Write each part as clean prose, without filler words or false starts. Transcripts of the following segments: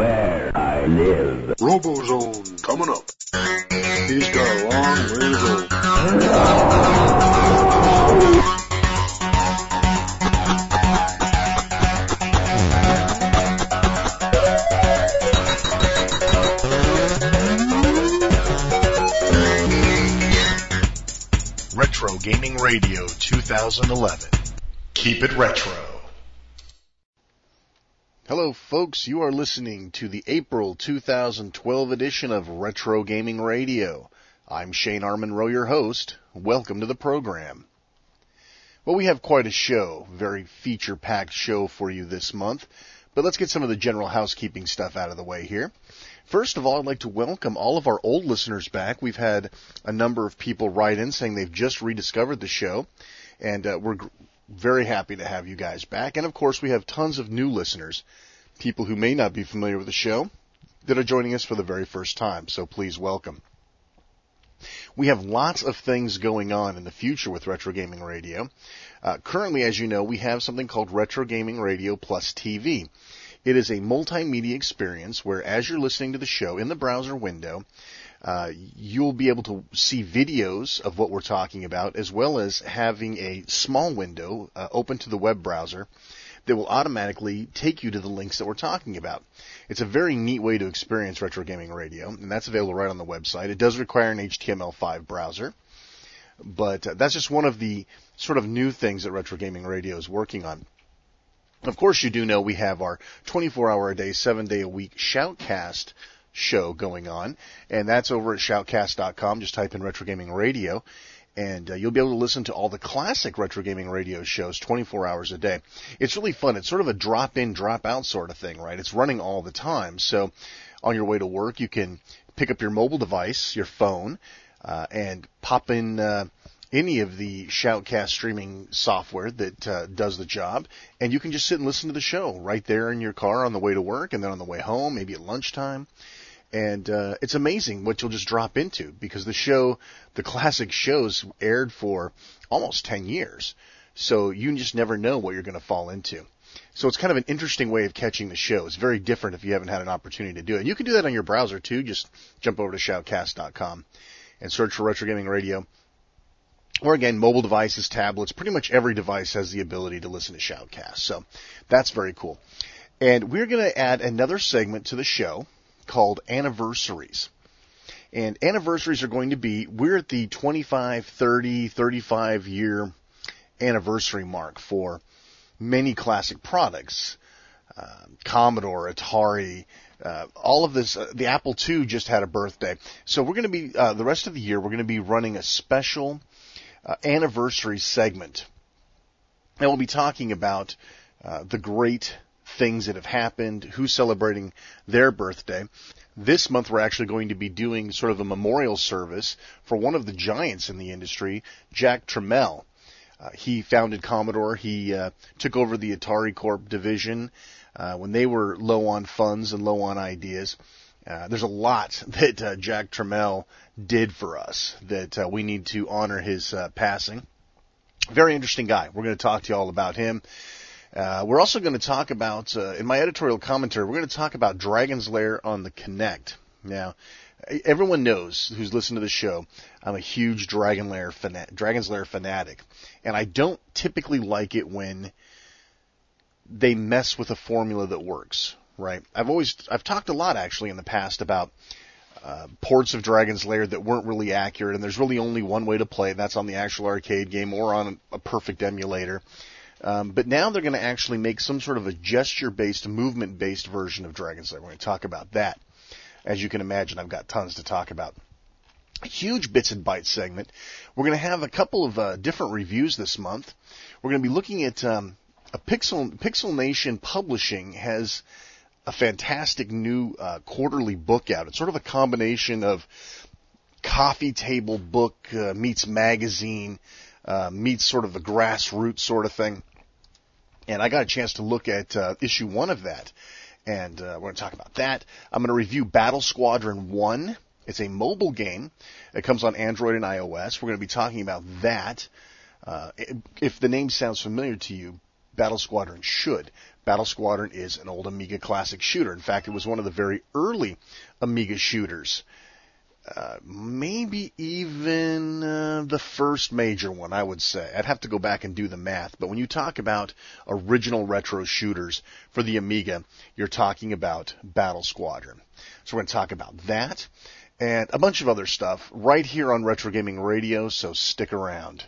where I live. Robozone coming up. He's got a long way to go. Retro Gaming Radio 2011. Keep it retro. Hello folks, you are listening to the April 2012 edition of Retro Gaming Radio. I'm Shane Armonroe, your host. Welcome to the program. Well, we have quite a show, very feature-packed show for you this month, but let's get some of the general housekeeping stuff out of the way here. First of all, I'd like to welcome all of our old listeners back. We've had a number of people write in saying they've just rediscovered the show, and we're very happy to have you guys back. And, of course, we have tons of new listeners, people who may not be familiar with the show, that are joining us for the very first time, so please welcome. We have lots of things going on in the future with Retro Gaming Radio. Currently, as you know, we have something called Retro Gaming Radio Plus TV. It is a multimedia experience where, as you're listening to the show in the browser window, you'll be able to see videos of what we're talking about, as well as having a small window open to the web browser that will automatically take you to the links that we're talking about. It's a very neat way to experience Retro Gaming Radio, and that's available right on the website. It does require an HTML5 browser, but that's just one of the sort of new things that Retro Gaming Radio is working on. Of course, you do know we have our 24-hour-a-day, 7-day-a-week Shoutcast show going on, and that's over at shoutcast.com. Just type in Retro Gaming Radio, and you'll be able to listen to all the classic Retro Gaming Radio shows 24 hours a day. It's really fun. It's sort of a drop-in, drop-out sort of thing, right? It's running all the time. So on your way to work, you can pick up your mobile device, your phone, and pop in any of the Shoutcast streaming software that does the job, and you can just sit and listen to the show right there in your car on the way to work, and then on the way home, maybe at lunchtime. And it's amazing what you'll just drop into, because the classic shows aired for almost 10 years. So you just never know what you're going to fall into. So it's kind of an interesting way of catching the show. It's very different if you haven't had an opportunity to do it. And you can do that on your browser too. Just jump over to shoutcast.com and search for Retro Gaming Radio. Or again, mobile devices, tablets, pretty much every device has the ability to listen to Shoutcast. So that's very cool. And we're going to add another segment to the show called Anniversaries. And anniversaries are going to be, we're at the 25, 30, 35 year anniversary mark for many classic products. Commodore, Atari, all of this, the Apple II just had a birthday. So we're going to be, the rest of the year, we're going to be running a special anniversary segment. And we'll be talking about the great things that have happened, who's celebrating their birthday. This month we're actually going to be doing sort of a memorial service for one of the giants in the industry, Jack Tramiel. He founded Commodore. He took over the Atari Corp division when they were low on funds and low on ideas. There's a lot that Jack Tramiel did for us that we need to honor his passing. Very interesting guy. We're going to talk to you all about him. We're also going to talk about, in my editorial commentary, we're going to talk about Dragon's Lair on the Kinect. Now, everyone knows who's listened to the show, I'm a huge Dragon's Lair fanatic. And I don't typically like it when they mess with a formula that works. Right. I've talked a lot actually in the past about ports of Dragon's Lair that weren't really accurate, and there's really only one way to play it, and that's on the actual arcade game or on a perfect emulator. But now they're going to actually make some sort of a gesture-based, movement-based version of Dragon's Lair. We're going to talk about that. As you can imagine, I've got tons to talk about. A huge Bits and Bytes segment. We're going to have a couple of different reviews this month. We're going to be looking at Pixel Nation Publishing has a fantastic new quarterly book out. It's sort of a combination of coffee table book meets magazine, meets sort of a grassroots sort of thing. And I got a chance to look at issue 1 of that, and we're going to talk about that. I'm going to review Battle Squadron 1. It's a mobile game. It comes on Android and iOS. We're going to be talking about that. If the name sounds familiar to you, Battle Squadron should. Battle Squadron is an old Amiga classic shooter. In fact, it was one of the very early Amiga shooters. Maybe even the first major one, I would say. I'd have to go back and do the math. But when you talk about original retro shooters for the Amiga, you're talking about Battle Squadron. So we're going to talk about that and a bunch of other stuff right here on Retro Gaming Radio, so stick around.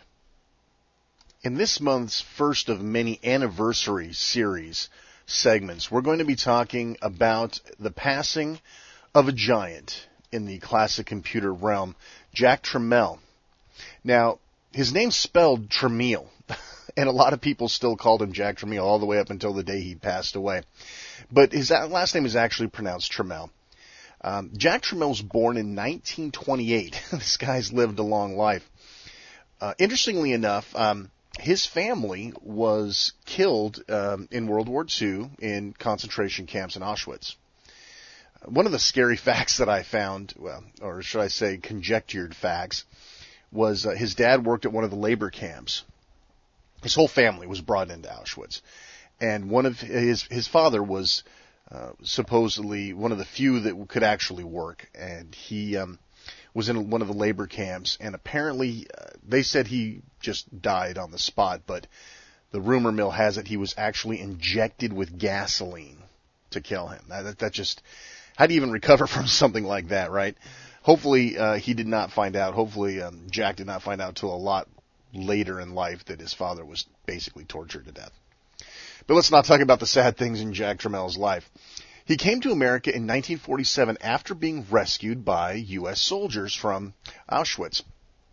In this month's first of many anniversary series segments, we're going to be talking about the passing of a giant in the classic computer realm, Jack Tramiel. Now, his name's spelled Tramiel, and a lot of people still called him Jack Tramiel all the way up until the day he passed away. But his last name is actually pronounced Tramiel. Jack Tramiel was born in 1928. This guy's lived a long life. Interestingly enough, his family was killed in World War II in concentration camps in Auschwitz. One of the scary facts that I found, well, or should I say conjectured facts, was his dad worked at one of the labor camps. His whole family was brought into Auschwitz. And one of his father was supposedly one of the few that could actually work. And he was in one of the labor camps. And apparently, they said he just died on the spot. But the rumor mill has it he was actually injected with gasoline to kill him. That just... How do you even recover from something like that, right? Hopefully, he did not find out. Hopefully, Jack did not find out till a lot later in life that his father was basically tortured to death. But let's not talk about the sad things in Jack Tramiel's life. He came to America in 1947 after being rescued by U.S. soldiers from Auschwitz.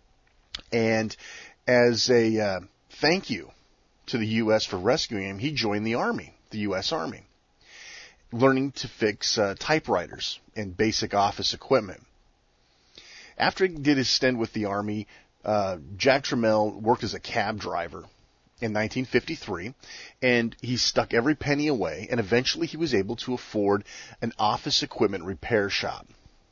And as a thank you to the U.S. for rescuing him, he joined the Army, the U.S. Army, learning to fix typewriters and basic office equipment. After he did his stint with the Army, Jack Tramiel worked as a cab driver in 1953, and he stuck every penny away, and eventually he was able to afford an office equipment repair shop.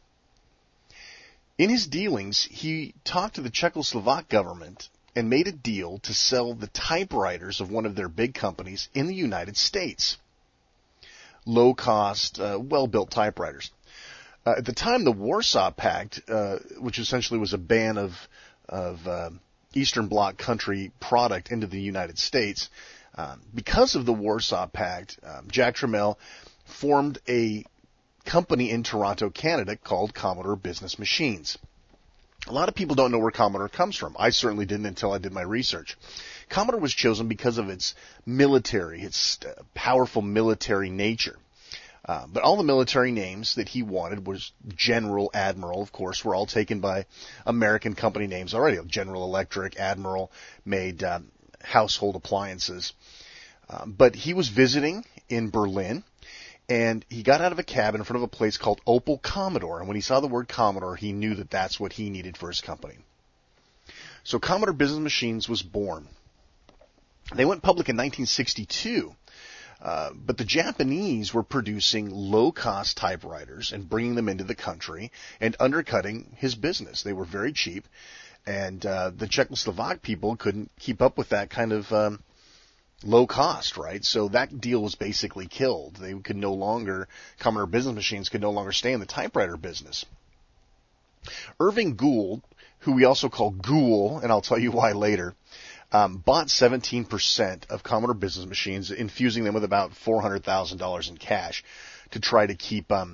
In his dealings, he talked to the Czechoslovak government and made a deal to sell the typewriters of one of their big companies in the United States. Low-cost, well-built typewriters. At the time, the Warsaw Pact, which essentially was a ban of Eastern Bloc country product into the United States, because of the Warsaw Pact, Jack Tramiel formed a company in Toronto, Canada, called Commodore Business Machines. A lot of people don't know where Commodore comes from. I certainly didn't until I did my research. Commodore was chosen because of its military, its powerful military nature. But all the military names that he wanted was General, Admiral, of course, were all taken by American company names already. General Electric, Admiral, made household appliances. But he was visiting in Berlin, and he got out of a cab in front of a place called Opel Commodore. And when he saw the word Commodore, he knew that that's what he needed for his company. So Commodore Business Machines was born. They went public in 1962, but the Japanese were producing low-cost typewriters and bringing them into the country and undercutting his business. They were very cheap, and the Czechoslovak people couldn't keep up with that kind of low cost, right? So that deal was basically killed. They could no longer, Commodore Business Machines could no longer stay in the typewriter business. Irving Gould, who we also call Ghoul, and I'll tell you why later, bought 17% of Commodore Business Machines, infusing them with about $400,000 in cash to try to keep them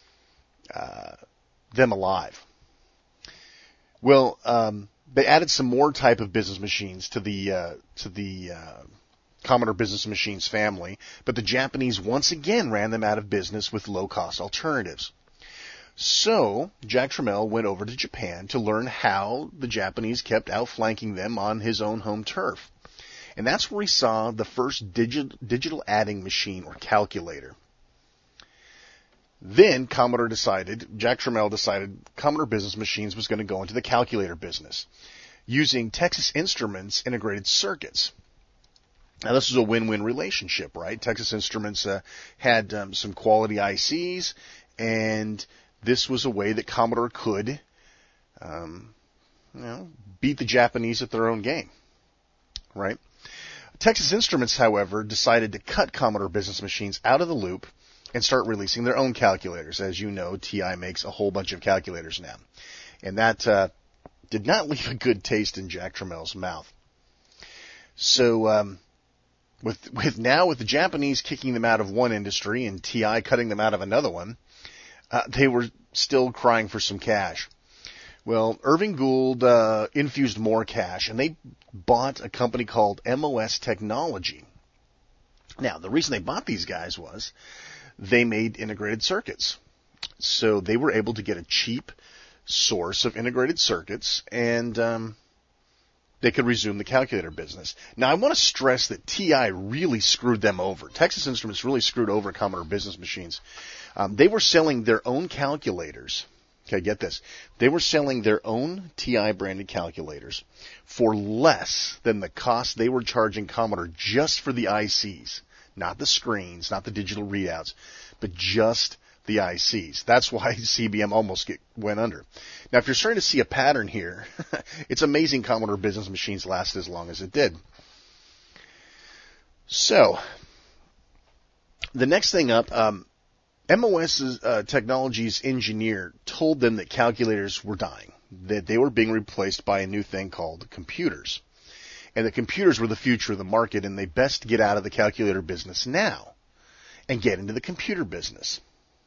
alive. Well, they added some more type of business machines to the Commodore Business Machines family, but the Japanese once again ran them out of business with low-cost alternatives. So, Jack Tramiel went over to Japan to learn how the Japanese kept outflanking them on his own home turf. And that's where he saw the first digital adding machine or calculator. Then Jack Tramiel decided Commodore Business Machines was going to go into the calculator business, using Texas Instruments integrated circuits. Now, this was a win-win relationship, right? Texas Instruments had some quality ICs, and this was a way that Commodore could, beat the Japanese at their own game, right? Texas Instruments, however, decided to cut Commodore Business Machines out of the loop and start releasing their own calculators. As you know, TI makes a whole bunch of calculators now. And that did not leave a good taste in Jack Tramel's mouth. So with the Japanese kicking them out of one industry and TI cutting them out of another one, they were still crying for some cash. Well, Irving Gould infused more cash, and they bought a company called MOS Technology. Now, the reason they bought these guys was they made integrated circuits. So they were able to get a cheap source of integrated circuits, and they could resume the calculator business. Now, I want to stress that TI really screwed them over. Texas Instruments really screwed over Commodore Business Machines. They were selling their own calculators. Okay, get this. They were selling their own TI-branded calculators for less than the cost they were charging Commodore just for the ICs. Not the screens, not the digital readouts, but just the ICs. That's why CBM almost went under. Now, if you're starting to see a pattern here, it's amazing Commodore Business Machines lasted as long as it did. So, the next thing up, MOS Technology's engineer told them that calculators were dying, that they were being replaced by a new thing called computers. And the computers were the future of the market, and they best get out of the calculator business now and get into the computer business.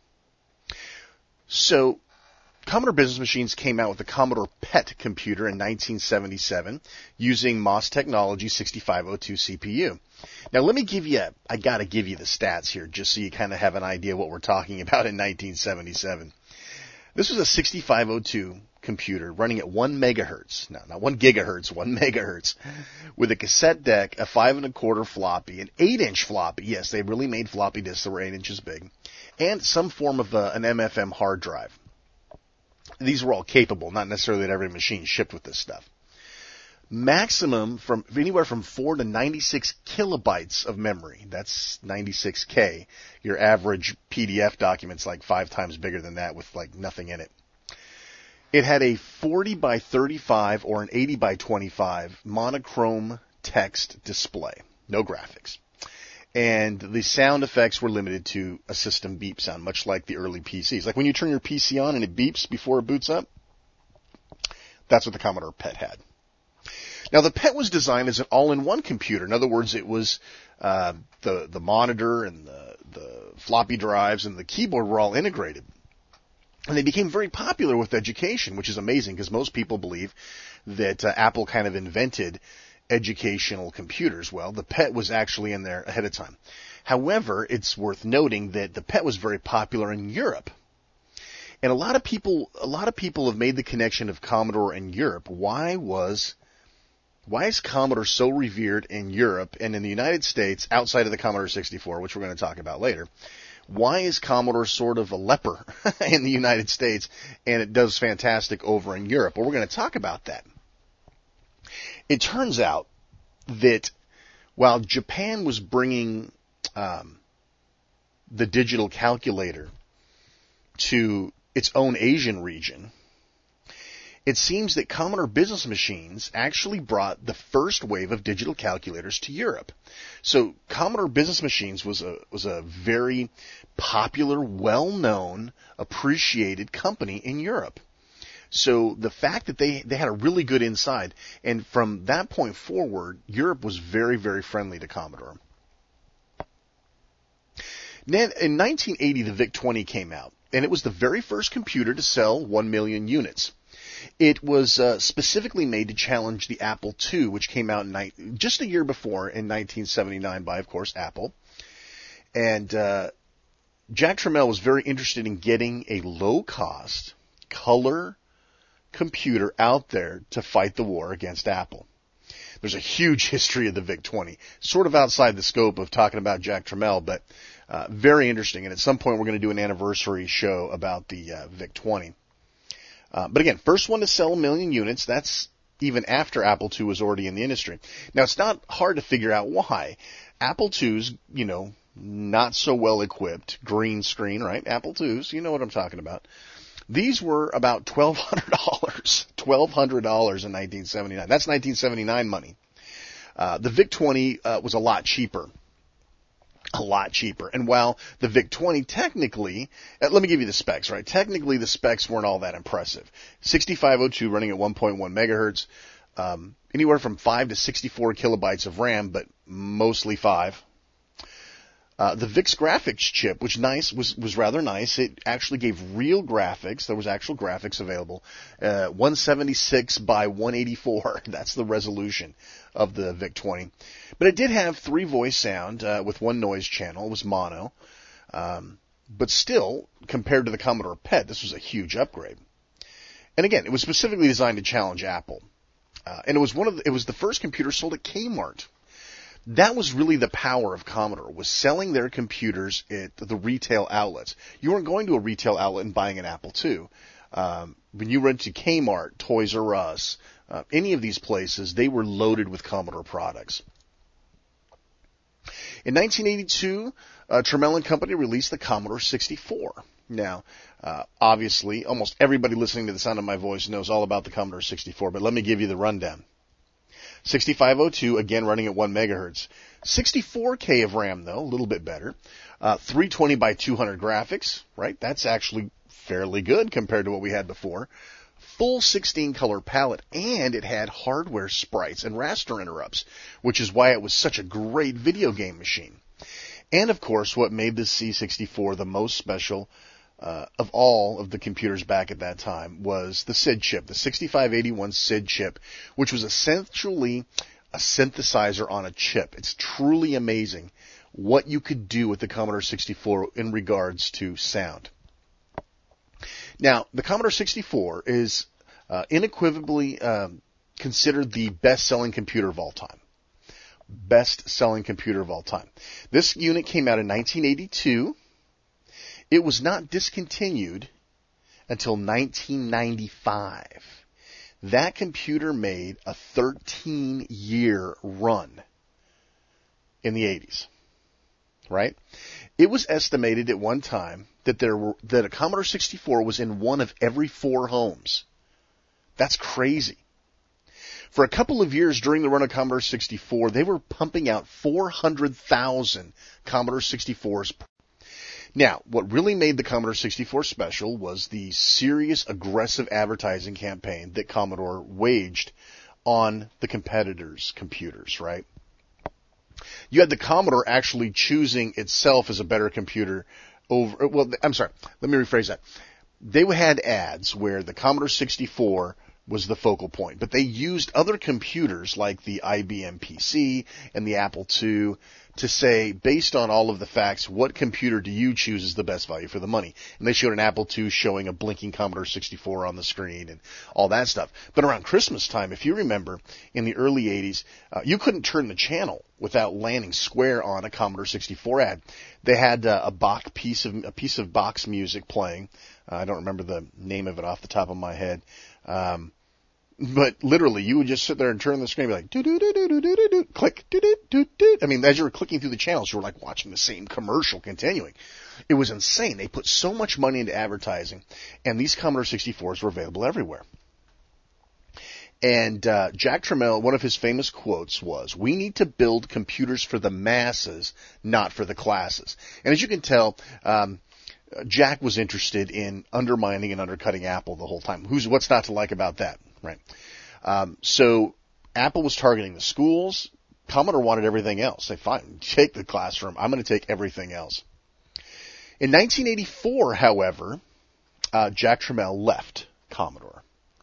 So, Commodore Business Machines came out with the Commodore PET computer in 1977 using MOS Technology 6502 CPU. Now, I gotta give you the stats here just so you kind of have an idea what we're talking about in 1977. This was a 6502 computer running at 1 megahertz. No, not 1 gigahertz, 1 megahertz. With a cassette deck, a 5 1/4 floppy, an 8-inch floppy. Yes, they really made floppy disks that were 8 inches big. And some form of an MFM hard drive. These were all capable, not necessarily that every machine shipped with this stuff. Maximum from anywhere from 4 to 96 kilobytes of memory. That's 96K. Your average PDF document's like 5 times bigger than that with like nothing in it. It had a 40 by 35 or an 80 by 25 monochrome text display. No graphics. And the sound effects were limited to a system beep sound, much like the early PCs. Like when you turn your PC on and it beeps before it boots up, that's what the Commodore PET had. Now, the PET was designed as an all-in-one computer. In other words, it was the monitor and the floppy drives and the keyboard were all integrated. And they became very popular with education, which is amazing because most people believe that Apple kind of invented educational computers. Well, the PET was actually in there ahead of time. However, it's worth noting that the PET was very popular in Europe. And a lot of people have made the connection of Commodore and Europe. Why is Commodore so revered in Europe and in the United States outside of the Commodore 64, which we're going to talk about later? Why is Commodore sort of a leper in the United States and it does fantastic over in Europe? Well, we're going to talk about that. It turns out that while Japan was bringing the digital calculator to its own Asian region, it seems that Commodore Business Machines actually brought the first wave of digital calculators to Europe. So Commodore Business Machines was a very popular, well-known, appreciated company in Europe. So the fact that they had a really good inside, and from that point forward, Europe was very, very friendly to Commodore. Then in 1980, the VIC-20 came out, and it was the very first computer to sell 1 million units. It was specifically made to challenge the Apple II, which came out just a year before in 1979 by, of course, Apple. And Jack Tramiel was very interested in getting a low-cost, color computer out there to fight the war against Apple. There's a huge history of the VIC-20, sort of outside the scope of talking about Jack Tramiel, but very interesting. And at some point, we're going to do an anniversary show about the VIC-20. But again, first one to sell 1 million units, that's even after Apple II was already in the industry. Now, it's not hard to figure out why. Apple II's, not so well equipped, green screen, right? Apple II's, you know what I'm talking about. These were about $1,200 in 1979. That's 1979 money. The VIC-20 was a lot cheaper. A lot cheaper. And while the VIC-20 technically, let me give you the specs, right? Technically, the specs weren't all that impressive. 6502 running at 1.1 megahertz, anywhere from 5 to 64 kilobytes of RAM, but mostly 5. The VIX graphics chip, which was rather nice. It actually gave real graphics. There was actual graphics available. 176 by 184. That's the resolution of the VIC-20. But it did have 3 voice sound with 1 noise channel. It was mono. But still, compared to the Commodore PET, this was a huge upgrade. And again, it was specifically designed to challenge Apple. And it was the first computer sold at Kmart. That was really the power of Commodore, was selling their computers at the retail outlets. You weren't going to a retail outlet and buying an Apple II. When you went to Kmart, Toys R Us, any of these places, they were loaded with Commodore products. In 1982, Tramiel and Company released the Commodore 64. Now, obviously, almost everybody listening to the sound of my voice knows all about the Commodore 64, but let me give you the rundown. 6502, again running at 1 megahertz. 64K of RAM, though, a little bit better. 320 by 200 graphics, right? That's actually fairly good compared to what we had before. Full 16-color palette, and it had hardware sprites and raster interrupts, which is why it was such a great video game machine. And, of course, what made the C64 the most special of all of the computers back at that time was the SID chip, the 6581 SID chip, which was essentially a synthesizer on a chip. It's truly amazing what you could do with the Commodore 64 in regards to sound. Now, the Commodore 64 is unequivocally considered the best-selling computer of all time. Best-selling computer of all time. This unit came out in 1982. It was not discontinued until 1995. That computer made a 13-year run in the 80s, right? It was estimated at one time that a Commodore 64 was in one of every 4 homes. That's crazy. For a couple of years during the run of Commodore 64, they were pumping out 400,000 Commodore 64s. Now, what really made the Commodore 64 special was the serious, aggressive advertising campaign that Commodore waged on the competitors' computers, right? You had the Commodore actually choosing itself as a better computer over, well, I'm sorry, let me rephrase that. They had ads where the Commodore 64 was the focal point, but they used other computers like the IBM PC and the Apple II to say, based on all of the facts, what computer do you choose is the best value for the money? And they showed an Apple II showing a blinking Commodore 64 on the screen and all that stuff. But around Christmas time, if you remember, in the early 80s, you couldn't turn the channel without landing square on a Commodore 64 ad. They had a piece of box music playing. I don't remember the name of it off the top of my head. But literally, you would just sit there and turn the screen and be like, do-do-do-do-do-do-do, click, do-do-do-do. I mean, as you were clicking through the channels, you were like watching the same commercial continuing. It was insane. They put so much money into advertising, and these Commodore 64s were available everywhere. And Jack Tramiel, one of his famous quotes was, "We need to build computers for the masses, not for the classes." And as you can tell, Jack was interested in undermining and undercutting Apple the whole time. What's not to like about that? Right. So Apple was targeting the schools. Commodore wanted everything else. Say, fine, take the classroom. I'm going to take everything else. In 1984, however, Jack Tramiel left Commodore.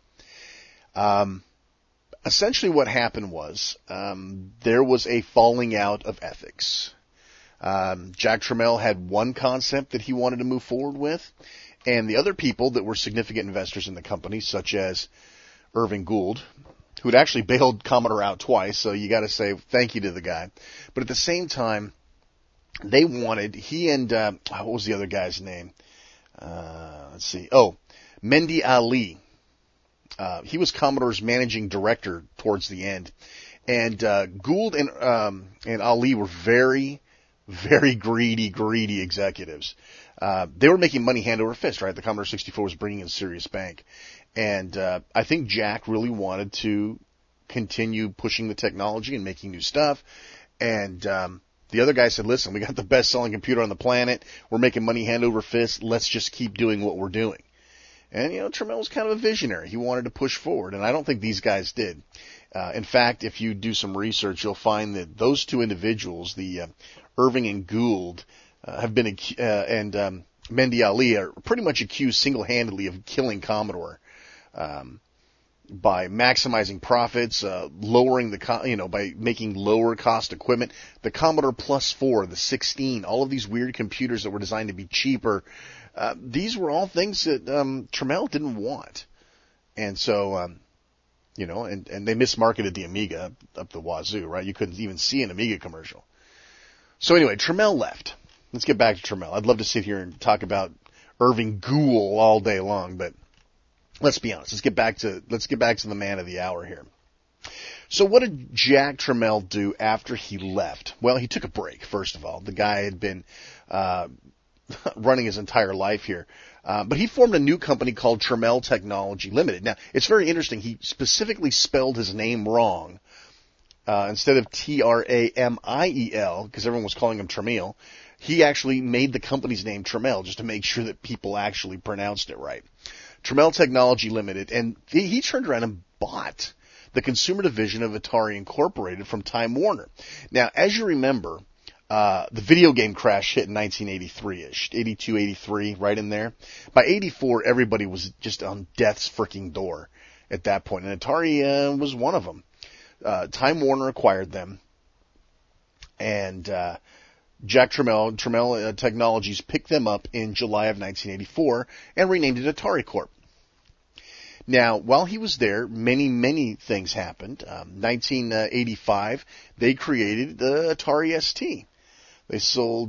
Essentially what happened was there was a falling out of ethics. Jack Tramiel had one concept that he wanted to move forward with, and the other people that were significant investors in the company, such as Irving Gould, who had actually bailed Commodore out twice, so you got to say thank you to the guy. But at the same time, they wanted, he and, what was the other guy's name? Let's see. Oh, Mehdi Ali. He was Commodore's managing director towards the end. And Gould and Ali were very, very greedy executives. They were making money hand over fist, right? The Commodore 64 was bringing in serious bank. And I think Jack really wanted to continue pushing the technology and making new stuff. And the other guy said, listen, we got the best-selling computer on the planet. We're making money hand over fist. Let's just keep doing what we're doing. And, Trammell was kind of a visionary. He wanted to push forward, and I don't think these guys did. In fact, if you do some research, you'll find that those two individuals, the Irving and Gould, have been, and Mehdi Ali, are pretty much accused single-handedly of killing Commodore. By maximizing profits, lowering by making lower cost equipment. The Commodore Plus 4, the 16, all of these weird computers that were designed to be cheaper, these were all things that Trammell didn't want. And so, and they mismarketed the Amiga up the wazoo, right? You couldn't even see an Amiga commercial. So anyway, Trammell left. Let's get back to Trammell. I'd love to sit here and talk about Irving Gould all day long, but let's be honest. Let's get back to the man of the hour here. So what did Jack Trammell do after he left? Well, he took a break, first of all. The guy had been running his entire life here. But he formed a new company called Trammell Technology Limited. Now, it's very interesting. He specifically spelled his name wrong. Instead of Tramiel, because everyone was calling him Tramiel, he actually made the company's name Trammell just to make sure that people actually pronounced it right. Trammell Technology Limited, and he turned around and bought the consumer division of Atari Incorporated from Time Warner. Now, as you remember, the video game crash hit in 1983-ish, 82, 83, right in there. By 84, everybody was just on death's freaking door at that point, and Atari was one of them. Time Warner acquired them, and Jack Trammell Technologies picked them up in July of 1984 and renamed it Atari Corp. Now, while he was there, many things happened. 1985, they created the Atari ST. They sold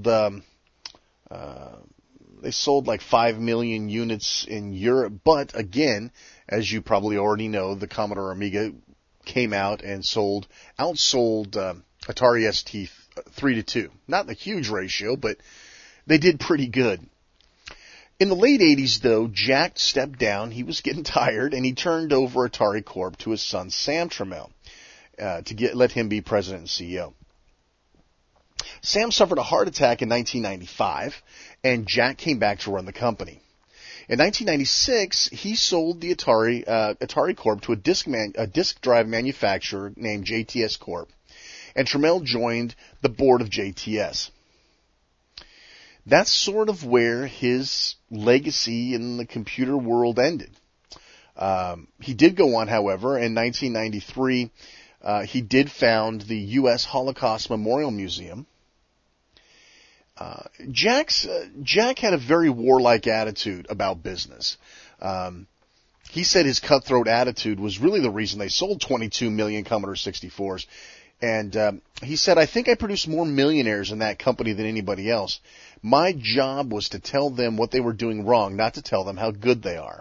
like 5 million units in Europe, but again, as you probably already know, the Commodore Amiga came out and outsold Atari ST 3-2. Not a huge ratio, but they did pretty good. In the late 80s, though, Jack stepped down. He was getting tired, and he turned over Atari Corp to his son, Sam Trammell, to let him be president and CEO. Sam suffered a heart attack in 1995, and Jack came back to run the company. In 1996, he sold the Atari Corp to a disk drive manufacturer named JTS Corp, and Trammell joined the board of JTS. That's sort of where his legacy in the computer world ended. He did go on, however, in 1993, he did found the U.S. Holocaust Memorial Museum. Jack had a very warlike attitude about business. He said his cutthroat attitude was really the reason they sold 22 million Commodore 64s. And he said, I think I produced more millionaires in that company than anybody else. My job was to tell them what they were doing wrong, not to tell them how good they are.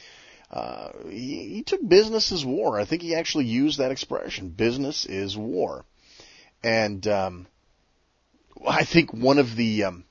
He took business as war. I think he actually used that expression, business is war. And I think one of his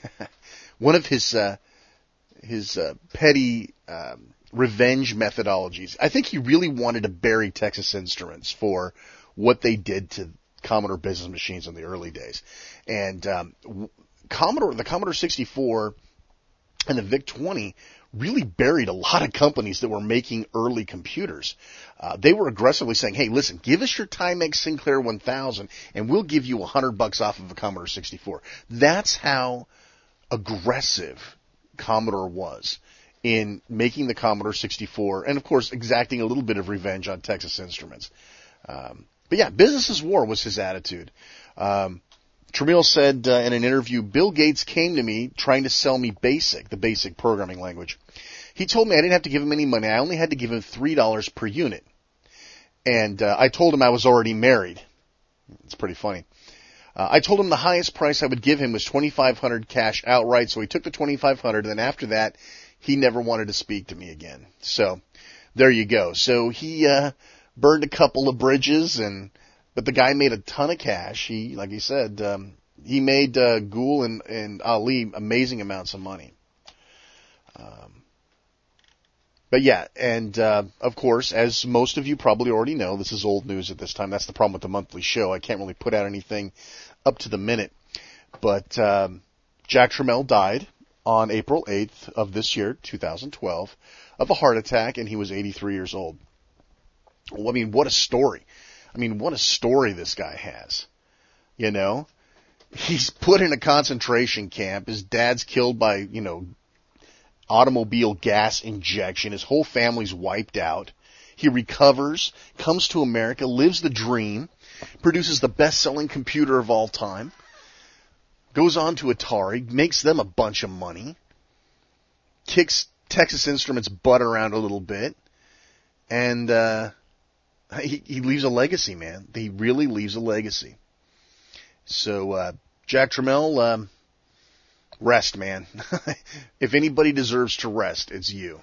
petty revenge methodologies, I think he really wanted to bury Texas Instruments for what they did to Commodore business machines in the early days. And the Commodore 64 and the VIC-20 really buried a lot of companies that were making early computers. They were aggressively saying, hey, listen, give us your Timex Sinclair 1000 and we'll give you $100 off of a Commodore 64. That's how aggressive Commodore was in making the Commodore 64 and, of course, exacting a little bit of revenge on Texas Instruments. But yeah, business is war was his attitude. Trammell said in an interview, Bill Gates came to me trying to sell me BASIC, the basic programming language. He told me I didn't have to give him any money. I only had to give him $3 per unit. And I told him I was already married. It's pretty funny. I told him the highest price I would give him was $2,500 cash outright, so he took the $2,500, and then after that, he never wanted to speak to me again. So there you go. So he burned a couple of bridges, but the guy made a ton of cash. Like he said, he made Gould and Ali amazing amounts of money. But yeah, and of course, as most of you probably already know, this is old news at this time. That's the problem with the monthly show. I can't really put out anything up to the minute. But Jack Tramiel died on April 8th of this year, 2012, of a heart attack, and he was 83 years old. Well, I mean, what a story. I mean, what a story this guy has. You know? He's put in a concentration camp. His dad's killed by, automobile gas injection. His whole family's wiped out. He recovers, comes to America, lives the dream, produces the best-selling computer of all time, goes on to Atari, makes them a bunch of money, kicks Texas Instruments' butt around a little bit, and he leaves a legacy, man. He really leaves a legacy. So, Jack Tramiel, rest, man. If anybody deserves to rest, it's you.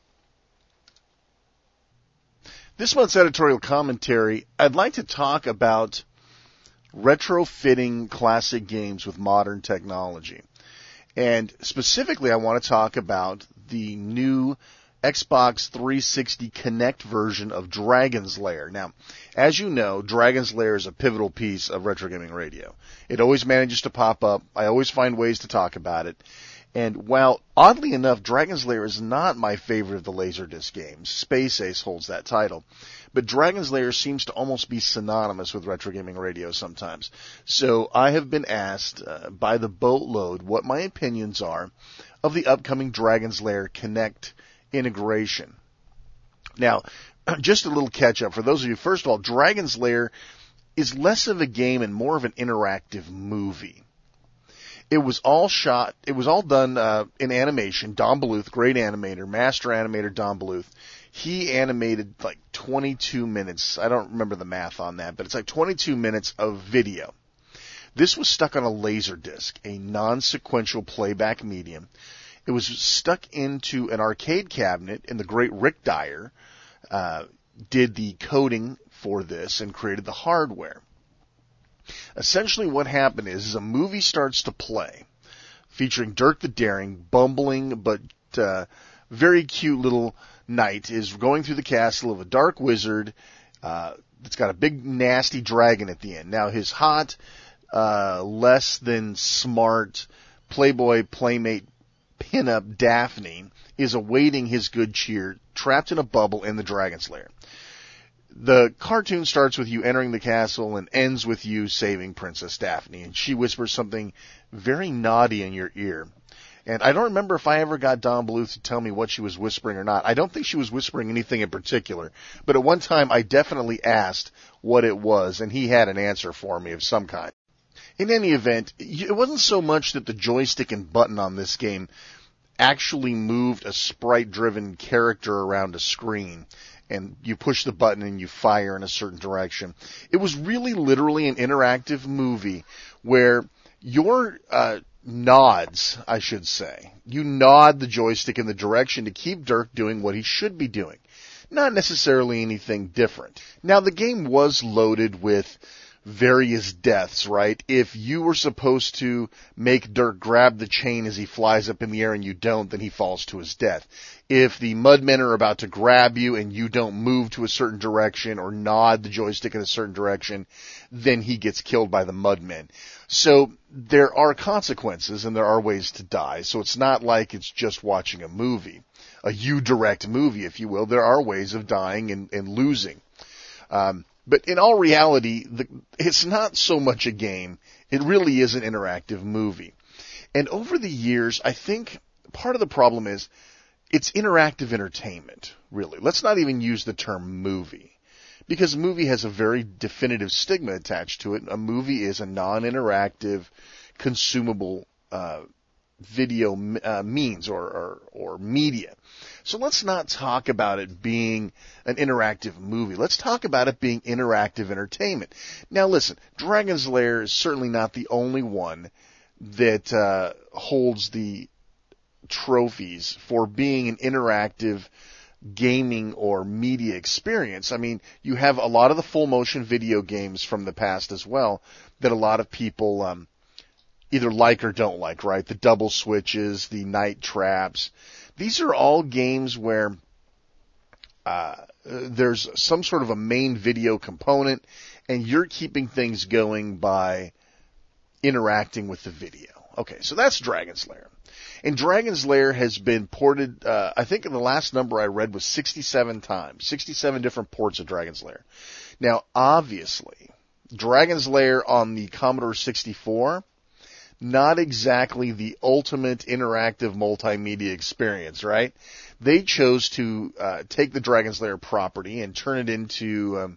This month's editorial commentary, I'd like to talk about retrofitting classic games with modern technology. And specifically, I want to talk about the new Xbox 360 Kinect version of Dragon's Lair. Now, as you know, Dragon's Lair is a pivotal piece of Retro Gaming Radio. It always manages to pop up. I always find ways to talk about it. And while, oddly enough, Dragon's Lair is not my favorite of the Laserdisc games, Space Ace holds that title, but Dragon's Lair seems to almost be synonymous with Retro Gaming Radio sometimes. So I have been asked by the boatload what my opinions are of the upcoming Dragon's Lair Kinect integration. Now, just a little catch-up for those of you. First of all, Dragon's Lair is less of a game and more of an interactive movie. It was all done in animation. Don Bluth, great animator, master animator Don Bluth. He animated like 22 minutes. I don't remember the math on that, but it's like 22 minutes of video. This was stuck on a Laserdisc, a non-sequential playback medium. It was stuck into an arcade cabinet, and the great Rick Dyer did the coding for this and created the hardware. Essentially what happened is a movie starts to play, featuring Dirk the Daring, bumbling but very cute little knight, is going through the castle of a dark wizard that's got a big nasty dragon at the end. Now his hot, less than smart Playboy Playmate pinup Daphne is awaiting his good cheer, trapped in a bubble in the Dragon's Lair. The cartoon starts with you entering the castle and ends with you saving Princess Daphne, and she whispers something very naughty in your ear. And I don't remember if I ever got Don Bluth to tell me what she was whispering or not. I don't think she was whispering anything in particular, but at one time I definitely asked what it was, and he had an answer for me of some kind. In any event, it wasn't so much that the joystick and button on this game actually moved a sprite-driven character around a screen, and you push the button and you fire in a certain direction. It was really literally an interactive movie where your nods, I should say, you nod the joystick in the direction to keep Dirk doing what he should be doing. Not necessarily anything different. Now, the game was loaded with various deaths, right? If you were supposed to make Dirk grab the chain as he flies up in the air and you don't, then he falls to his death. If the Mudmen are about to grab you and you don't move to a certain direction or nod the joystick in a certain direction, then he gets killed by the Mudmen. So there are consequences and there are ways to die. So it's not like it's just watching a movie, a U-direct movie, if you will. There are ways of dying and losing. But in all reality, it's not so much a game. It really is an interactive movie. And over the years, I think part of the problem is it's interactive entertainment, really. Let's not even use the term movie, because movie has a very definitive stigma attached to it. A movie is a non-interactive, consumable video means or media. So let's not talk about it being an interactive movie. Let's talk about it being interactive entertainment. Now listen, Dragon's Lair is certainly not the only one that holds the trophies for being an interactive gaming or media experience. I mean, you have a lot of the full motion video games from the past as well that a lot of people either like or don't like, right? The double switches, the night traps. These are all games where there's some sort of a main video component, and you're keeping things going by interacting with the video. Okay, so that's Dragon's Lair. And Dragon's Lair has been ported, I think the last number I read was 67 times, 67 different ports of Dragon's Lair. Now, obviously, Dragon's Lair on the Commodore 64, not exactly the ultimate interactive multimedia experience, right? They chose to take the Dragon's Lair property and turn it into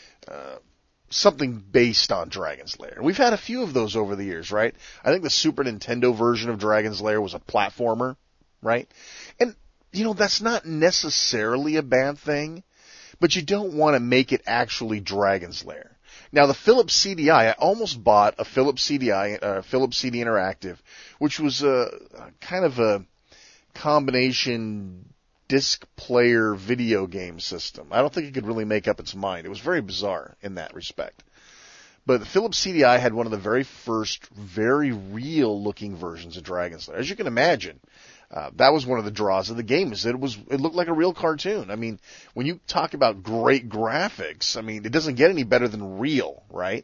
something based on Dragon's Lair. We've had a few of those over the years, right? I think the Super Nintendo version of Dragon's Lair was a platformer, right? And, that's not necessarily a bad thing, but you don't want to make it actually Dragon's Lair. Now, the Philips CDI, I almost bought a Philips CDI, Philips CD Interactive, which was kind of a combination disc player video game system. I don't think it could really make up its mind. It was very bizarre in that respect. But the Philips CDI had one of the very first, very real-looking versions of Dragon's Lair. As you can imagine, that was one of the draws of the game, is that it looked like a real cartoon. I mean, when you talk about great graphics, I mean, it doesn't get any better than real, right?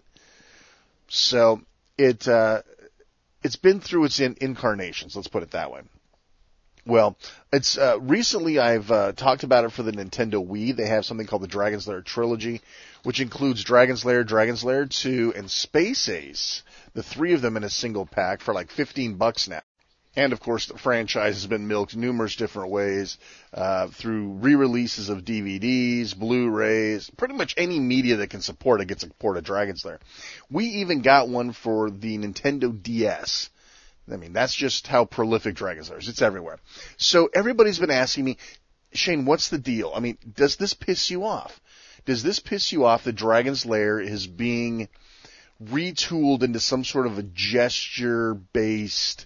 So it's been through its incarnations, let's put it that way. Well, it's recently I've talked about it for the Nintendo Wii. They have something called the Dragon's Lair Trilogy, which includes Dragon's Lair, Dragon's Lair 2, and Space Ace, the three of them in a single pack for like $15 now. And of course, the franchise has been milked numerous different ways through re-releases of DVDs, Blu-rays, pretty much any media that can support it gets a port of Dragon's Lair. We even got one for the Nintendo DS. I mean, that's just how prolific Dragon's Lair is. It's everywhere. So everybody's been asking me, Shane, what's the deal? I mean, does this piss you off? Does this piss you off that Dragon's Lair is being retooled into some sort of a gesture-based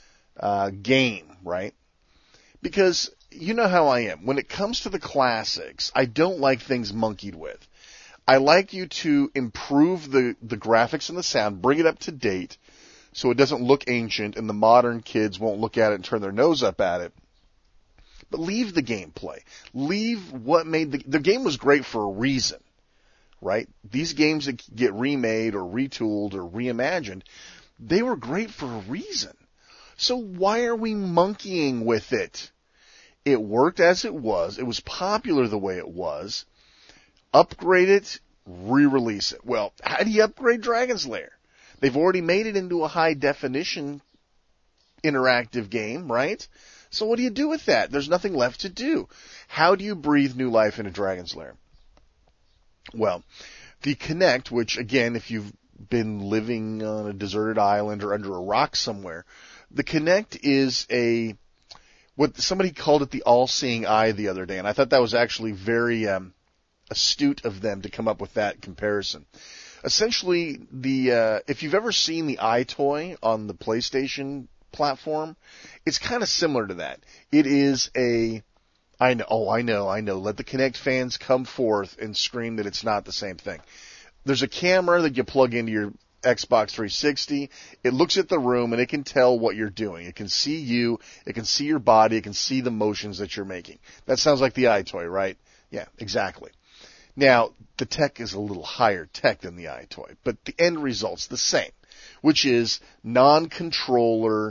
game, right? Because you know how I am. When it comes to the classics, I don't like things monkeyed with. I like you to improve the graphics and the sound, bring it up to date, so it doesn't look ancient and the modern kids won't look at it and turn their nose up at it. But leave the gameplay. Leave what made the game was great for a reason, right? These games that get remade or retooled or reimagined, they were great for a reason. So why are we monkeying with it? It worked as it was. It was popular the way it was. Upgrade it, re-release it. Well, how do you upgrade Dragon's Lair? They've already made it into a high-definition interactive game, right? So what do you do with that? There's nothing left to do. How do you breathe new life into Dragon's Lair? Well, the Kinect, which, again, if you've been living on a deserted island or under a rock somewhere, the Kinect is what somebody called it the all-seeing eye the other day, and I thought that was actually very astute of them to come up with that comparison. Essentially, if you've ever seen the iToy on the PlayStation platform, it's kind of similar to that. It is I know, let the Kinect fans come forth and scream that it's not the same thing. There's a camera that you plug into your Xbox 360. It looks at the room and it can tell what you're doing. It can see you, it can see your body, it can see the motions that you're making. That sounds like the iToy, right? Yeah, exactly. Now, the tech is a little higher tech than the iToy, but the end result's the same, which is non-controller,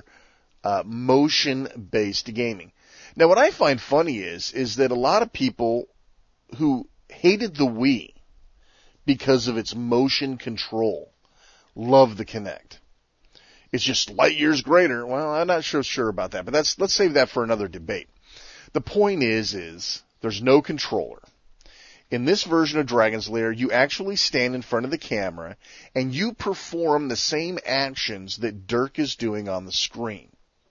motion-based gaming. Now, what I find funny is that a lot of people who hated the Wii because of its motion control love the Kinect. It's just light years greater. Well, I'm not sure about that, but let's save that for another debate. The point is there's no controller. In this version of Dragon's Lair, you actually stand in front of the camera and you perform the same actions that Dirk is doing on the screen.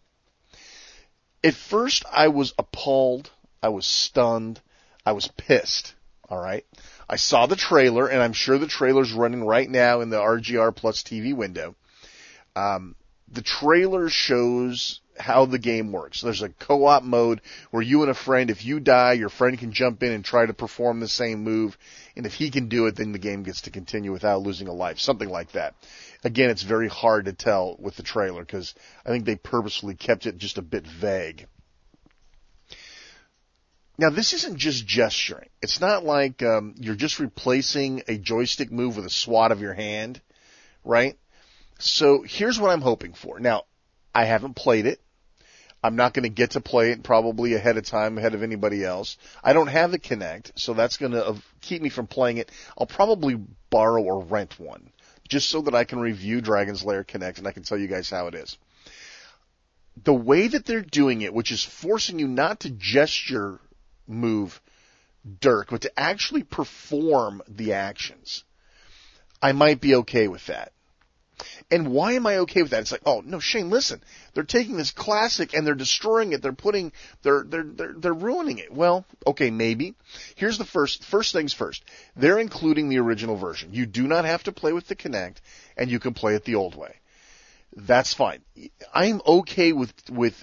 At first, I was appalled, I was stunned, I was pissed, alright? I saw the trailer, and I'm sure the trailer's running right now in the RGR Plus TV window. The trailer shows how the game works. There's a co-op mode where you and a friend, if you die, your friend can jump in and try to perform the same move, and if he can do it, then the game gets to continue without losing a life, something like that. Again, it's very hard to tell with the trailer because I think they purposefully kept it just a bit vague. Now, this isn't just gesturing. It's not like you're just replacing a joystick move with a swat of your hand, right? So here's what I'm hoping for. Now, I haven't played it. I'm not going to get to play it probably ahead of time, ahead of anybody else. I don't have the Kinect, so that's going to keep me from playing it. I'll probably borrow or rent one, just so that I can review Dragon's Lair Kinect and I can tell you guys how it is. The way that they're doing it, which is forcing you not to gesture move Dirk, but to actually perform the actions, I might be okay with that. And why am I okay with that? It's like, oh no, Shane, listen, they're taking this classic and they're destroying it. They're ruining it. Well, okay, maybe. Here's the first things first. They're including the original version. You do not have to play with the Kinect, and you can play it the old way. That's fine. I'm okay with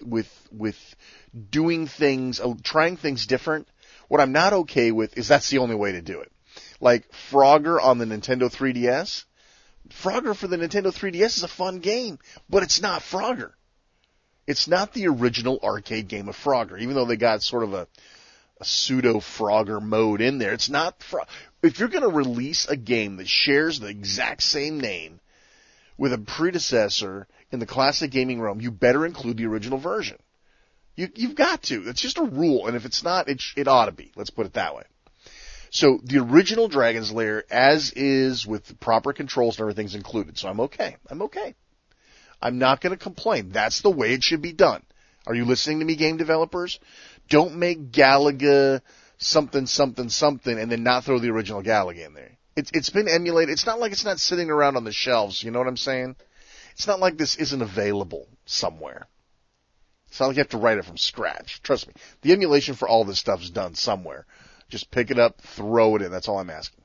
doing things, trying things different. What I'm not okay with is that's the only way to do it. Like Frogger on the Nintendo 3DS. Frogger for the Nintendo 3DS is a fun game, but it's not Frogger. It's not the original arcade game of Frogger, even though they got sort of a pseudo Frogger mode in there. It's not if you're going to release a game that shares the exact same name with a predecessor in the classic gaming realm, you better include the original version. You've got to. It's just a rule, and if it's not, it ought to be. Let's put it that way. So the original Dragon's Lair, as is with the proper controls and everything's included. So I'm okay. I'm not going to complain. That's the way it should be done. Are you listening to me, game developers? Don't make Galaga something, and then not throw the original Galaga in there. It's been emulated. It's not like it's not sitting around on the shelves. You know what I'm saying? It's not like this isn't available somewhere. It's not like you have to write it from scratch. Trust me. The emulation for all this stuff is done somewhere. Just pick it up, throw it in. That's all I'm asking.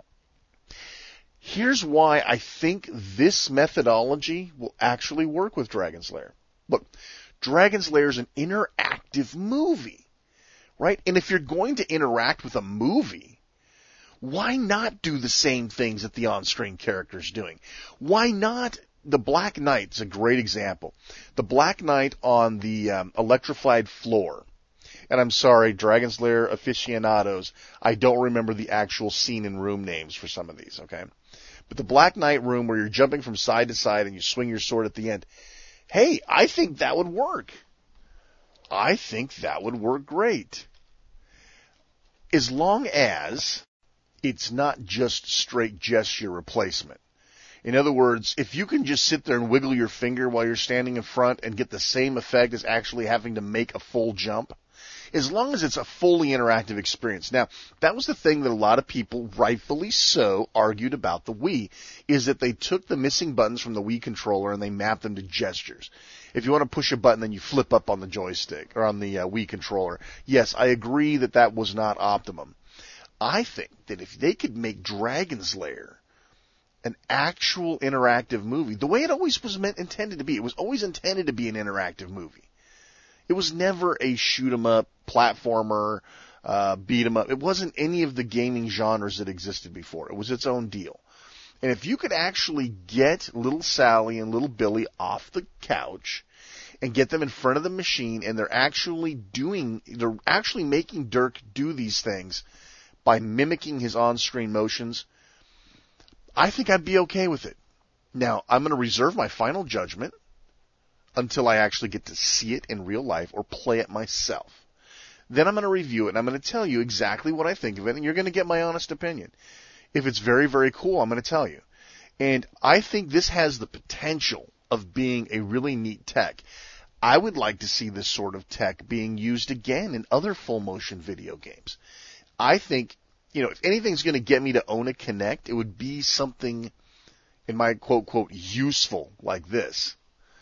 Here's why I think this methodology will actually work with Dragon's Lair. Look, Dragon's Lair is an interactive movie, right? And if you're going to interact with a movie, why not do the same things that the on-screen character's doing? Why not? The Black Knight is a great example. The Black Knight on the electrified floor. And I'm sorry, Dragon's Lair aficionados, I don't remember the actual scene and room names for some of these, okay? But the Black Knight room where you're jumping from side to side and you swing your sword at the end, hey, I think that would work. I think that would work great. As long as it's not just straight gesture replacement. In other words, if you can just sit there and wiggle your finger while you're standing in front and get the same effect as actually having to make a full jump, as long as it's a fully interactive experience. Now, that was the thing that a lot of people, rightfully so, argued about the Wii, is that they took the missing buttons from the Wii controller and they mapped them to gestures. If you want to push a button, then you flip up on the joystick, or on the Wii controller. Yes, I agree that that was not optimum. I think that if they could make Dragon's Lair an actual interactive movie, the way it always was intended to be, it was always intended to be an interactive movie. It was never a shoot-'em-up, platformer, beat-'em-up. It wasn't any of the gaming genres that existed before. It was its own deal. And if you could actually get little Sally and little Billy off the couch and get them in front of the machine, and they're actually making Dirk do these things by mimicking his on-screen motions, I think I'd be okay with it. Now, I'm going to reserve my final judgment until I actually get to see it in real life or play it myself. Then I'm going to review it, and I'm going to tell you exactly what I think of it, and you're going to get my honest opinion. If it's very, very cool, I'm going to tell you. And I think this has the potential of being a really neat tech. I would like to see this sort of tech being used again in other full-motion video games. I think, if anything's going to get me to own a Kinect, it would be something, in my quote, useful like this.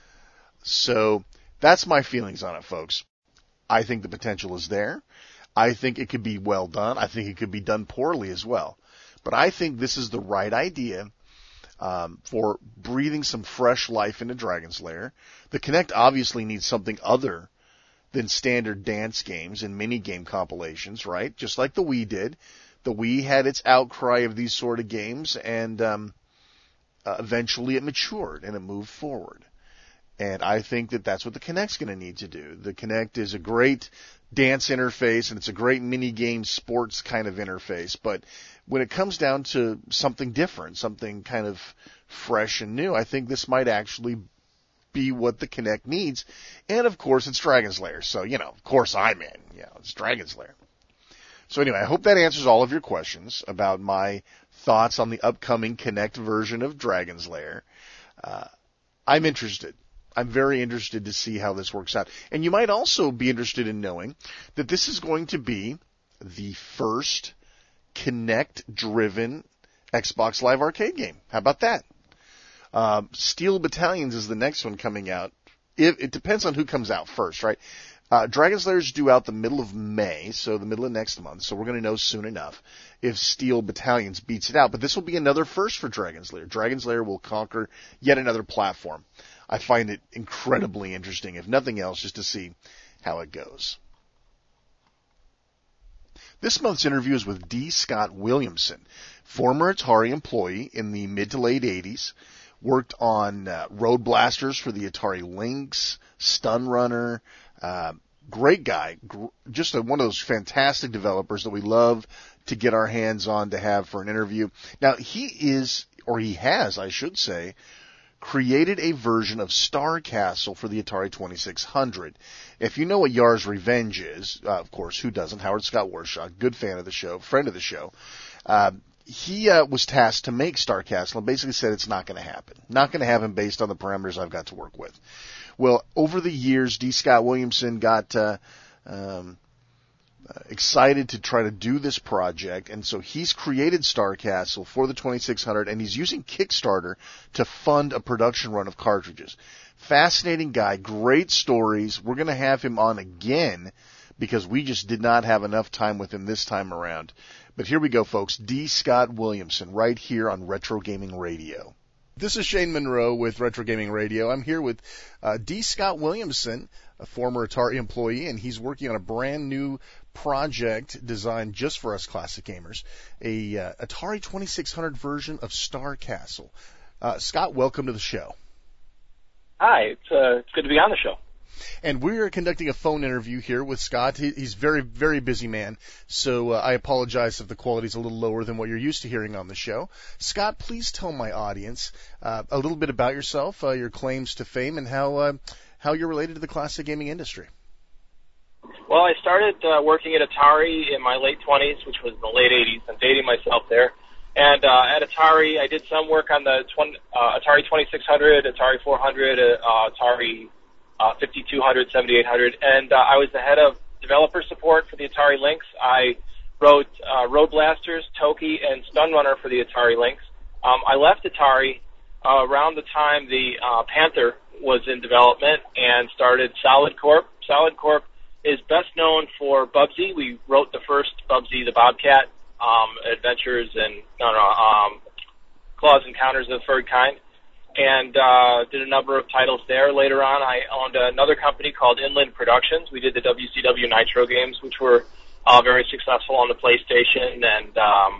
So that's my feelings on it, folks. I think the potential is there. I think it could be well done. I think it could be done poorly as well. But I think this is the right idea for breathing some fresh life into Dragon's Lair. The Kinect obviously needs something other than standard dance games and mini-game compilations, right? Just like the Wii did. The Wii had its outcry of these sort of games, and eventually it matured and it moved forward. And I think that that's what the Kinect's going to need to do. The Kinect is a great dance interface, and it's a great mini game sports kind of interface. But when it comes down to something different, something kind of fresh and new, I think this might actually be what the Kinect needs. And of course, it's Dragon's Lair. So, of course I'm in. It's Dragon's Lair. So anyway, I hope that answers all of your questions about my thoughts on the upcoming Kinect version of Dragon's Lair. I'm interested. I'm very interested to see how this works out. And you might also be interested in knowing that this is going to be the first Kinect-driven Xbox Live Arcade game. How about that? Steel Battalions is the next one coming out. It depends on who comes out first, right? Dragon's Lair is due out the middle of May, so the middle of next month, so we're going to know soon enough if Steel Battalions beats it out. But this will be another first for Dragon's Lair. Dragon's Lair will conquer yet another platform. I find it incredibly interesting, if nothing else, just to see how it goes. This month's interview is with D. Scott Williamson, former Atari employee in the mid to late 80s, worked on Road Blasters for the Atari Lynx, Stun Runner. Great guy, just one of those fantastic developers that we love to get our hands on to have for an interview. Now, he has, I should say, created a version of Star Castle for the Atari 2600. If you know what Yar's Revenge is, of course, who doesn't? Howard Scott Warshaw, good fan of the show, friend of the show. He was tasked to make Star Castle and basically said it's not going to happen. Not going to happen based on the parameters I've got to work with. Well, over the years, D. Scott Williamson got excited to try to do this project, and so he's created Star Castle for the 2600, and he's using Kickstarter to fund a production run of cartridges. Fascinating guy, great stories. We're going to have him on again because we just did not have enough time with him this time around. But here we go, folks. D. Scott Williamson, right here on Retro Gaming Radio. This is Shane Monroe with Retro Gaming Radio. I'm here with D. Scott Williamson, a former Atari employee, and he's working on a brand new project designed just for us classic gamers, a Atari 2600 version of Star Castle. Scott, welcome to the show. Hi, it's good to be on the show. And we're conducting a phone interview here with Scott. He's very, very busy man, so I apologize if the quality's a little lower than what you're used to hearing on the show. Scott, please tell my audience a little bit about yourself, your claims to fame, and how you're related to the classic gaming industry. Well, I started working at Atari in my late 20s, which was in the late 80s. I'm dating myself there. And at Atari, I did some work on the Atari 2600, Atari 400, Atari 5200, 7800, and I was the head of developer support for the Atari Lynx. I wrote Road Blasters, Toki, and Stun Runner for the Atari Lynx. I left Atari around the time the Panther was in development and started Solid Corp. Solid Corp is best known for Bubsy. We wrote the first Bubsy the Bobcat adventures and Claws Encounters of the Third Kind, and did a number of titles there. Later on, I owned another company called Inland Productions. We did the WCW Nitro games, which were very successful on the PlayStation and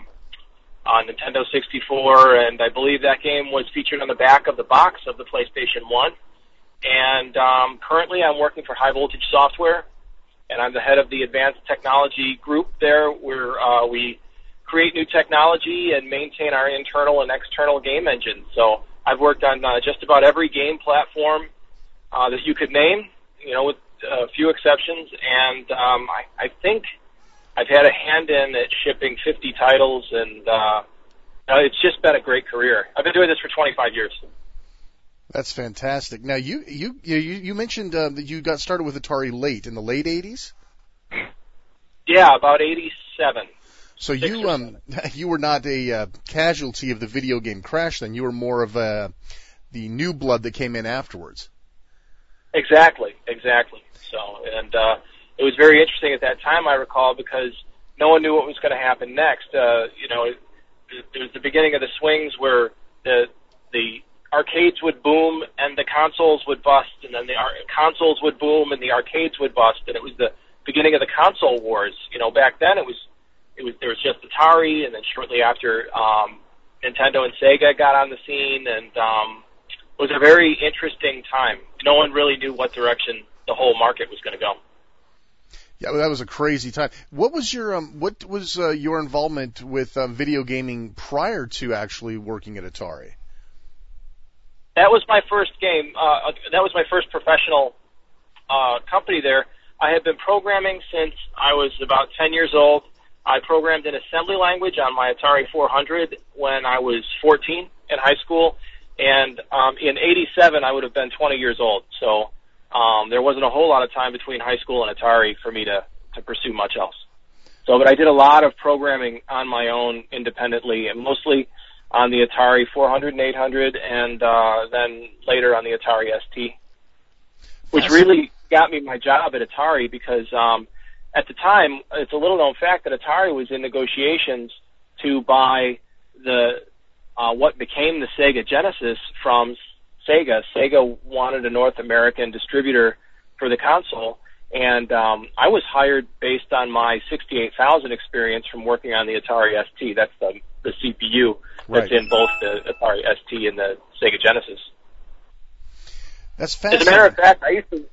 on Nintendo 64, and I believe that game was featured on the back of the box of the PlayStation 1. And currently I'm working for High Voltage Software, and I'm the head of the Advanced Technology Group there, where we create new technology and maintain our internal and external game engines. So I've worked on just about every game platform that you could name, with a few exceptions, and I think I've had a hand in at shipping 50 titles, and it's just been a great career. I've been doing this for 25 years. That's fantastic. Now, you mentioned that you got started with Atari late, in the late 80s? Yeah, about 87. So you were not a casualty of the video game crash then. You were more of the new blood that came in afterwards. Exactly. So, and it was very interesting at that time, I recall, because no one knew what was going to happen next. It was the beginning of the swings where the arcades would boom and the consoles would bust, and then the consoles would boom and the arcades would bust, and it was the beginning of the console wars. Back then there was just Atari, and then shortly after Nintendo and Sega got on the scene, and it was a very interesting time. No one really knew what direction the whole market was going to go. Yeah, that was a crazy time. What was your involvement with video gaming prior to actually working at Atari? That was my first game. That was my first professional company there. I had been programming since I was about 10 years old. I programmed in assembly language on my Atari 400 when I was 14 in high school, and in '87 I would have been 20 years old. So there wasn't a whole lot of time between high school and Atari for me to pursue much else. So, but I did a lot of programming on my own independently, and mostly on the Atari 400 and 800, and then later on the Atari ST, which really got me my job at Atari because at the time, it's a little-known fact that Atari was in negotiations to buy the what became the Sega Genesis from Sega. Sega wanted a North American distributor for the console, and I was hired based on my 68,000 experience from working on the Atari ST. That's the CPU that's in both the Atari ST and the Sega Genesis. That's fascinating. As a matter of fact,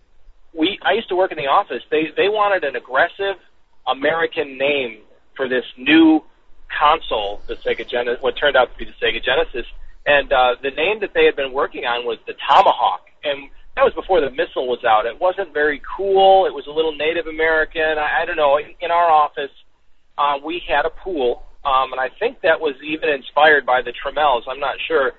I used to work in the office. They wanted an aggressive American name for this new console, the Sega Genesis, what turned out to be the Sega Genesis, and the name that they had been working on was the Tomahawk, and that was before the missile was out. It wasn't very cool. It was a little Native American. I don't know. In our office, we had a pool, and I think that was even inspired by the Tremels. I'm not sure.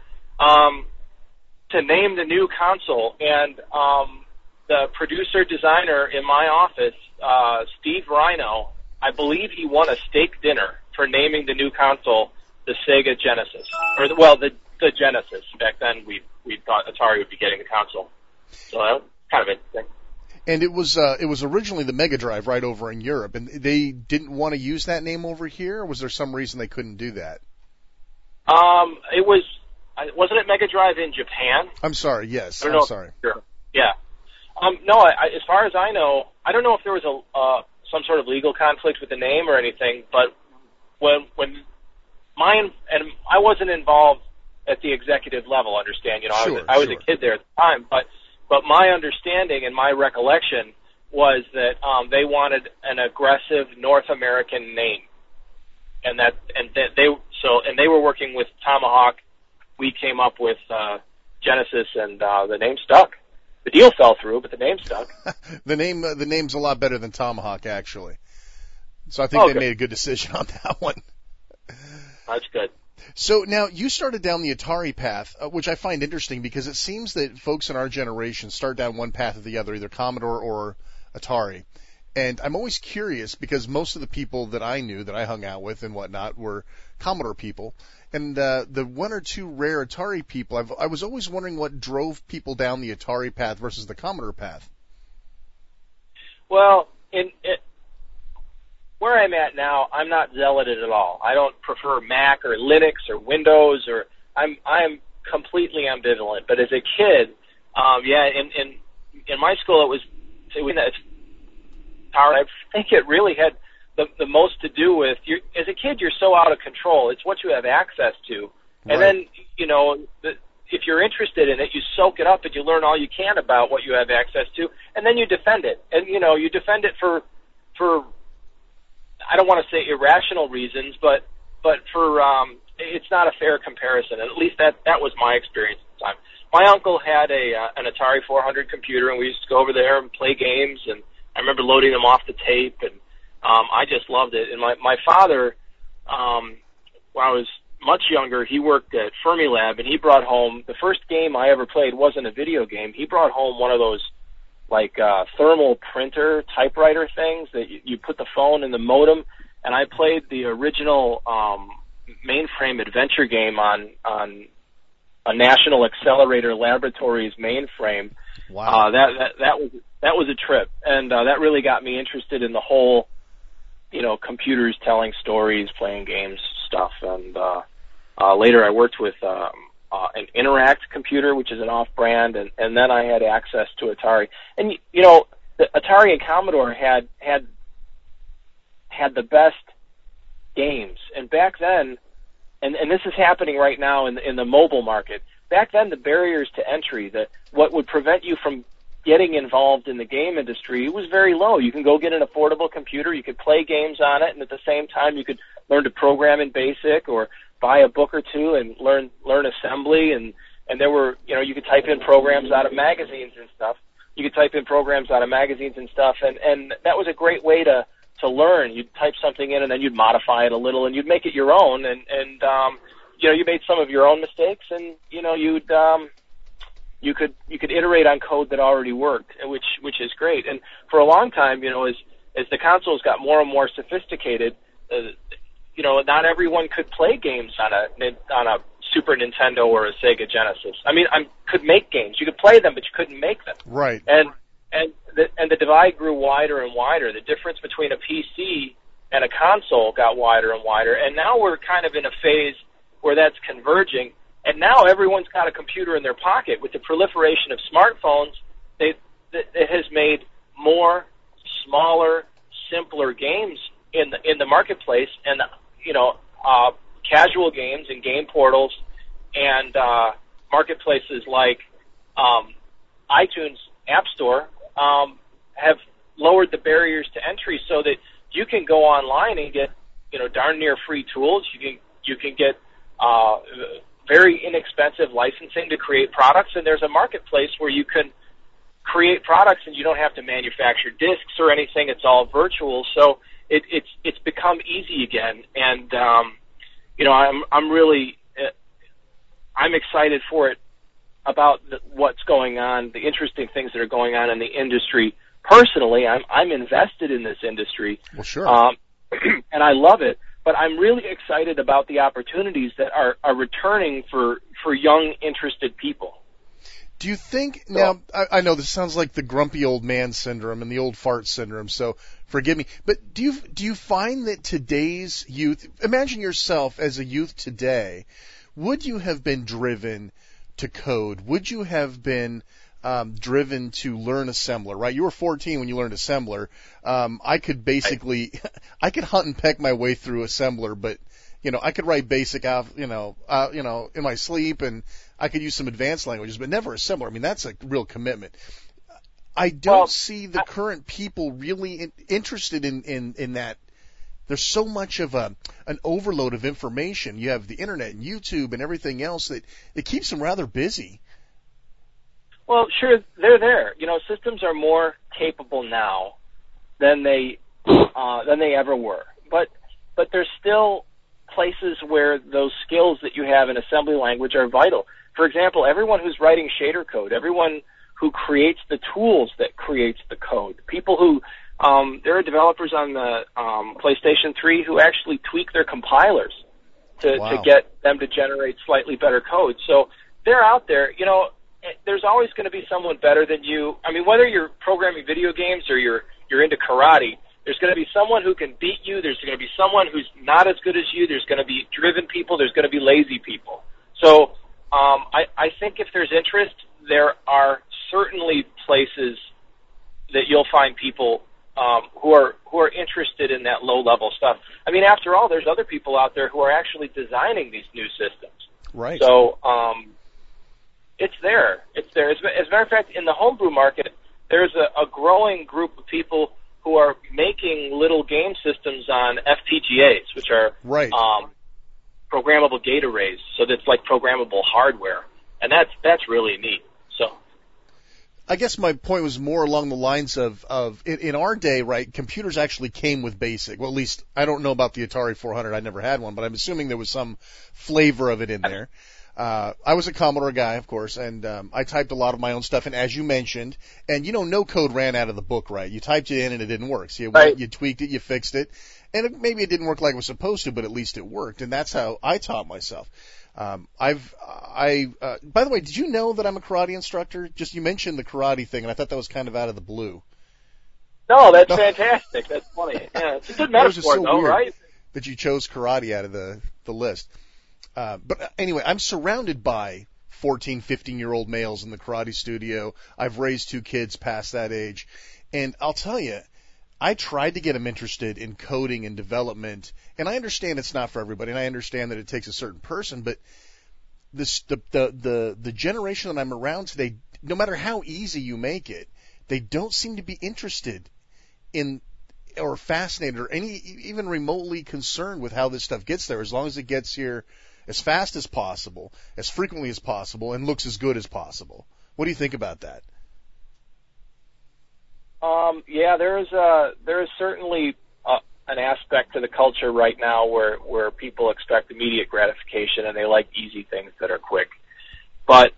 To name the new console, and the producer-designer in my office, Steve Rhino, I believe he won a steak dinner for naming the new console the Sega Genesis. Or, the Genesis. Back then, we thought Atari would be getting the console. So that was kind of interesting. And it was originally the Mega Drive right over in Europe, and they didn't want to use that name over here, or was there some reason they couldn't do that? Wasn't it Mega Drive in Japan? I'm sorry, yes. I'm sorry. Sure. Yeah. No, as far as I know, I don't know if there was some sort of legal conflict with the name or anything, but when mine, and I wasn't involved at the executive level, understand, I was a kid there at the time, but my understanding and my recollection was that they wanted an aggressive North American name, and they were working with Tomahawk. We came up with Genesis, and the name stuck. The deal fell through, but the name stuck. The name's a lot better than Tomahawk, actually. So I think they made a good decision on that one. That's good. So now you started down the Atari path, which I find interesting because it seems that folks in our generation start down one path or the other, either Commodore or Atari. And I'm always curious because most of the people that I knew, that I hung out with and whatnot, were Commodore people. And the one or two rare Atari people, I was always wondering what drove people down the Atari path versus the Commodore path. Well, where I'm at now, I'm not zealoted at all. I don't prefer Mac or Linux or Windows, or I'm completely ambivalent. But as a kid, in my school it was I think it really had the most to do with as a kid you're so out of control. It's what you have access to, and then if you're interested in it, you soak it up and you learn all you can about what you have access to, and then you defend it. And you defend it for I don't want to say irrational reasons, but for it's not a fair comparison. And at least that was my experience at the time. My uncle had an Atari 400 computer, and we used to go over there and play games, and I remember loading them off the tape, and I just loved it. And my father, when I was much younger, he worked at Fermilab, and he brought home, the first game I ever played wasn't a video game. He brought home one of those thermal printer typewriter things that you put the phone in the modem, and I played the original mainframe adventure game on a National Accelerator Laboratories mainframe. Wow. That was a trip, and that really got me interested in the whole, computers telling stories, playing games stuff. And later I worked with an Interact computer, which is an off-brand, and then I had access to Atari. And the Atari and Commodore had the best games. And back then, and this is happening right now in the mobile market. Back then, the barriers to entry, what would prevent you from getting involved in the game industry, it was very low. You can go get an affordable computer, you could play games on it, and at the same time you could learn to program in BASIC or buy a book or two and learn assembly, and there were, you could type in programs out of magazines and stuff. You could type in programs out of magazines and stuff, and that was a great way to learn. You'd type something in and then you'd modify it a little and you'd make it your own, and you made some of your own mistakes, and you could iterate on code that already worked, which is great. And for a long time, as the consoles got more and more sophisticated, not everyone could play games on a Super Nintendo or a Sega Genesis. I mean, could make games. You could play them, but you couldn't make them. Right. And the divide grew wider and wider. The difference between a PC and a console got wider and wider. And now we're kind of in a phase where that's converging. And now everyone's got a computer in their pocket. With the proliferation of smartphones, it has made more smaller, simpler games in the marketplace, and casual games and game portals and marketplaces like iTunes App Store have lowered the barriers to entry so that you can go online and get darn near free tools. You can get very inexpensive licensing to create products, and there's a marketplace where you can create products and you don't have to manufacture discs or anything. It's all virtual, so it's become easy again. And I'm excited for it, about what's going on, the interesting things that are going on in the industry. Personally, I'm invested in this industry. Well, sure. And I love it. But I'm really excited about the opportunities that are returning for young, interested people. Do you think, now, I know this sounds like the grumpy old man syndrome and the old fart syndrome, so forgive me, but do you find that today's youth, imagine yourself as a youth today, would you have been driven to code? Would you have been driven to learn assembler, right? You were 14 when you learned assembler. I could basically, I could hunt and peck my way through assembler, but, I could write BASIC out, in my sleep, and I could use some advanced languages, but never assembler. I mean, that's a real commitment. I don't see the current people really interested in that. There's so much of an overload of information. You have the internet and YouTube and everything else that it keeps them rather busy. Well, sure, they're there. Systems are more capable now than they ever were. But there's still places where those skills that you have in assembly language are vital. For example, everyone who's writing shader code, everyone who creates the tools that creates the code, people who there are developers on the PlayStation 3 who actually tweak their compilers to get them to generate slightly better code. So they're out there. There's always going to be someone better than you. I mean, whether you're programming video games or you're into karate, there's going to be someone who can beat you. There's going to be someone who's not as good as you. There's going to be driven people. There's going to be lazy people. So I think if there's interest, there are certainly places that you'll find people who are interested in that low-level stuff. I mean, after all, there's other people out there who are actually designing these new systems. Right. So it's there. It's there. As a matter of fact, in the homebrew market, there's a growing group of people who are making little game systems on FPGAs, which are programmable gate arrays. So that's like programmable hardware, and that's really neat. So, I guess my point was more along the lines of in our day, right? Computers actually came with BASIC. Well, at least I don't know about the Atari 400. I never had one, but I'm assuming there was some flavor of it in there. I was a Commodore guy, of course, and I typed a lot of my own stuff. And as you mentioned, and no code ran out of the book, right? You typed it in and it didn't work. So you tweaked it, you fixed it, and maybe it didn't work like it was supposed to, but at least it worked. And that's how I taught myself. By the way, did you know that I'm a karate instructor? Just you mentioned the karate thing, and I thought that was kind of out of the blue. No, that's fantastic. That's funny. Yeah, it's a good metaphor, though, right? That you chose karate out of the list. But anyway, I'm surrounded by 14, 15-year-old males in the karate studio. I've raised 2 kids past that age. And I'll tell you, I tried to get them interested in coding and development. And I understand it's not for everybody, and I understand that it takes a certain person. But the generation that I'm around today, no matter how easy you make it, they don't seem to be interested in or fascinated or even remotely concerned with how this stuff gets there, as long as it gets here as fast as possible, as frequently as possible, and looks as good as possible. What do you think about that? Yeah, there is certainly an aspect to the culture right now where people expect immediate gratification and they like easy things that are quick. But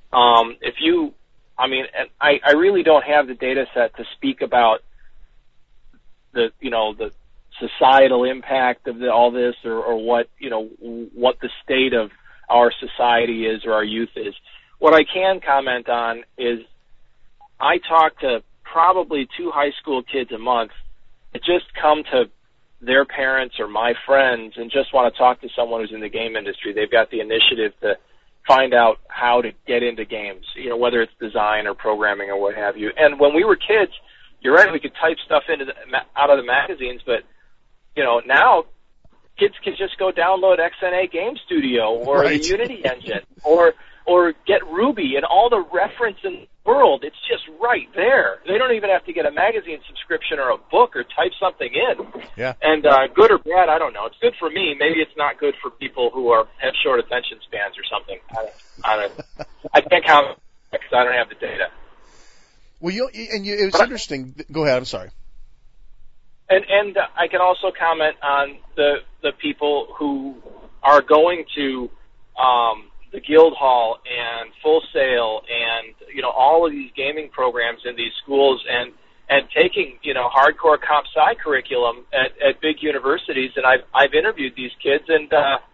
I really don't have the data set to speak about the societal impact of all this or what the state of our society is or our youth is. What I can comment on is I talk to probably 2 high school kids a month that just come to their parents or my friends and just want to talk to someone who's in the game industry. They've got the initiative to find out how to get into games, whether it's design or programming or what have you. And when we were kids, you're right, we could type stuff out of the magazines, but now kids can just go download XNA Game Studio or the Unity engine or get Ruby and all the reference in the world. It's just right there. They don't even have to get a magazine subscription or a book or type something in. Yeah. And good or bad, I don't know. It's good for me. Maybe it's not good for people who have short attention spans or something. I can't comment because I don't have the data. Well, it was interesting. Go ahead. I'm sorry. And I can also comment on the people who are going to the Guildhall and Full Sail and all of these gaming programs in these schools and taking hardcore comp sci curriculum at big universities. And I've interviewed these kids, and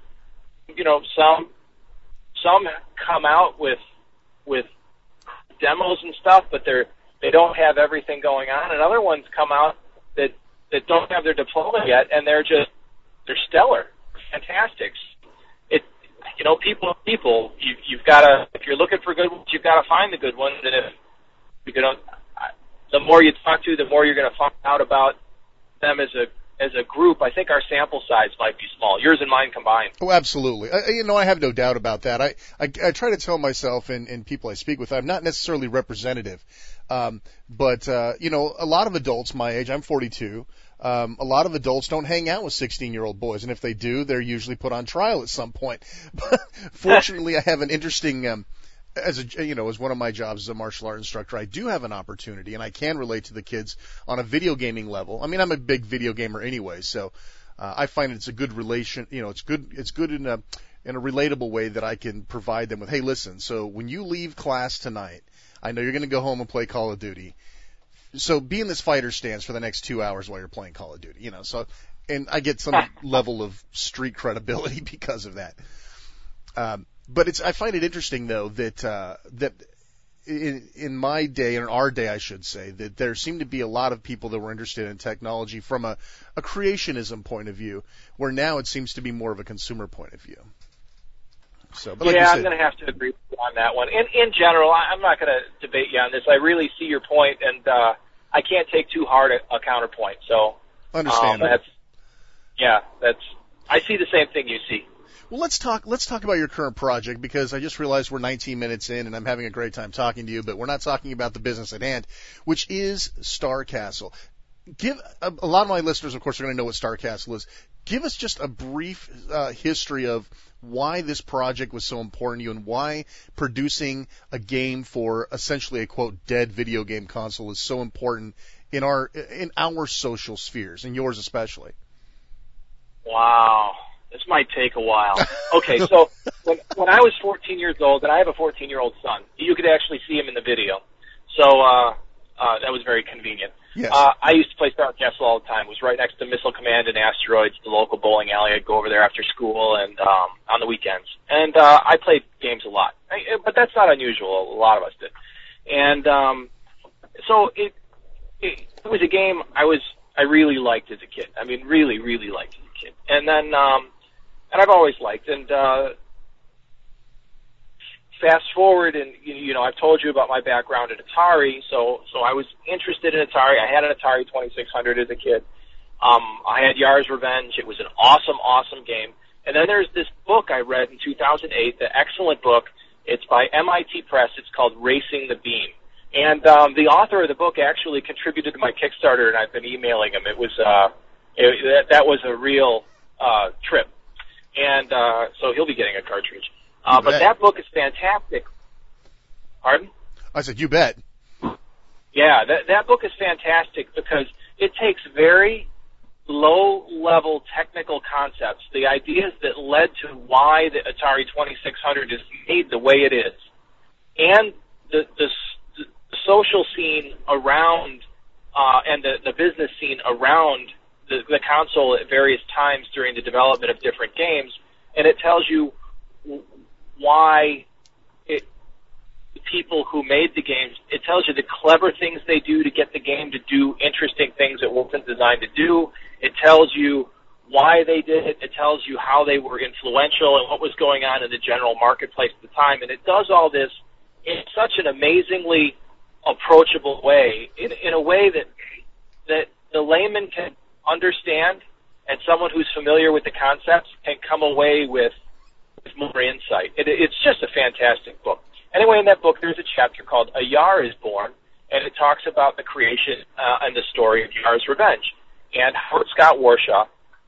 some come out with demos and stuff, but they don't have everything going on, and other ones come out that don't have their diploma yet, and they're stellar, fantastic. People. You've got to, if you're looking for good ones, you've got to find the good ones, and if you don't, the more you talk to, the more you're going to find out about them as a group. I think our sample size might be small, yours and mine combined. Oh, absolutely. I have no doubt about that. I try to tell myself and people I speak with, I'm not necessarily representative. But a lot of adults my age, I'm 42, a lot of adults don't hang out with 16-year-old boys, and if they do, they're usually put on trial at some point. But fortunately, I have an interesting, as one of my jobs as a martial art instructor, I do have an opportunity, and I can relate to the kids on a video gaming level. I mean, I'm a big video gamer anyway, so I find it's a good relation. It's good in a relatable way that I can provide them with. Hey, listen. So when you leave class tonight, I know you're going to go home and play Call of Duty. So be in this fighter stance for the next 2 hours while you're playing Call of Duty. And I get some level of street credibility because of that. But I find it interesting though that in my day, in our day, I should say, that there seem to be a lot of people that were interested in technology from a creationism point of view, where now it seems to be more of a consumer point of view. So, but I'm going to have to agree with you on that one. In general, I'm not going to debate you on this. I really see your point, and I can't take too hard a counterpoint. So, understandable. I see the same thing you see. Well, let's talk about your current project, because I just realized we're 19 minutes in, and I'm having a great time talking to you, but we're not talking about the business at hand, which is Star Castle. A lot of my listeners, of course, are going to know what Star Castle is. Give us just a brief history of why this project was so important to you and why producing a game for essentially a, quote, dead video game console is so important in our social spheres, and yours especially. Wow. This might take a while. Okay, so when I was 14 years old, and I have a 14-year-old son, you could actually see him in the video. So that was very convenient. Yes. I used to play Star Castle all the time. It was right next to Missile Command and Asteroids, the local bowling alley. I'd go over there after school and on the weekends. And I played games a lot. But that's not unusual. A lot of us did. And so it was a game I really liked as a kid. I mean, really, really liked as a kid. And then and I've always liked. And fast forward, and I've told you about my background at Atari, so I was interested in Atari. I had an Atari 2600 as a kid. I had Yar's Revenge. It was an awesome, awesome game. And then there's this book I read in 2008, the excellent book. It's by MIT Press. It's called Racing the Beam. And the author of the book actually contributed to my Kickstarter, and I've been emailing him. It was that was a real trip. And so he'll be getting a cartridge. But that book is fantastic. Pardon? I said, you bet. Yeah, that book is fantastic because it takes very low-level technical concepts, the ideas that led to why the Atari 2600 is made the way it is, and the social scene around and the business scene around the console at various times during the development of different games, and it tells you why the people who made the games, it tells you the clever things they do to get the game to do interesting things it wasn't designed to do. It tells you why they did it. It tells you how they were influential and what was going on in the general marketplace at the time. And it does all this in such an amazingly approachable way, in a way that the layman can understand, and someone who's familiar with the concepts can come away with more insight. It's just a fantastic book. Anyway, in that book, there's a chapter called A Yar is Born, and it talks about the creation and the story of Yar's Revenge. And Howard Scott Warshaw,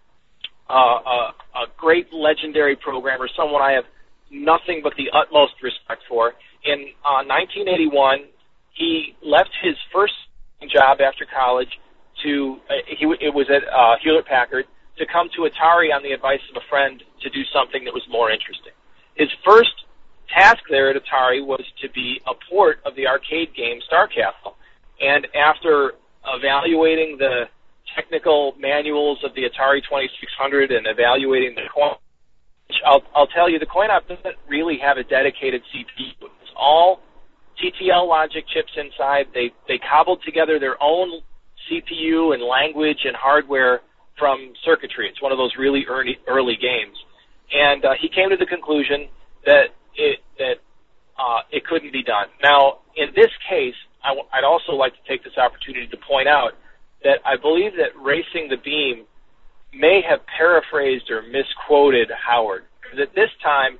a great legendary programmer, someone I have nothing but the utmost respect for, in 1981, he left his first job after college it was at Hewlett-Packard, to come to Atari on the advice of a friend to do something that was more interesting. His first task there at Atari was to be a port of the arcade game Star Castle. And after evaluating the technical manuals of the Atari 2600 and evaluating the coin, which I'll tell you, the coin-op doesn't really have a dedicated CPU. It's all TTL logic chips inside. They cobbled together their own CPU and language and hardware from circuitry. It's one of those really early games. And he came to the conclusion that it couldn't be done. Now, in this case, I'd also like to take this opportunity to point out that I believe that Racing the Beam may have paraphrased or misquoted Howard. Because at this time,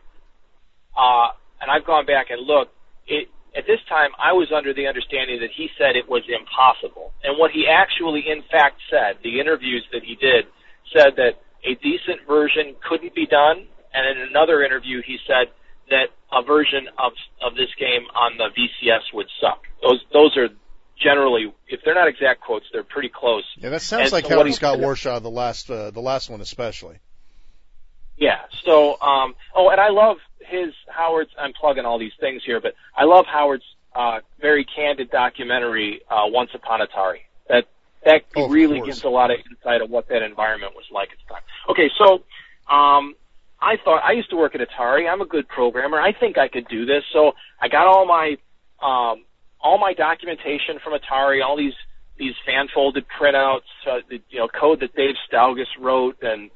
and I've gone back and looked, at this time I was under the understanding that he said it was impossible. And what he actually in fact said, the interviews that he did, said that a decent version couldn't be done, and in another interview he said that a version of this game on the VCS would suck. Those are generally, if they're not exact quotes, they're pretty close. Yeah, that sounds like Howard Scott Warshaw, the last one especially. Yeah. So, and I love Howard's. I'm plugging all these things here, but I love Howard's very candid documentary, Once Upon Atari. That really gives a lot of insight of what that environment was like at the time. Okay, so I thought, I used to work at Atari. I'm a good programmer. I think I could do this. So I got all my documentation from Atari, all these fan-folded printouts, code that Dave Stalgus wrote, and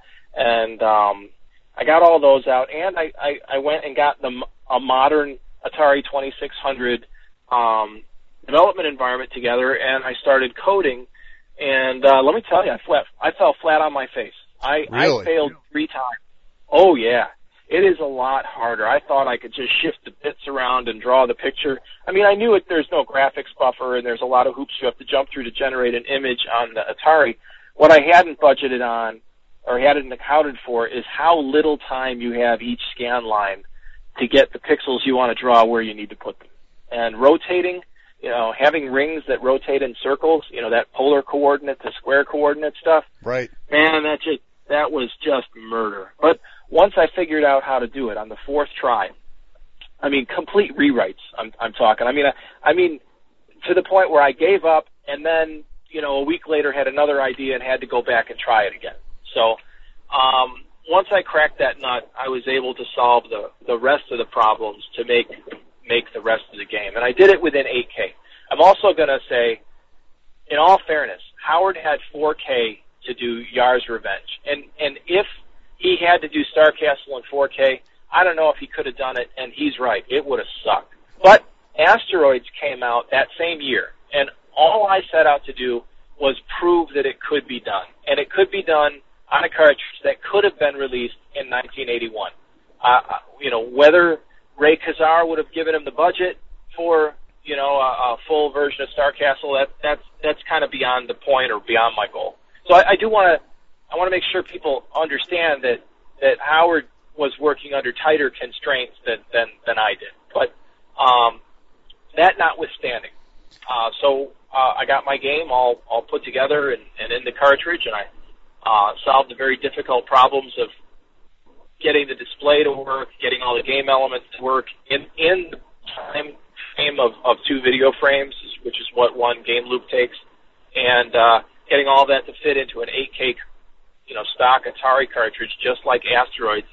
I got all those out, and I went and got a modern Atari 2600 development environment together, and I started coding. And let me tell you, I fell flat on my face. Really? I failed 3 times. Oh yeah, it is a lot harder. I thought I could just shift the bits around and draw the picture. I mean, I knew there's no graphics buffer, and there's a lot of hoops you have to jump through to generate an image on the Atari. What I hadn't budgeted on, or hadn't accounted for, is how little time you have each scan line to get the pixels you want to draw where you need to put them. And rotating, having rings that rotate in circles, that polar coordinate to square coordinate stuff. Right. Man, that was just murder. But once I figured out how to do it on the 4th try, I mean, complete rewrites, I'm talking. I mean, to the point where I gave up, and then, a week later had another idea and had to go back and try it again. So, once I cracked that nut, I was able to solve the rest of the problems to make the rest of the game. And I did it within 8K. I'm also going to say, in all fairness, Howard had 4K to do Yar's Revenge. And if he had to do Star Castle in 4K, I don't know if he could have done it, and he's right. It would have sucked. But Asteroids came out that same year, and all I set out to do was prove that it could be done. And it could be done on a cartridge that could have been released in 1981. Whether Ray Kazar would have given him the budget for, a full version of Star Castle. That's kind of beyond the point or beyond my goal. So I want to make sure people understand that Howard was working under tighter constraints than I did. But that notwithstanding, so I got my game all put together and in the cartridge, and I solved the very difficult problems of getting the display to work, getting all the game elements to work in the time frame of 2 video frames, which is what one game loop takes, and getting all that to fit into an 8K, stock Atari cartridge, just like Asteroids.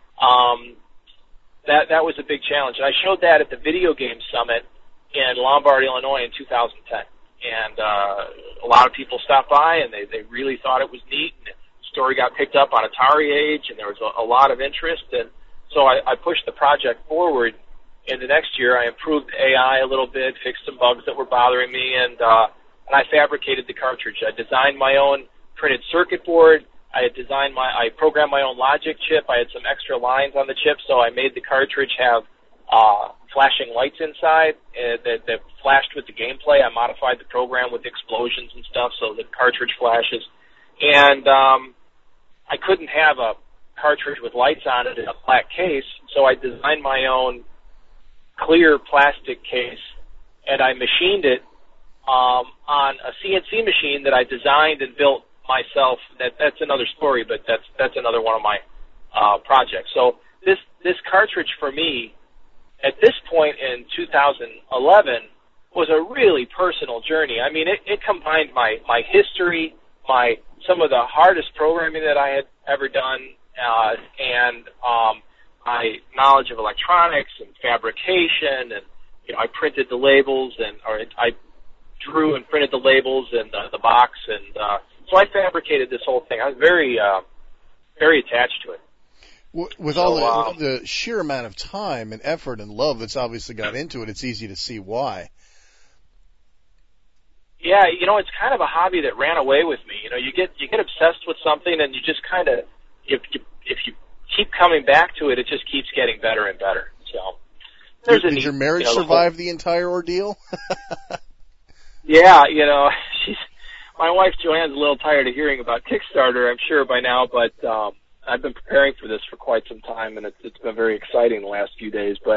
That was a big challenge, and I showed that at the Video Game Summit in Lombard, Illinois, in 2010. And a lot of people stopped by, and they really thought it was neat. And the story got picked up on Atari Age, and there was a lot of interest. And so I pushed the project forward. In the next year, I improved AI a little bit, fixed some bugs that were bothering me, and I fabricated the cartridge. I designed my own printed circuit board. I programmed my own logic chip. I had some extra lines on the chip, so I made the cartridge have flashing lights inside that flashed with the gameplay. I modified the program with explosions and stuff so the cartridge flashes. And I couldn't have a cartridge with lights on it in a black case, so I designed my own clear plastic case, and I machined it on a CNC machine that I designed and built myself. That's another story, but that's another one of my projects. So this cartridge for me, at this point in 2011, was a really personal journey. I mean, it combined my history, some of the hardest programming that I had ever done, and my knowledge of electronics and fabrication, and I printed the labels, I drew and printed the labels and the box, and so I fabricated this whole thing. I was very, very attached to it. With all the sheer amount of time and effort and love that's obviously got into it, it's easy to see why. Yeah, it's kind of a hobby that ran away with me. You get obsessed with something, and you just kind of, if you keep coming back to it, it just keeps getting better and better. So, did your marriage survive the entire ordeal? Yeah, my wife Joanne's a little tired of hearing about Kickstarter, I'm sure by now, but I've been preparing for this for quite some time, and it's been very exciting the last few days. But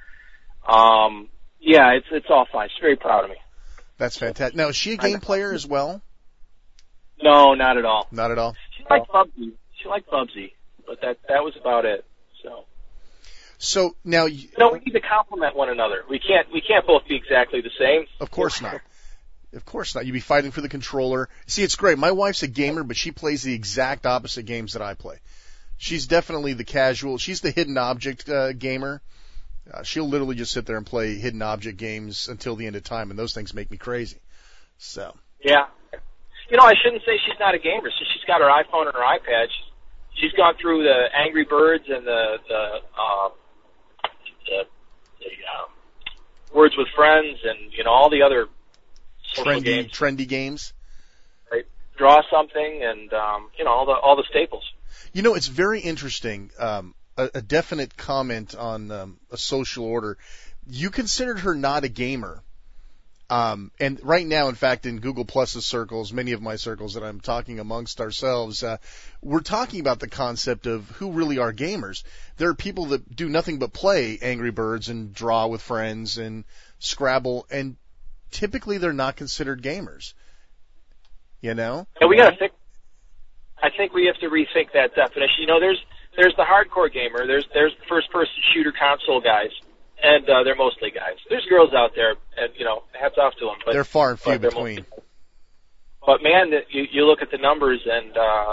yeah, it's all fine. She's very proud of me. That's fantastic. Now, is she a game player as well? No, not at all. Not at all. She liked Bubsy, but that was about it. So now, we need to complement one another. We can't both be exactly the same. Of course not. Of course not. You'd be fighting for the controller. See, it's great. My wife's a gamer, but she plays the exact opposite games that I play. She's definitely the casual. She's the hidden object gamer. She'll literally just sit there and play hidden object games until the end of time, and those things make me crazy. So. Yeah. I shouldn't say she's not a gamer. So she's got her iPhone and her iPad. She's gone through the Angry Birds and the Words with Friends and all the other trendy games. Right. Draw something and all the staples. It's very interesting. A definite comment on a social order. You considered her not a gamer. And right now, in fact, in Google Plus's circles, many of my circles that I'm talking amongst ourselves, we're talking about the concept of who really are gamers. There are people that do nothing but play Angry Birds and draw with friends and Scrabble, and typically they're not considered gamers. And we got to think. I think we have to rethink that definition. There's the hardcore gamer. There's the first-person shooter console guys. And they're mostly guys. There's girls out there, and hats off to them. But they're far and few between. But man, you look at the numbers, and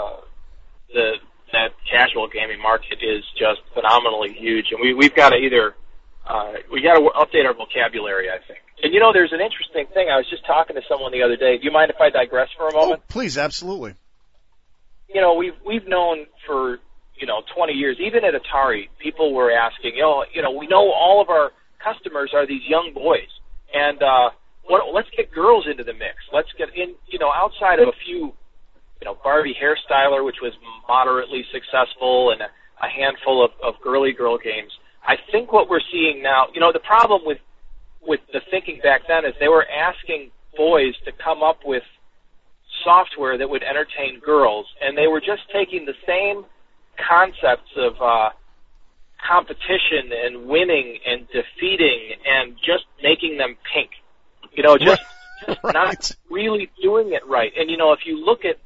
that casual gaming market is just phenomenally huge. And we've got to update our vocabulary, I think. And there's an interesting thing. I was just talking to someone the other day. Do you mind if I digress for a moment? Oh, please, absolutely. We've known for 20 years, even at Atari, people were asking, we know all of our customers are these young boys, and let's get girls into the mix. Let's get in, outside of a few, Barbie Hairstyler, which was moderately successful, and a handful of girly girl games. I think what we're seeing now, the problem with the thinking back then is they were asking boys to come up with software that would entertain girls, and they were just taking the same concepts of competition and winning and defeating and just making them pink. Just right. Not really doing it right. And if you look at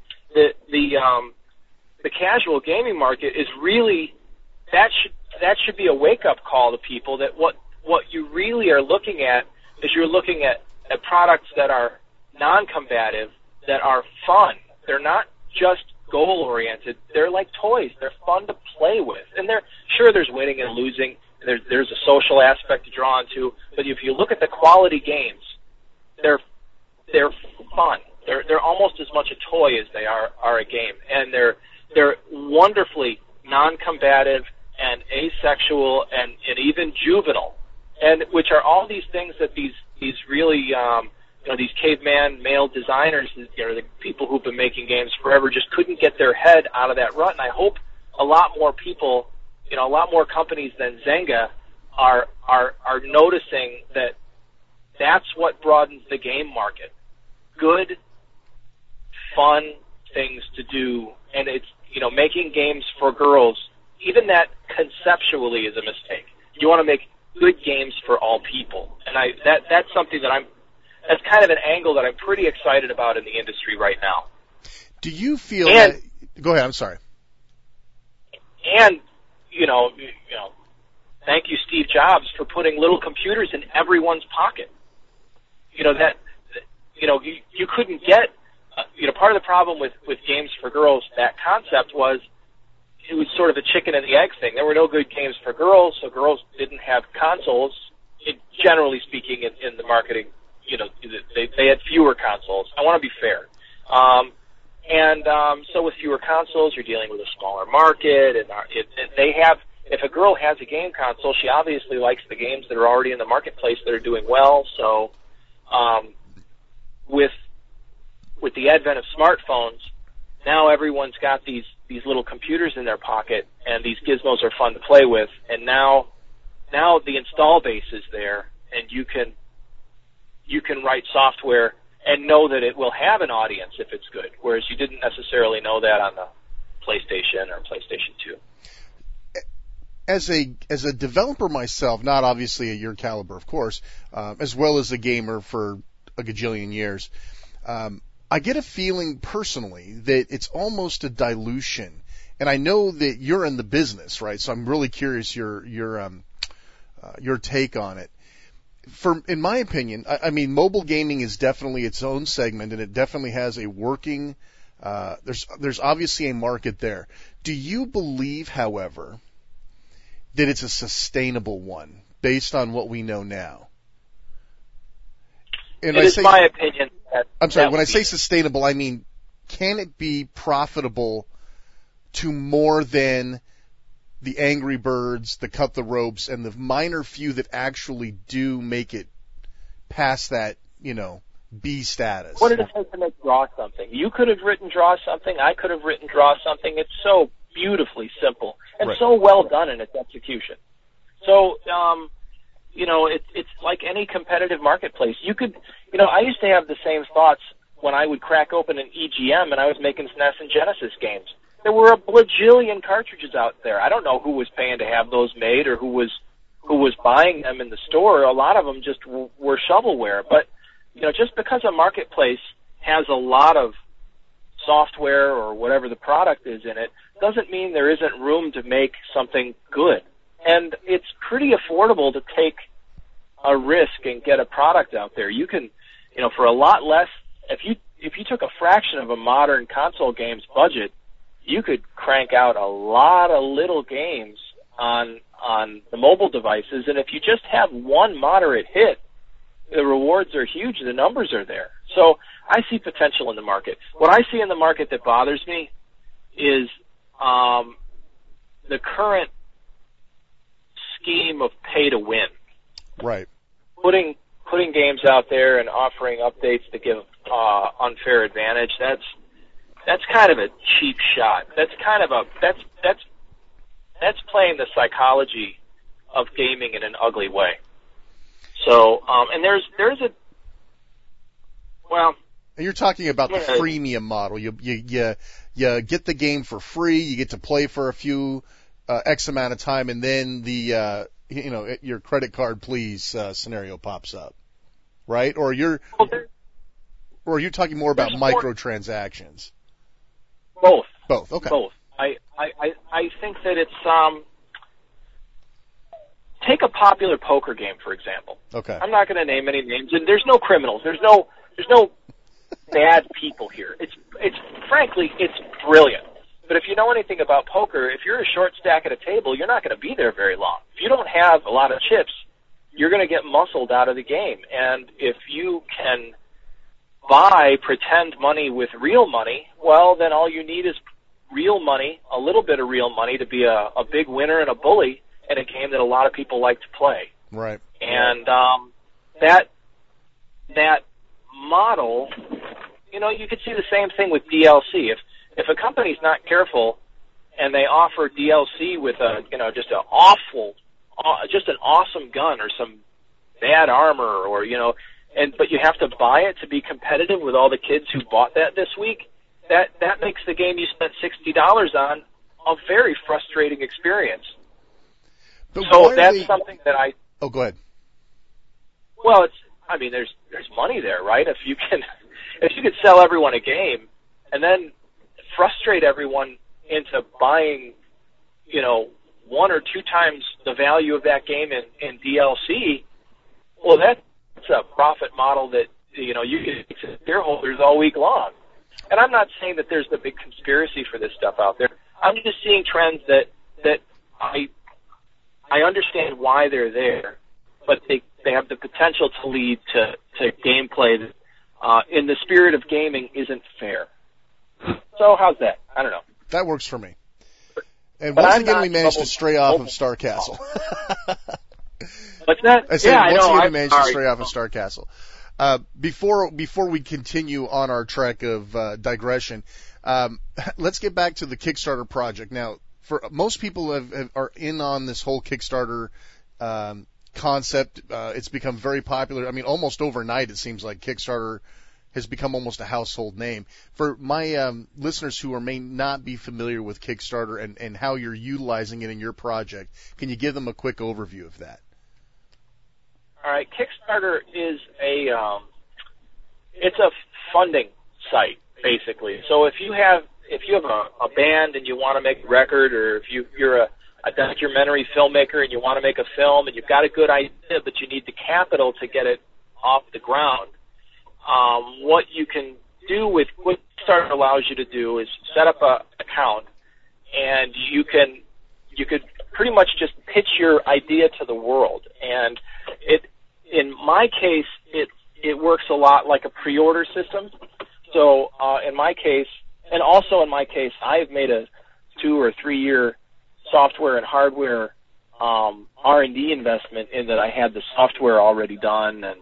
the casual gaming market is really that should be a wake-up call to people that what you really are looking at is you're looking at products that are non-combative, that are fun. They're not just goal-oriented. They're like toys. They're fun to play with. And there's winning and losing. There's a social aspect to draw into. But if you look at the quality games, they're fun. They're almost as much a toy as they are a game. And they're wonderfully non-combative and asexual and even juvenile, and which are all these things that these really these caveman male designers, the people who've been making games forever, just couldn't get their head out of that rut. And I hope a lot more people, a lot more companies than Zynga are noticing that that's what broadens the game market. Good, fun things to do, and it's making games for girls. Even that conceptually is a mistake. You want to make good games for all people, and that's something that's kind of an angle that I'm pretty excited about in the industry right now. Do you feel that? Go ahead. I'm sorry. And thank you, Steve Jobs, for putting little computers in everyone's pocket. You couldn't get. Part of the problem with games for girls, that concept was it was sort of a chicken and the egg thing. There were no good games for girls, so girls didn't have consoles. Generally speaking, in the marketing, they had fewer consoles. I want to be fair. So with fewer consoles, you're dealing with a smaller market, and if a girl has a game console, she obviously likes the games that are already in the marketplace that are doing well. So, with the advent of smartphones, now everyone's got these little computers in their pocket, and these gizmos are fun to play with. And now the install base is there, and you can write software and know that it will have an audience if it's good, whereas you didn't necessarily know that on the PlayStation or PlayStation 2. As a developer myself, not obviously at your caliber, of course, as well as a gamer for a gajillion years, I get a feeling personally that it's almost a dilution. And I know that you're in the business, right? So I'm really curious your take on it. In my opinion, I mean, mobile gaming is definitely its own segment, and it definitely has a working. There's obviously a market there. Do you believe, however, that it's a sustainable one based on what we know now? And it is my opinion. I'm sorry, when I say sustainable, I mean, can it be profitable to more than the Angry Birds, the Cut the Ropes, and the minor few that actually do make it past that, B status? What did it take to make Draw Something? You could have written Draw Something. I could have written Draw Something. It's so beautifully simple and right. so well done in its execution. So, it's like any competitive marketplace. You could, I used to have the same thoughts when I would crack open an EGM and I was making SNES and Genesis games. There were a bajillion cartridges out there. I don't know who was paying to have those made or who was buying them in the store. A lot of them just were shovelware. But, just because a marketplace has a lot of software or whatever the product is in it doesn't mean there isn't room to make something good. And it's pretty affordable to take a risk and get a product out there. You can, for a lot less, if you took a fraction of a modern console game's budget, you could crank out a lot of little games on the mobile devices. And if you just have one moderate hit, the rewards are huge. The numbers are there. So I see potential in the market. What I see in the market that bothers me is the current scheme of pay to win. Right. Putting games out there and offering updates to give unfair advantage, that's kind of a cheap shot. That's kind of that's playing the psychology of gaming in an ugly way. So, and there's a, well. And you're talking about the freemium model. You get the game for free. You get to play for a few X amount of time, and then the your credit card please scenario pops up, right? Or you're talking more about microtransactions. Both. Both. Okay. Both. I think that it's take a popular poker game, for example. Okay. I'm not going to name any names, and there's no criminals. There's no bad people here. It's frankly, it's brilliant. But if you know anything about poker, if you're a short stack at a table, you're not going to be there very long. If you don't have a lot of chips, you're going to get muscled out of the game. And if you can buy pretend money with real money, well, then all you need is real money, a little bit of real money to be a big winner and a bully in a game that a lot of people like to play. Right. And that model, you could see the same thing with DLC. If a company's not careful and they offer DLC with just an awesome gun or some bad armor but you have to buy it to be competitive with all the kids who bought that this week, that makes the game you spent $60 on a very frustrating experience. But so that's something that Oh, go ahead. Well, there's money there, right? If you could sell everyone a game and then frustrate everyone into buying, 1 or 2 times the value of that game in DLC, well, that's a profit model that, you can get to shareholders all week long. And I'm not saying that there's the big conspiracy for this stuff out there. I'm just seeing trends that I understand why they're there, but they have the potential to lead to gameplay that, in the spirit of gaming, isn't fair. So how's that? I don't know. That works for me. And once again, we managed to stray off of Star Castle. What's that? I said, once again, we managed to stray off of Star Castle. Before we continue on our track of digression, let's get back to the Kickstarter project. Now, for most people are in on this whole Kickstarter concept. It's become very popular. Almost overnight, it seems like Kickstarter has become almost a household name. For my listeners who may not be familiar with Kickstarter and how you're utilizing it in your project, can you give them a quick overview of that? All right, Kickstarter is it's a funding site, basically. So if you have a band and you want to make a record, or if you're a documentary filmmaker and you want to make a film and you've got a good idea but you need the capital to get it off the ground, what you can do with what Kickstarter allows you to do is set up an account, and you could pretty much just pitch your idea to the world. And in my case, it works a lot like a pre-order system. So in my case, I've made a 2 or 3 year software and hardware R&D investment in that I had the software already done and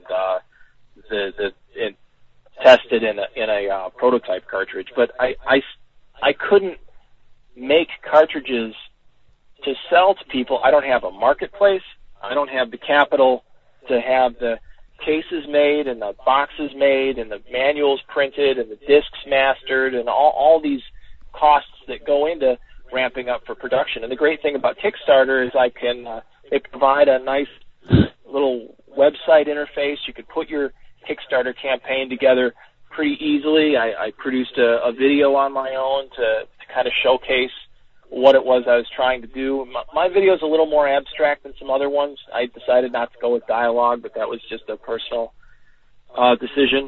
tested in a prototype cartridge. But I couldn't make cartridges to sell to people. I don't have a marketplace. I don't have the capital to have the cases made and the boxes made and the manuals printed and the discs mastered and all these costs that go into ramping up for production. And the great thing about Kickstarter is they provide a nice little website interface. You could put your Kickstarter campaign together pretty easily. I produced a video on my own to kind of showcase what it was I was trying to do. My video is a little more abstract than some other ones. I decided not to go with dialogue, but that was just a personal decision.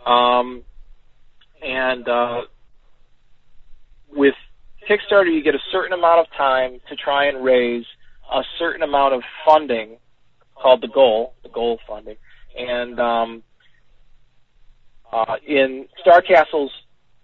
With Kickstarter, you get a certain amount of time to try and raise a certain amount of funding called the goal funding. And in Star Castle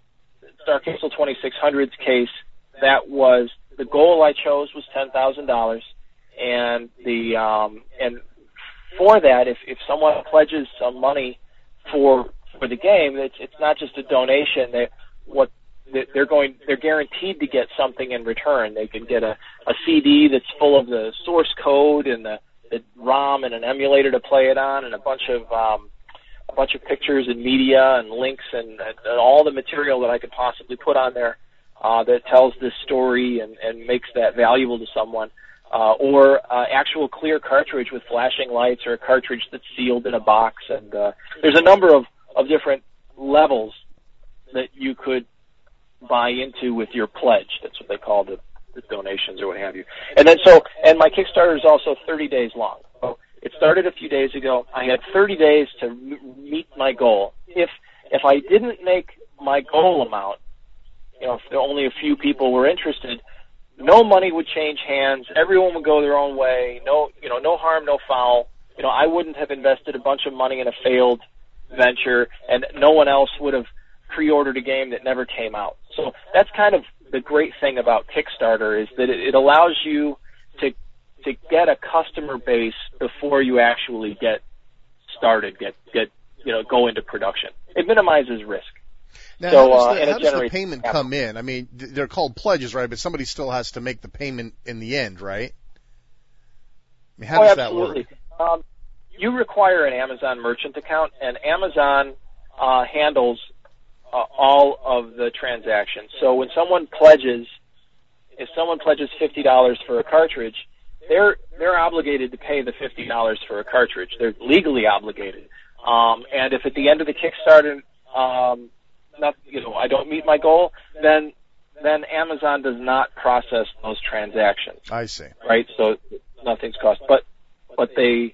2600's case, that was the goal I chose was $10,000, and and for that, if someone pledges some money for the game, it's not just a donation. What they're guaranteed to get something in return. They can get a CD that's full of the source code and the ROM and an emulator to play it on, and a bunch of pictures and media and links and all the material that I could possibly put on there that tells this story and makes that valuable to someone. Or actual clear cartridge with flashing lights, or a cartridge that's sealed in a box. And there's a number of different levels that you could buy into with your pledge. That's what they call the donations or what have you. And my Kickstarter is also 30 days long. So it started a few days ago. I had 30 days to meet my goal. If I didn't make my goal amount, if only a few people were interested, no money would change hands. Everyone would go their own way. No harm, no foul. I wouldn't have invested a bunch of money in a failed venture, and no one else would have pre-ordered a game that never came out. So that's kind of the great thing about Kickstarter, is that it allows you to get a customer base before you actually get started, go into production. It minimizes risk. Now, how does the payment come in? I mean, they're called pledges, right? But somebody still has to make the payment in the end, right? I mean, how does that work? You require an Amazon merchant account, and Amazon handles all of the transactions. So when someone pledges, if someone pledges $50 for a cartridge, they're obligated to pay the $50 for a cartridge. They're legally obligated. And if at the end of the Kickstarter, I don't meet my goal, then Amazon does not process those transactions. I see. Right? So nothing's cost. But they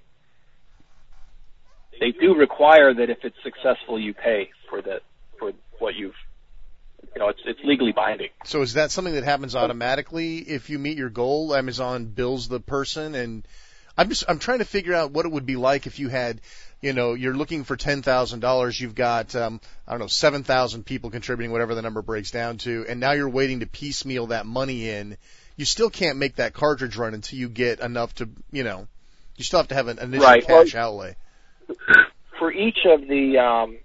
do require that if it's successful, you pay for what you've, it's legally binding. So is that something that happens automatically if you meet your goal? Amazon bills the person, and I'm trying to figure out what it would be like if you had, you're looking for $10,000, you've got, 7,000 people contributing, whatever the number breaks down to, and now you're waiting to piecemeal that money in. You still can't make that cartridge run until you get enough to, you still have to have an initial cash outlay. For each of the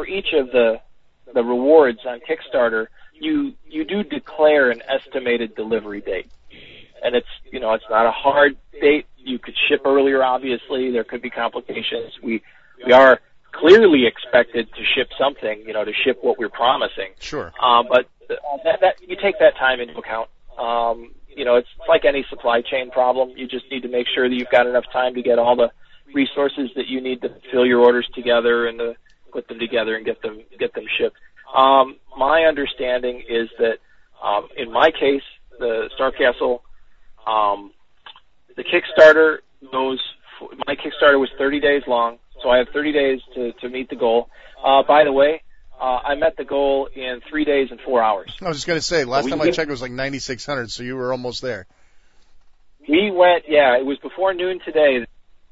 rewards on Kickstarter, you do declare an estimated delivery date. And it's not a hard date. You could ship earlier, obviously. There could be complications. We are clearly expected to ship something, to ship what we're promising. Sure. But that you take that time into account. It's like any supply chain problem. You just need to make sure that you've got enough time to get all the resources that you need to fill your orders together and to put them together and get them shipped. My understanding is that in my case, the Star Castle, the Kickstarter my Kickstarter was 30 days long, so I have 30 days to meet the goal. By the way, I met the goal in 3 days and 4 hours. I was just going to say, last time I checked, it was like 9,600, so you were almost there. We went, it was before noon today.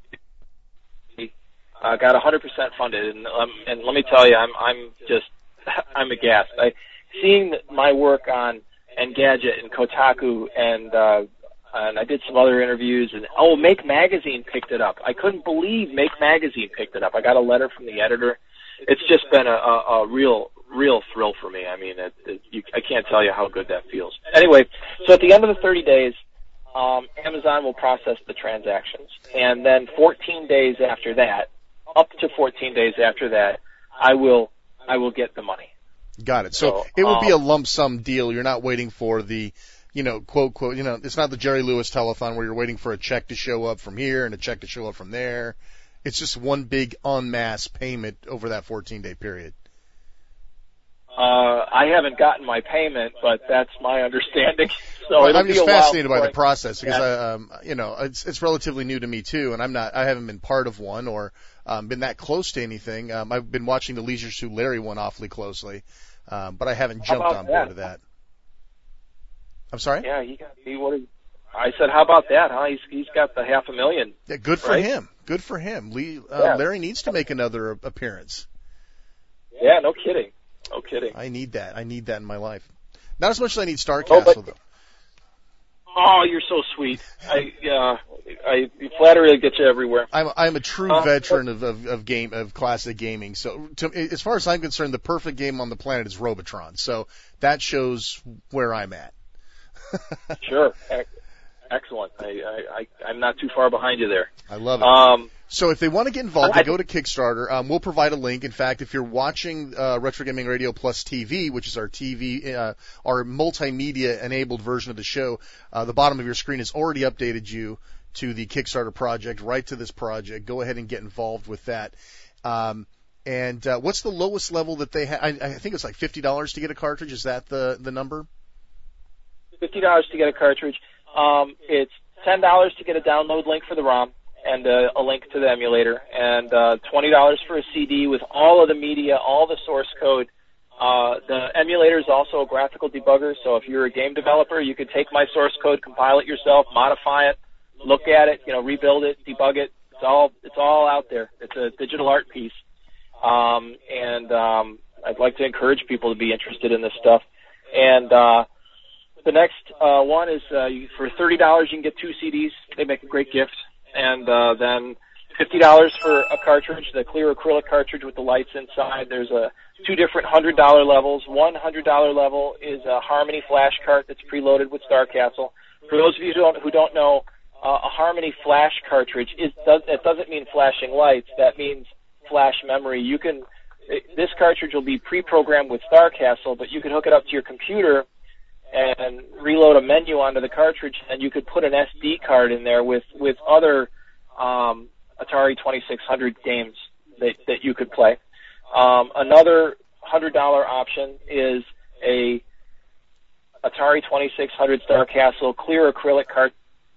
Got 100% funded, and let me tell you, I'm aghast. Seeing my work on Engadget and Kotaku, and I did some other interviews, and Make Magazine picked it up. I couldn't believe Make Magazine picked it up. I got a letter from the editor. It's just been a real thrill for me. I mean, I can't tell you how good that feels. Anyway, so at the end of the 30 days, Amazon will process the transactions, and then 14 days after that, up to 14 days after that, I will get the money. Got it. So it would be a lump sum deal. You're not waiting for the, quote, it's not the Jerry Lewis telethon where you're waiting for a check to show up from here and a check to show up from there. It's just one big en masse payment over that 14-day period. I haven't gotten my payment, but that's my understanding. So I'm just fascinated by the process because it's relatively new to me too, and I haven't been part of one or been that close to anything. I've been watching the Leisure Suit Larry one awfully closely, but I haven't jumped on board with that. I'm sorry? Yeah, I said, how about that? Huh? He's got the $500,000. Yeah, good for him. Good for him. Larry needs to make another appearance. Yeah, no kidding. No kidding. I need that. I need that in my life. Not as much as I need Star Castle, though. Oh, you're so sweet. Flattery gets you everywhere. I'm a true veteran of classic gaming. So as far as I'm concerned, the perfect game on the planet is Robotron. So that shows where I'm at. Sure. Excellent. I'm not too far behind you there. I love it. So if they want to get involved, they go to Kickstarter. We'll provide a link. In fact, if you're watching Retro Gaming Radio Plus TV, which is our TV, our multimedia-enabled version of the show, the bottom of your screen has already updated you to the Kickstarter project, right to this project. Go ahead and get involved with that. And what's the lowest level that they have? I think it's like $50 to get a cartridge. Is that the number? $50 to get a cartridge. It's $10 to get a download link for the ROM and a link to the emulator, and $20 for a CD with all of the media, all the source code. The emulator is also a graphical debugger, so if you're a game developer, you could take my source code, compile it yourself, modify it, look at it, rebuild it, debug it. It's all out there. It's a digital art piece, and I'd like to encourage people to be interested in this stuff. And the next one is for $30 you can get 2 CDs. They make a great gift. And then $50 for a cartridge, the clear acrylic cartridge with the lights inside. There's 2 different $100 levels. One $100 level is a Harmony flash cart that's preloaded with Star Castle. For those of you who don't know, a Harmony flash cartridge that doesn't mean flashing lights. That means flash memory. This cartridge will be pre-programmed with Star Castle, but you can hook it up to your computer and reload a menu onto the cartridge, and you could put an SD card in there with other Atari 2600 games that you could play. Another $100 option is a Atari 2600 Star Castle clear acrylic cartridge,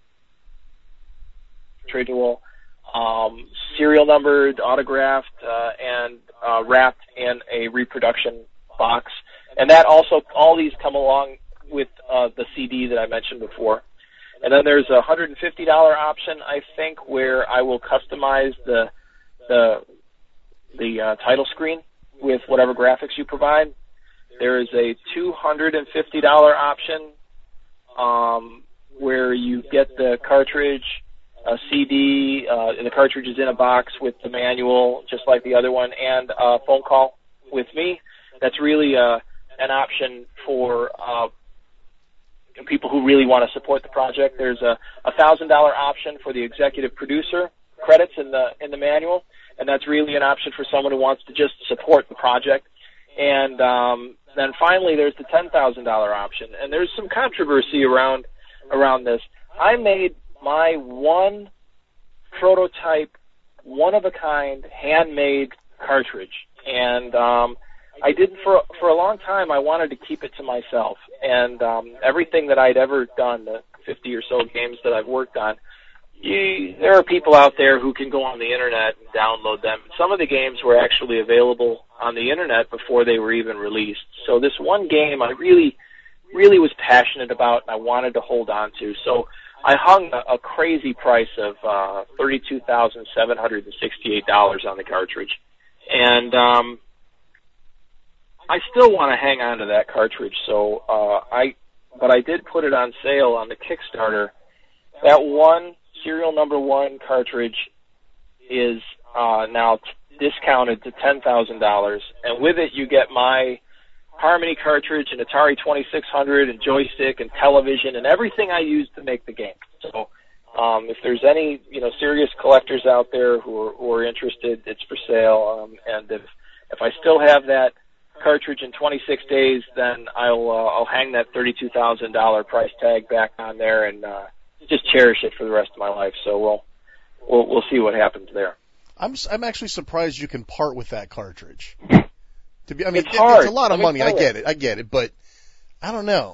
serial numbered, autographed, and wrapped in a reproduction box. And that also, all these come along with the CD that I mentioned before. And then there's a $150 option, I think, where I will customize the title screen with whatever graphics you provide. There is a $250 option where you get the cartridge, a CD, and the cartridge is in a box with the manual, just like the other one, and a phone call with me. That's really an option for people who really want to support the project. There's a $1,000 option for the executive producer credits in the manual, and that's really an option for someone who wants to just support the project. And then finally, there's the $10,000 option, and there's some controversy around this. I made my one prototype, one-of-a-kind, handmade cartridge, and I did for a long time. I wanted to keep it to myself, and everything that I'd ever done, the 50 or so games that I've worked on, there are people out there who can go on the internet and download them. Some of the games were actually available on the internet before they were even released. So this one game I really, really was passionate about, and I wanted to hold on to. So I hung a crazy price of $32,768 on the cartridge, and I still want to hang on to that cartridge. So but I did put it on sale on the Kickstarter. That one serial number 1 cartridge is now discounted to $10,000, and with it you get my Harmony cartridge and Atari 2600 and joystick and television and everything I used to make the game. So if there's any serious collectors out there who are interested, it's for sale. And if I still have that cartridge in 26 days, then I'll hang that $32,000 price tag back on there and just cherish it for the rest of my life. So we'll see what happens there. I'm actually surprised you can part with that cartridge. It's hard. It's a lot of money. I get it, but I don't know.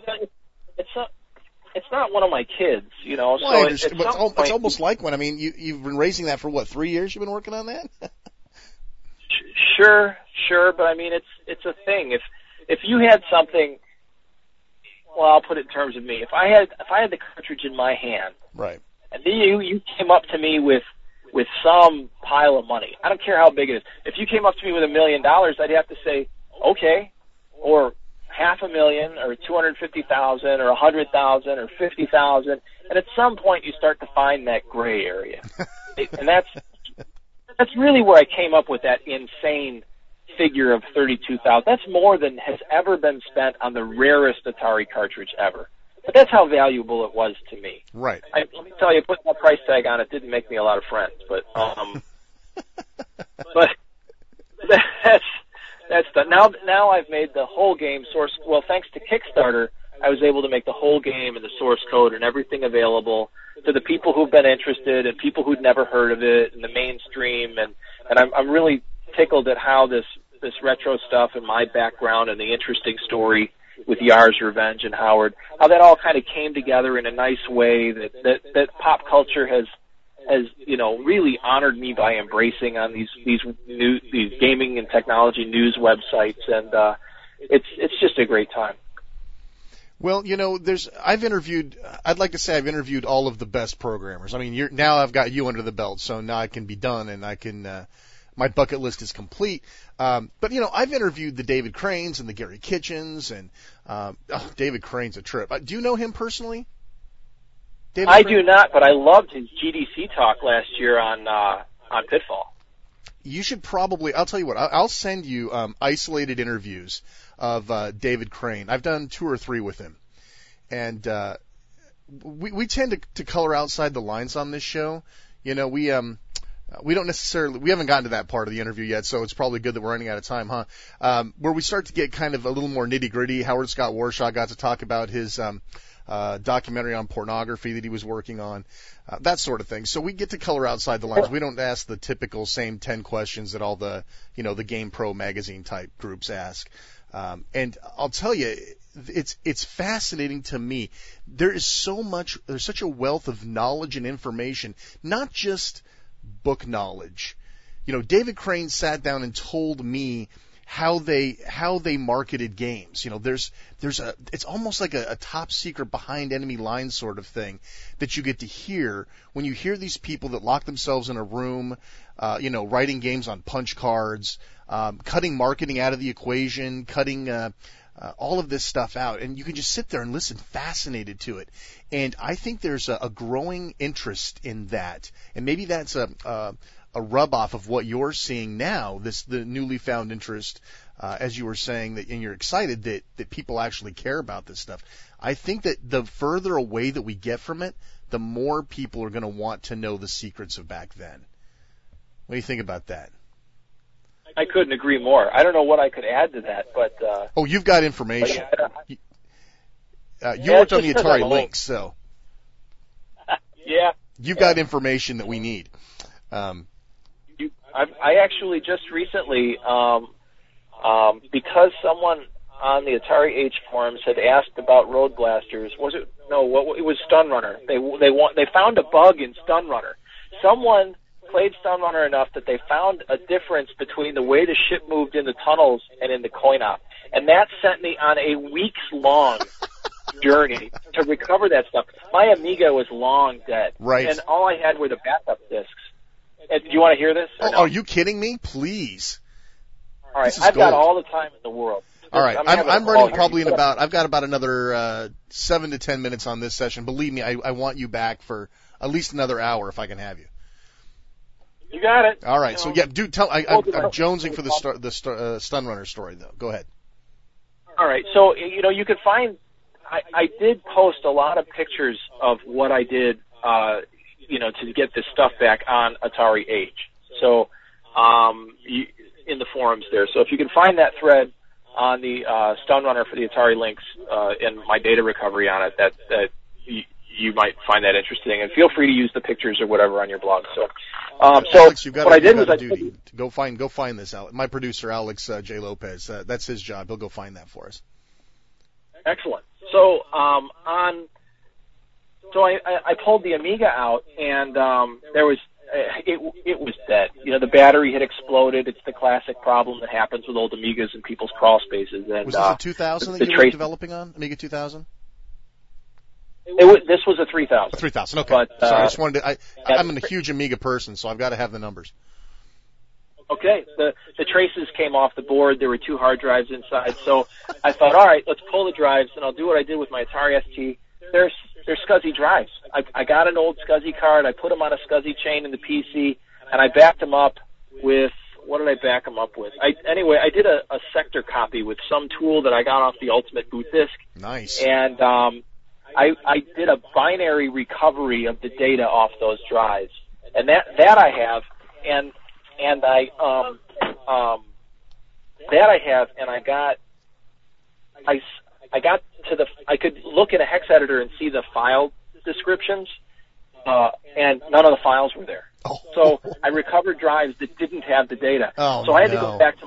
It's not one of my kids, Well, so I understand, but it's almost like one. I mean, you've been raising that for what, 3 years? You've been working on that? Sure, but I mean, it's a thing. If you had something, well, I'll put it in terms of me. If I had the cartridge in my hand, right, and then you came up to me with some pile of money, I don't care how big it is. If you came up to me with $1 million, I'd have to say, okay, or $500,000 or $250,000 or $100,000 or $50,000, and at some point you start to find that gray area, and that's really where I came up with that insane figure of $32,000. That's more than has ever been spent on the rarest Atari cartridge ever. But that's how valuable it was to me. Right. Let me tell you, putting that price tag on it didn't make me a lot of friends, but but that's done. Now I've made the whole game source. Well, thanks to Kickstarter, I was able to make the whole game and the source code and everything available to the people who've been interested and people who'd never heard of it and the mainstream. And I'm really tickled at how this retro stuff and my background and the interesting story with Yar's Revenge and Howard, how that all kind of came together in a nice way that pop culture has really honored me by embracing on these gaming and technology news websites, and it's just a great time. Well, I've interviewed all of the best programmers. I mean, now I've got you under the belt, so now I can be done and I can, my bucket list is complete. But I've interviewed the David Cranes and the Gary Kitchens and, David Crane's a trip. Do you know him personally? I do not, but I loved his GDC talk last year on Pitfall. You should probably, I'll tell you what, I'll send you isolated interviews of David Crane. I've done 2 or 3 with him. And we tend to color outside the lines on this show. We don't necessarily, we haven't gotten to that part of the interview yet, so it's probably good that we're running out of time, huh? Where we start to get kind of a little more nitty-gritty. Howard Scott Warshaw got to talk about his documentary on pornography that he was working on, that sort of thing. So we get to color outside the lines. We don't ask the typical same 10 questions that all the, the Game Pro magazine type groups ask. And I'll tell you, it's fascinating to me. There's such a wealth of knowledge and information, not just book knowledge. David Crane sat down and told me how they marketed games. It's almost like a top secret behind enemy lines sort of thing that you get to hear when you hear these people that lock themselves in a room, writing games on punch cards, cutting marketing out of the equation, cutting all of this stuff out, and you can just sit there and listen fascinated to it. And I think there's a growing interest in that, and maybe that's a rub-off of what you're seeing now, the newly found interest, as you were saying, and you're excited that people actually care about this stuff. I think that the further away that we get from it, the more people are going to want to know the secrets of back then. What do you think about that? I couldn't agree more. I don't know what I could add to that, but... you've got information. You worked on the Atari Lynx, so... Yeah. You've got information that we need. I actually just recently, because someone on the Atari H forums had asked about Road Blasters. It was Stun Runner. They found a bug in Stun Runner. Someone played Stun Runner enough that they found a difference between the way the ship moved in the tunnels and in the coin-op, and that sent me on a weeks-long journey to recover that stuff. My Amiga was long dead, right? And all I had were the backup discs. Do you want to hear this? No? Are you kidding me? Please. All right, I've got all the time in the world. All right, I'm running probably I've got about another 7 to 10 minutes on this session. Believe me, I want you back for at least another hour if I can have you. You got it. All right, so yeah, tell. I'm jonesing for the Stun Runner story though. Go ahead. All right, so you could find. I did post a lot of pictures of what I did. To get this stuff back on Atari H. So, in the forums there. So if you can find that thread on the Stun Runner for the Atari Lynx and my data recovery on it, that you might find that interesting. And feel free to use the pictures or whatever on your blog. So, Alex, what I did was go find this. My producer, Alex J. Lopez, that's his job. He'll go find that for us. Excellent. So So I pulled the Amiga out, and there was it was dead. The battery had exploded. It's the classic problem that happens with old Amigas and people's crawl spaces. And was this a 2000 that you were developing on, Amiga 2000? This was a 3000. 3000. Okay. But, sorry, I just wanted to. I'm a huge Amiga person, so I've got to have the numbers. Okay, the traces came off the board. There were 2 hard drives inside. So I thought, all right, let's pull the drives, and I'll do what I did with my Atari ST. They're SCSI drives. I got an old SCSI card. I put them on a SCSI chain in the PC, and I backed them up with, what did I back them up with? I did a sector copy with some tool that I got off the Ultimate Boot Disk. Nice. And I did a binary recovery of the data off those drives, and that I have, and I could look in a hex editor and see the file descriptions, and none of the files were there. Oh. So I recovered drives that didn't have the data. Oh, so I had to go back to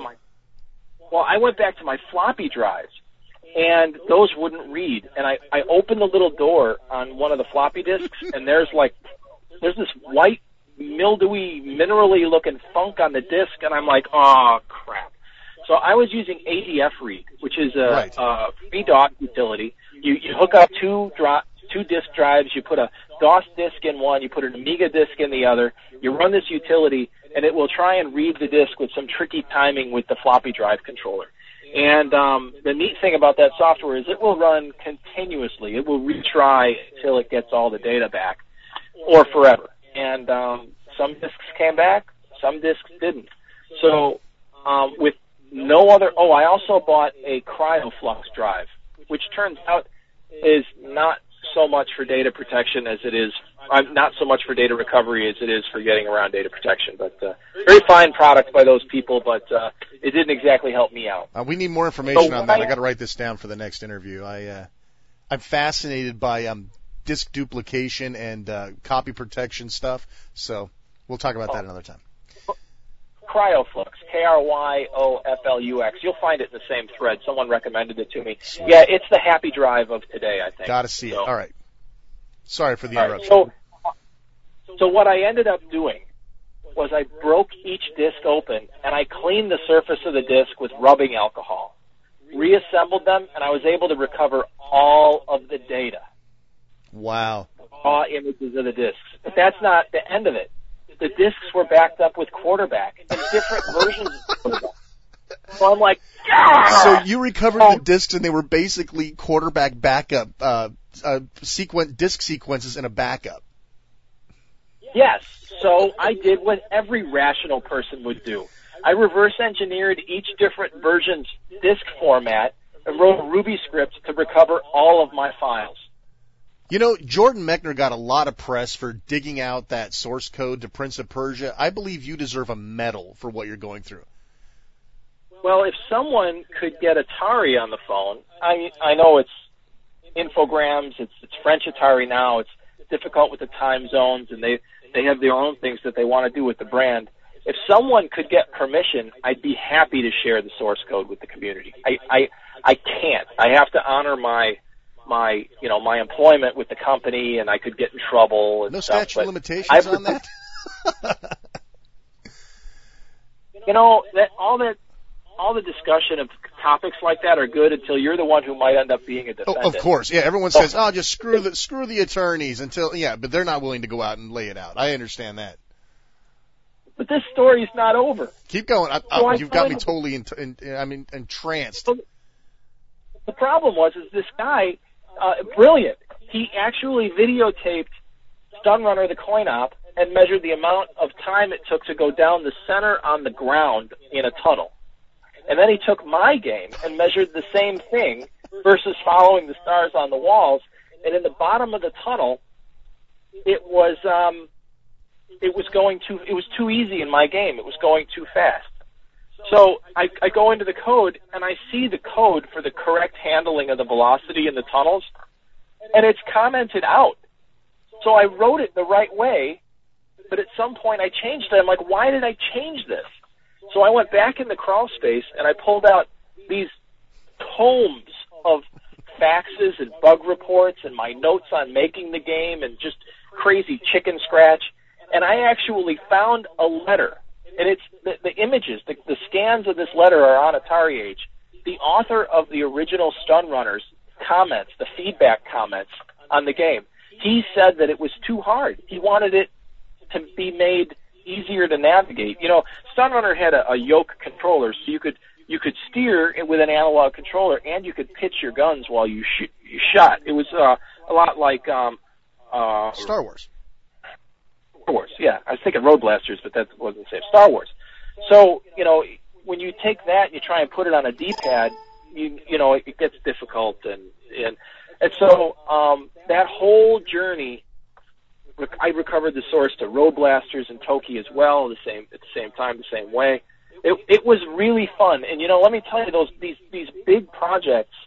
I went back to my floppy drives, and those wouldn't read. And I opened the little door on one of the floppy disks, and there's this white, mildewy, minerally looking funk on the disk, and I'm like, oh crap. So I was using ADF Read, which is a free DOS utility. You hook up two disk drives, you put a DOS disk in one, you put an Amiga disk in the other, you run this utility, and it will try and read the disk with some tricky timing with the floppy drive controller. And the neat thing about that software is it will run continuously. It will retry until it gets all the data back, or forever. And some disks came back, some disks didn't. So with no other... Oh, I also bought a CryoFlux drive, which turns out is not so much for data protection as it is... not so much for data recovery as it is for getting around data protection. But very fine product by those people, but it didn't exactly help me out. We need more information on that. I got to write this down for the next interview. I'm fascinated by disk duplication and copy protection stuff, so we'll talk about that another time. CryoFlux, Kryoflux. You'll find it in the same thread. Someone recommended it to me. Yeah, it's the happy drive of today, I think. Got to see it. All right. Sorry for the interruption. So what I ended up doing was I broke each disk open, and I cleaned the surface of the disk with rubbing alcohol, reassembled them, and I was able to recover all of the data. Wow. Raw images of the disks. But that's not the end of it. The disks were backed up with Quarterback and different versions of Quarterback. So I'm like, yeah! So you recovered the disks, and they were basically Quarterback backup, disk sequences in a backup. Yes. So I did what every rational person would do. I reverse engineered each different version's disk format and wrote a Ruby script to recover all of my files. You know, Jordan Mechner got a lot of press for digging out that source code to Prince of Persia. I believe you deserve a medal for what you're going through. Well, if someone could get Atari on the phone, I know it's Infogrames, it's French Atari now, it's difficult with the time zones, and they have their own things that they want to do with the brand. If someone could get permission, I'd be happy to share the source code with the community. I can't. I have to honor my employment with the company, and I could get in trouble and no stuff. Statute of limitations on that? All the discussion of topics like that are good until you're the one who might end up being a defendant. Oh, of course, yeah. Everyone says, just screw the attorneys but they're not willing to go out and lay it out. I understand that. But this story's not over. Keep going. You've got me totally entranced. The problem was this guy, brilliant. He actually videotaped Stun Runner the coin op and measured the amount of time it took to go down the center on the ground in a tunnel. And then he took my game and measured the same thing versus following the stars on the walls. And in the bottom of the tunnel, it was too easy in my game. It was going too fast. So I go into the code, and I see the code for the correct handling of the velocity in the tunnels, and it's commented out. So I wrote it the right way, but at some point I changed it. I'm like, why did I change this? So I went back in the crawl space, and I pulled out these tomes of faxes and bug reports and my notes on making the game and just crazy chicken scratch, and I actually found a letter. And it's the images, the scans of this letter are on Atari Age. The author of the original Stun Runners comments, the feedback comments on the game, he said that it was too hard. He wanted it to be made easier to navigate. You know, Stunrunner had a yoke controller, so you could steer it with an analog controller, and you could pitch your guns while you shot. It was a lot like Star Wars. Star Wars, yeah. I was thinking Road Blasters, but that wasn't the same. Star Wars. So, you know, when you take that and you try and put it on a D-pad, you know, it gets difficult, and so that whole journey, I recovered the source to Road Blasters and Toki as well, at the same time, the same way. It was really fun, and you know, let me tell you, these big projects,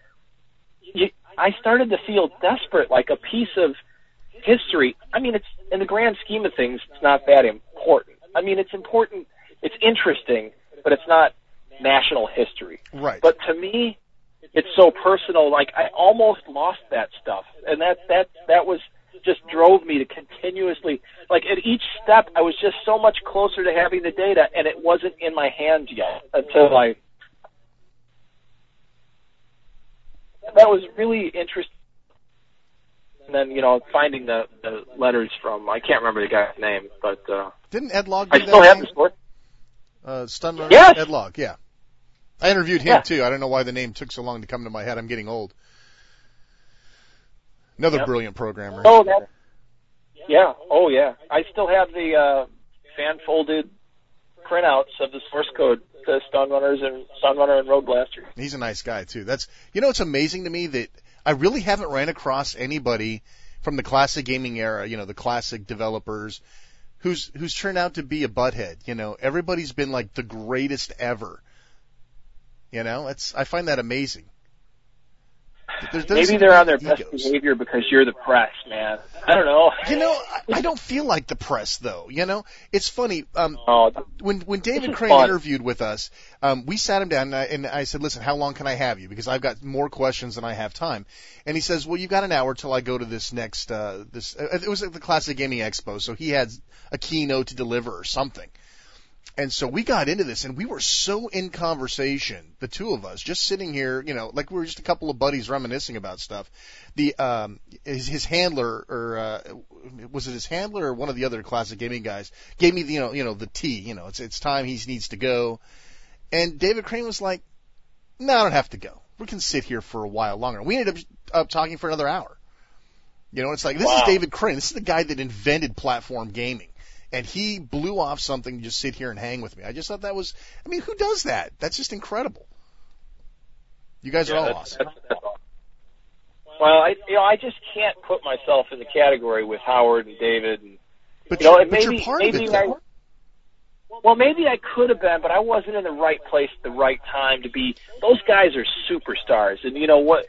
I started to feel desperate, like a piece of history. I mean, it's in the grand scheme of things, it's not that important. I mean, it's important, it's interesting, but it's not national history. Right. But to me, it's so personal. Like, I almost lost that stuff, and that was just drove me to continuously, like, at each step, I was just so much closer to having the data, and it wasn't in my hands yet until that was really interesting. And then, you know, finding the letters from, I can't remember the guy's name, but didn't Ed Log do I still have the story. Stunrunner? Yes! Ed Log, yeah. I interviewed him, too. I don't know why the name took so long to come to my head. I'm getting old. Another brilliant programmer. Oh, yeah. Oh, yeah. I still have the fan-folded printouts of the source code to Stunrunner and Road Blaster. He's a nice guy, too. It's amazing to me that I really haven't ran across anybody from the classic gaming era, you know, the classic developers, who's turned out to be a butthead. You know, everybody's been like the greatest ever. You know, I find that amazing. Maybe they're on their best behavior because you're the press, man. I don't know. You know, I don't feel like the press, though. You know, it's funny. When David Crane interviewed with us, we sat him down and I said, "Listen, how long can I have you? Because I've got more questions than I have time." And he says, "Well, you've got an hour till I go to this next it was at the Classic Gaming Expo, so he had a keynote to deliver or something." And so we got into this, and we were so in conversation, the two of us, just sitting here, you know, like we were just a couple of buddies reminiscing about stuff. His handler, or was it his handler or one of the other Classic Gaming guys, gave me the tea. You know, it's time he needs to go. And David Crane was like, "No, I don't have to go. We can sit here for a while longer." We ended up talking for another hour. You know, it's like, this is David Crane. This is the guy that invented platform gaming. And he blew off something to just sit here and hang with me. I just thought that was, I mean, who does that? That's just incredible. You guys are all awesome. That's awesome. Well, I just can't put myself in the category with Howard and David. And, but you're part of it, though. Well, maybe I could have been, but I wasn't in the right place at the right time to be. Those guys are superstars. And you know what?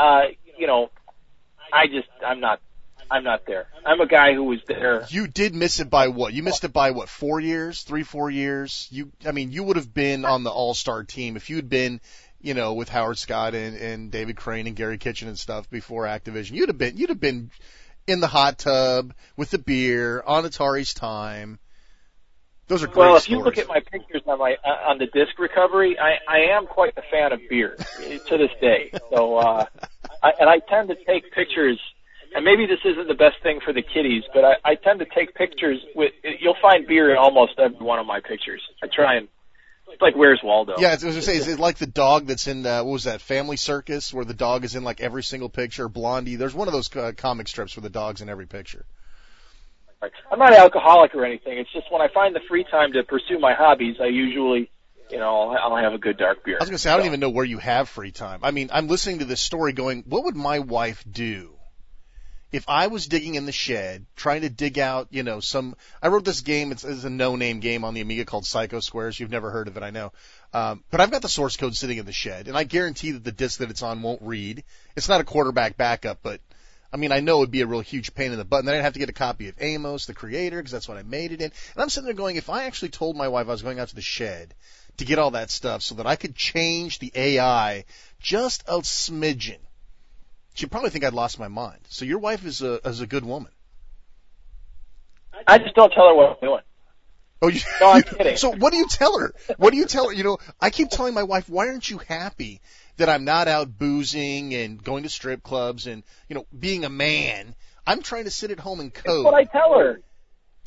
I'm not there. I'm a guy who was there. You did miss it by what? You missed it by what? 4 years? 3-4 years? You would have been on the All-Star team if you'd been, you know, with Howard Scott and David Crane and Gary Kitchen and stuff before Activision. You'd have been in the hot tub with the beer on Atari's time. Those are great Well, if stories. you look at my pictures on the disc recovery, I am quite a fan of beer to this day. So, I tend to take pictures. And maybe this isn't the best thing for the kiddies, but I tend to take pictures with, you'll find beer in almost every one of my pictures. I try and, it's like Where's Waldo? Yeah, I was going to say, is it like the dog that's in, what was that, Family Circus, where the dog is in like every single picture, Blondie? There's one of those comic strips where the dog's in every picture. I'm not an alcoholic or anything. It's just when I find the free time to pursue my hobbies, I usually, you know, I'll have a good dark beer. I was going to say, I don't even know where you have free time. I mean, I'm listening to this story going, what would my wife do if I was digging in the shed, trying to dig out, you know, I wrote this game, it's a no-name game on the Amiga called Psycho Squares. You've never heard of it, I know. But I've got the source code sitting in the shed, and I guarantee that the disk that it's on won't read. It's not a quarterback backup, but, I mean, I know it would be a real huge pain in the butt. And then I'd have to get a copy of Amos, the creator, because that's what I made it in. And I'm sitting there going, if I actually told my wife I was going out to the shed to get all that stuff so that I could change the AI just a smidgen, she'd probably think I'd lost my mind. So your wife is a good woman. I just don't tell her what I'm doing. Oh, no, I'm kidding. So what do you tell her? What do you tell her? You know, I keep telling my wife, why aren't you happy that I'm not out boozing and going to strip clubs and, you know, being a man? I'm trying to sit at home and code. That's what I tell her.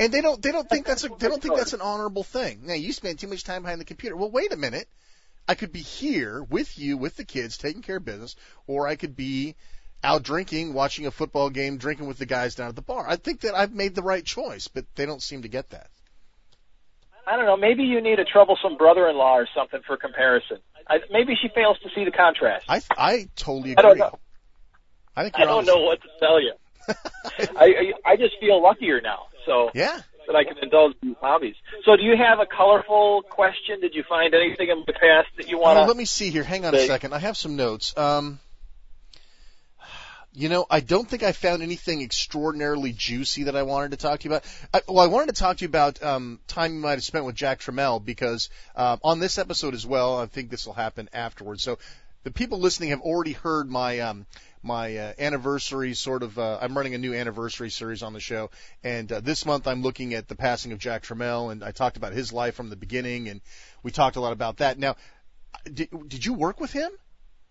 And they don't think that's an honorable thing. Now, you spend too much time behind the computer. Well, wait a minute. I could be here with you, with the kids, taking care of business, or I could be out drinking, watching a football game, drinking with the guys down at the bar. I think that I've made the right choice, but they don't seem to get that. I don't know. Maybe you need a troublesome brother-in-law or something for comparison. Maybe she fails to see the contrast. I totally agree. I don't know. I don't know what to tell you. I just feel luckier now. So yeah. That I can indulge in these hobbies. So do you have a colorful question? Did you find anything in the past that you want to... let me see here. Hang on a second. I have some notes. I don't think I found anything extraordinarily juicy that I wanted to talk to you about. I wanted to talk to you about time you might have spent with Jack Trammell, because on this episode as well, I think this will happen afterwards. So the people listening have already heard my my anniversary sort of. I'm running a new anniversary series on the show, and this month I'm looking at the passing of Jack Trammell, and I talked about his life from the beginning, and we talked a lot about that. Now, did you work with him?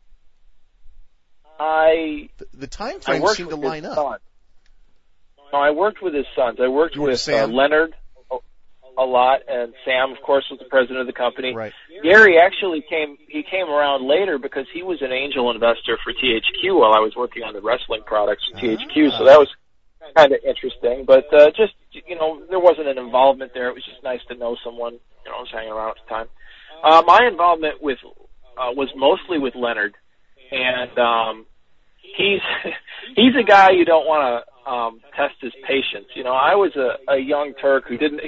The time frame seemed to line up. Son. No, I worked with his sons. I worked with Leonard a lot, and Sam, of course, was the president of the company. Right. Gary actually came around later because he was an angel investor for THQ while I was working on the wrestling products for THQ, so that was kind of interesting. But just, there wasn't an involvement there. It was just nice to know someone, I was hanging around at the time. My involvement was mostly with Leonard, and he's a guy you don't want to test his patience. I was a young Turk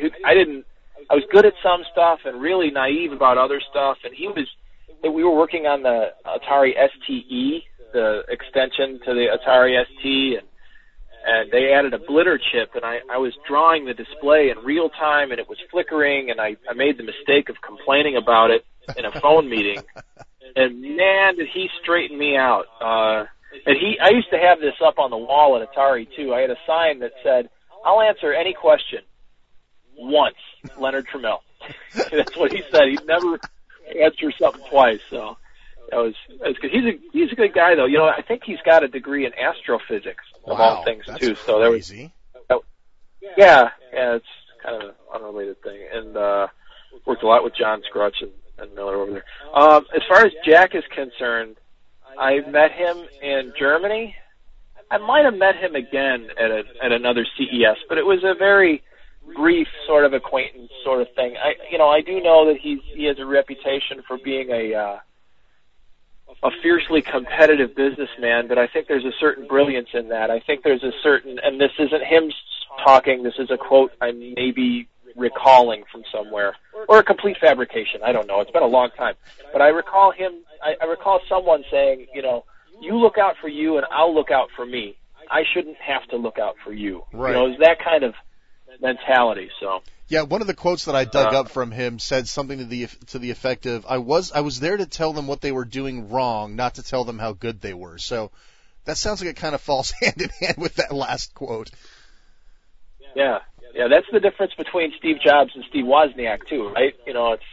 I was good at some stuff and really naive about other stuff, and we were working on the Atari STE, the extension to the Atari ST, and they added a blitter chip, and I was drawing the display in real time, and it was flickering, and I made the mistake of complaining about it in a phone meeting, and man, did he straighten me out. And I used to have this up on the wall at Atari too. I had a sign that said, "I'll answer any question once, Leonard Trammell." That's what he said. He'd never answer something twice. So that was good. He's a good guy though. I think he's got a degree in astrophysics of all things too. So there was yeah, it's kind of an unrelated thing. And worked a lot with John Scrutch and Miller over there. As far as Jack is concerned, I met him in Germany. I might have met him again at another CES, but it was a very brief sort of acquaintance sort of thing. I do know that he has a reputation for being a fiercely competitive businessman, but I think there's a certain brilliance in that. I think there's a certain, and this isn't him talking, this is a quote I may be recalling from somewhere, or a complete fabrication. I don't know. It's been a long time. But I recall someone saying, you look out for you and I'll look out for me. I shouldn't have to look out for you. Right. It's that kind of mentality. So yeah, one of the quotes that I dug up from him said something to the effect of, I was there to tell them what they were doing wrong, not to tell them how good they were. So that sounds like it kind of falls hand in hand with that last quote. Yeah, that's the difference between Steve Jobs and Steve Wozniak too, right? It's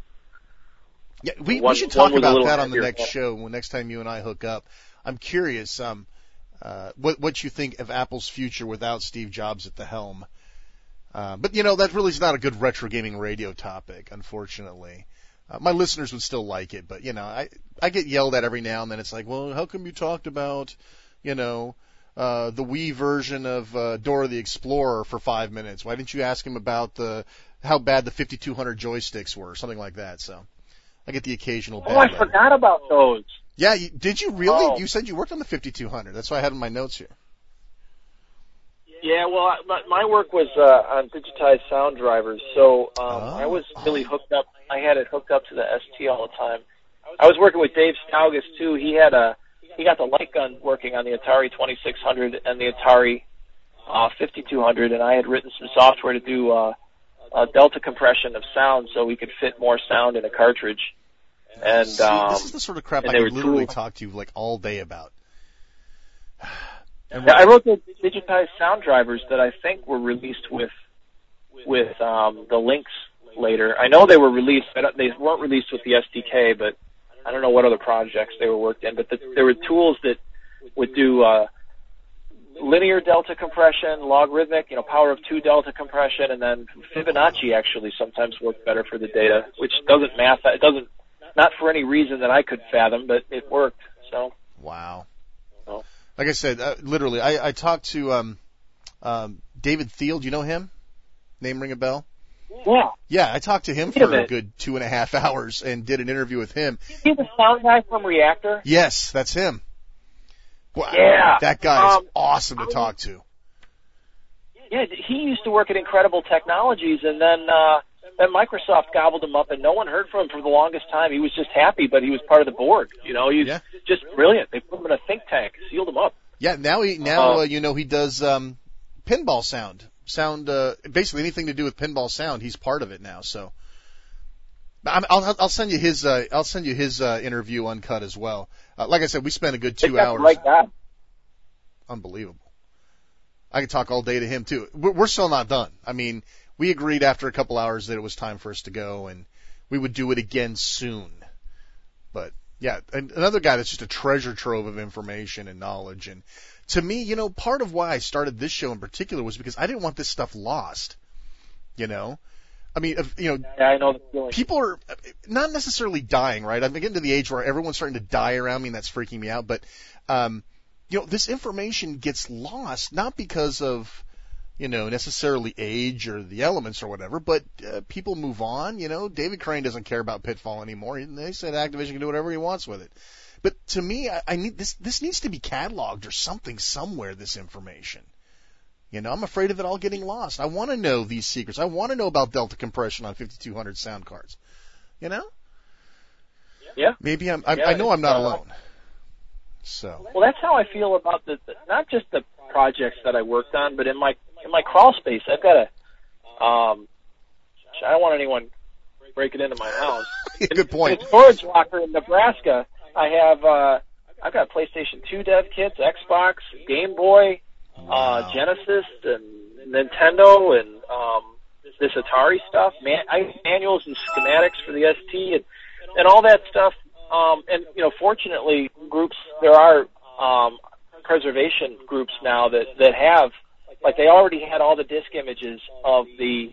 we should talk about that on the next show. Next time you and I hook up, I'm curious what you think of Apple's future without Steve Jobs at the helm. But that really is not a good retro gaming radio topic, unfortunately. My listeners would still like it, but I get yelled at every now and then. It's like, well, how come you talked about the Wii version of Dora the Explorer for 5 minutes? Why didn't you ask him about how bad the 5200 joysticks were, something like that? So I get the occasional bad letter. Forgot about those. Yeah, did you really? Oh. You said you worked on the 5200. That's what I had in my notes here. Yeah, well, my work was on digitized sound drivers, so I was really hooked up. I had it hooked up to the ST all the time. I was working with Dave Staugus too. He got the light gun working on the Atari 2600 and the Atari 5200, and I had written some software to do delta compression of sound so we could fit more sound in a cartridge. And see, this is the sort of crap I could literally talk to you like all day about. I wrote the digitized sound drivers that I think were released with the Lynx later. I know they were released. They weren't released with the SDK, but I don't know what other projects they were worked in. But there were tools that would do linear delta compression, logarithmic, power of 2 delta compression, and then Fibonacci actually sometimes worked better for the data, which not for any reason that I could fathom, but it worked. So. Wow. So. Like I said, literally, I talked to David Thiel. Do you know him? Name ring a bell? Yeah. Yeah, I talked to him for a good 2.5 hours and did an interview with him. Is he the sound guy from Reactor? Yes, that's him. Wow, yeah. That guy is awesome to talk to. Yeah, he used to work at Incredible Technologies, and then Microsoft gobbled him up, and no one heard from him for the longest time. He was just happy, but he was part of the board. He's just brilliant. They put him in a think tank, sealed him up. Yeah, now he does pinball sound. Basically anything to do with pinball sound, he's part of it now. So, I'll send you his interview uncut as well. Like I said, we spent a good 2 hours. Like that. Unbelievable. I could talk all day to him too. We're still not done. I mean, we agreed after a couple hours that it was time for us to go, and we would do it again soon. But yeah, another guy that's just a treasure trove of information and knowledge. And to me, part of why I started this show in particular was because I didn't want this stuff lost. I mean, Yeah, I know the feeling. People are not necessarily dying, right? I'm getting to the age where everyone's starting to die around me, and that's freaking me out. But, this information gets lost, not because of, necessarily age or the elements or whatever, but people move on. David Crane doesn't care about Pitfall anymore. They said Activision can do whatever he wants with it. But to me, I need this needs to be cataloged or something somewhere, this information. I'm afraid of it all getting lost. I want to know these secrets. I want to know about delta compression on 5200 sound cards. Yeah. Maybe I know I'm not alone. So. Well, that's how I feel about not just the projects that I worked on, but in my crawl space, I've got I don't want anyone breaking into my house. Good point. In a storage locker in Nebraska, I've got PlayStation 2 dev kits, Xbox, Game Boy, Genesis, and Nintendo, and this Atari stuff, manuals and schematics for the ST, and all that stuff. And fortunately, there are preservation groups now that have, like, they already had all the disk images of the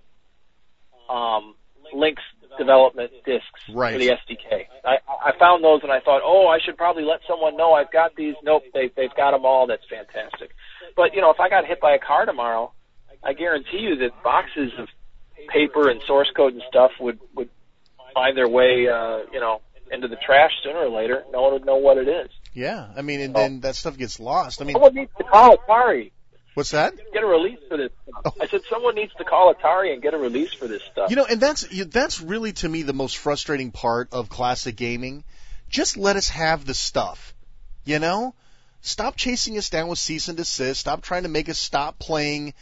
Lynx development disks for the SDK. I found those and I thought, I should probably let someone know I've got these. Nope, they've got them all. That's fantastic. But, if I got hit by a car tomorrow, I guarantee you that boxes of paper and source code and stuff would find their way, into the trash sooner or later. No one would know what it is. Yeah, I mean, and then that stuff gets lost. I mean, someone needs to call Atari. What's that? Get a release for this stuff. I said someone needs to call Atari and get a release for this stuff. And that's really, to me, the most frustrating part of classic gaming. Just let us have the stuff. Stop chasing us down with cease and desist. Stop trying to make us stop playing,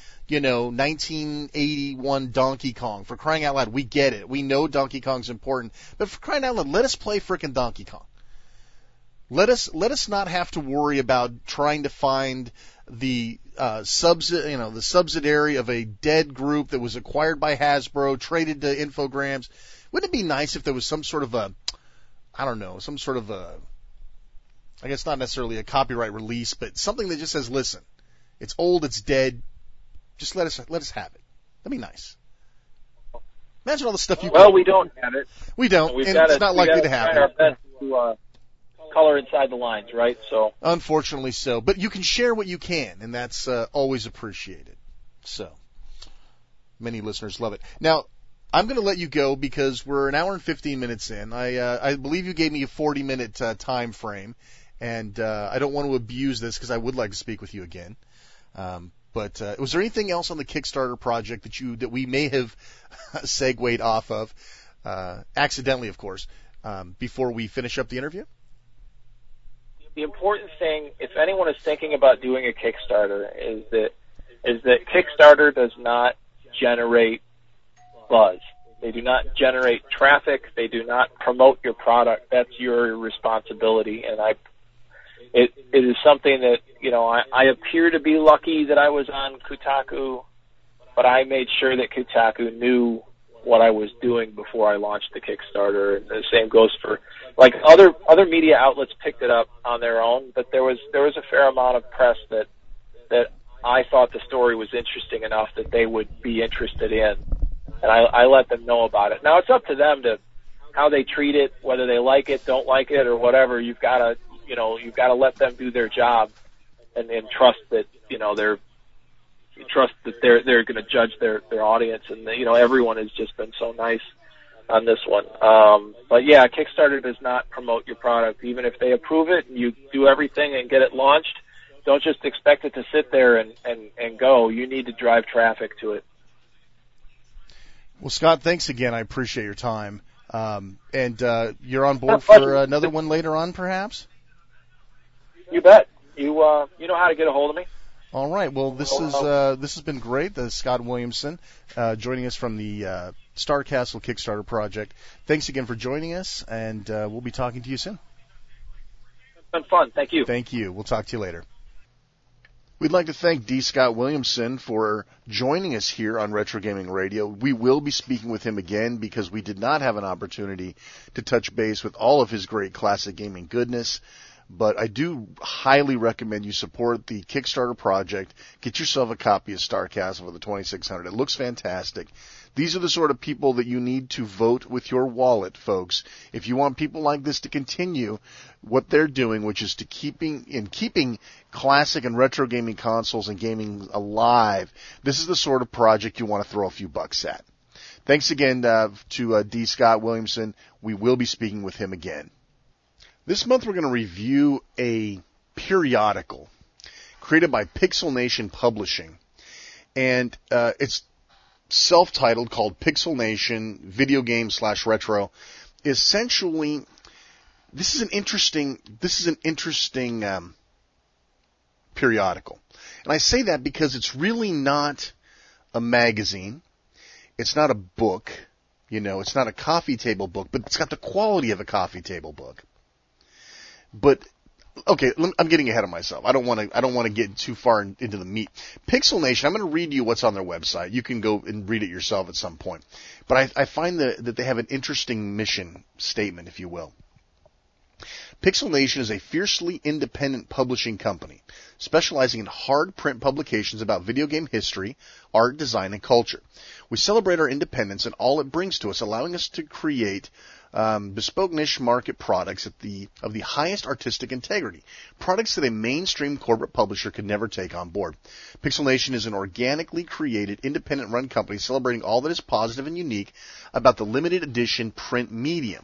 1981 Donkey Kong. For crying out loud, we get it. We know Donkey Kong's important. But for crying out loud, let us play frickin' Donkey Kong. Let us not have to worry about trying to find the the subsidiary of a dead group that was acquired by Hasbro, traded to Infogrames. Wouldn't it be nice if there was some sort of I guess not necessarily a copyright release, but something that just says, listen, it's old, it's dead, just let us have it. That'd be nice. Imagine all the stuff you Well, we don't have it. We don't, and it's not likely to happen. Our best to color inside the lines, right? So unfortunately so. But you can share what you can, and that's always appreciated. So many listeners love it. Now, I'm going to let you go because we're an hour and 15 minutes in. I believe you gave me a 40-minute time frame, and I don't want to abuse this because I would like to speak with you again. But was there anything else on the Kickstarter project that we may have segued off of, accidentally, of course, before we finish up the interview? The important thing, if anyone is thinking about doing a Kickstarter, is that Kickstarter does not generate buzz. They do not generate traffic. They do not promote your product. That's your responsibility. And it is something that, I appear to be lucky that I was on Kotaku, but I made sure that Kotaku knew what I was doing before I launched the Kickstarter. And the same goes for, like, other media outlets picked it up on their own, but there was a fair amount of press that that I thought the story was interesting enough that they would be interested in. And I let them know about it. Now it's up to them to how they treat it, whether they like it, don't like it, or whatever. You've got to let them do their job and trust that, they're going to judge their audience. And, everyone has just been so nice on this one. But yeah, Kickstarter does not promote your product. Even if they approve it and you do everything and get it launched, don't just expect it to sit there and go. You need to drive traffic to it. Well, Scott, thanks again. I appreciate your time. And you're on board for another one later on, perhaps? You bet. You know how to get a hold of me. All right. Well, this has been great. Scott Williamson joining us from the Star Castle Kickstarter project. Thanks again for joining us, and we'll be talking to you soon. It's been fun. Thank you. Thank you. We'll talk to you later. We'd like to thank D. Scott Williamson for joining us here on Retro Gaming Radio. We will be speaking with him again because we did not have an opportunity to touch base with all of his great classic gaming goodness. But I do highly recommend you support the Kickstarter project. Get yourself a copy of Star Castle for the 2600. It looks fantastic. These are the sort of people that you need to vote with your wallet, folks. If you want people like this to continue what they're doing, which is to keeping classic and retro gaming consoles and gaming alive, this is the sort of project you want to throw a few bucks at. Thanks again to D. Scott Williamson. We will be speaking with him again. This month we're going to review a periodical created by Pixel Nation Publishing. And it's self-titled, called Pixel Nation Video Game / Retro. Essentially, this is an interesting periodical. And I say that because it's really not a magazine. It's not a book. It's not a coffee table book, but it's got the quality of a coffee table book. But okay, I'm getting ahead of myself. I don't want to get too far into the meat. Pixel Nation, I'm going to read you what's on their website. You can go and read it yourself at some point. But I find that they have an interesting mission statement, if you will. Pixel Nation is a fiercely independent publishing company, specializing in hard print publications about video game history, art, design, and culture. We celebrate our independence and all it brings to us, allowing us to create bespoke niche market products of the highest artistic integrity, products that a mainstream corporate publisher could never take on board. Pixel Nation is an organically created, independent-run company celebrating all that is positive and unique about the limited edition print medium.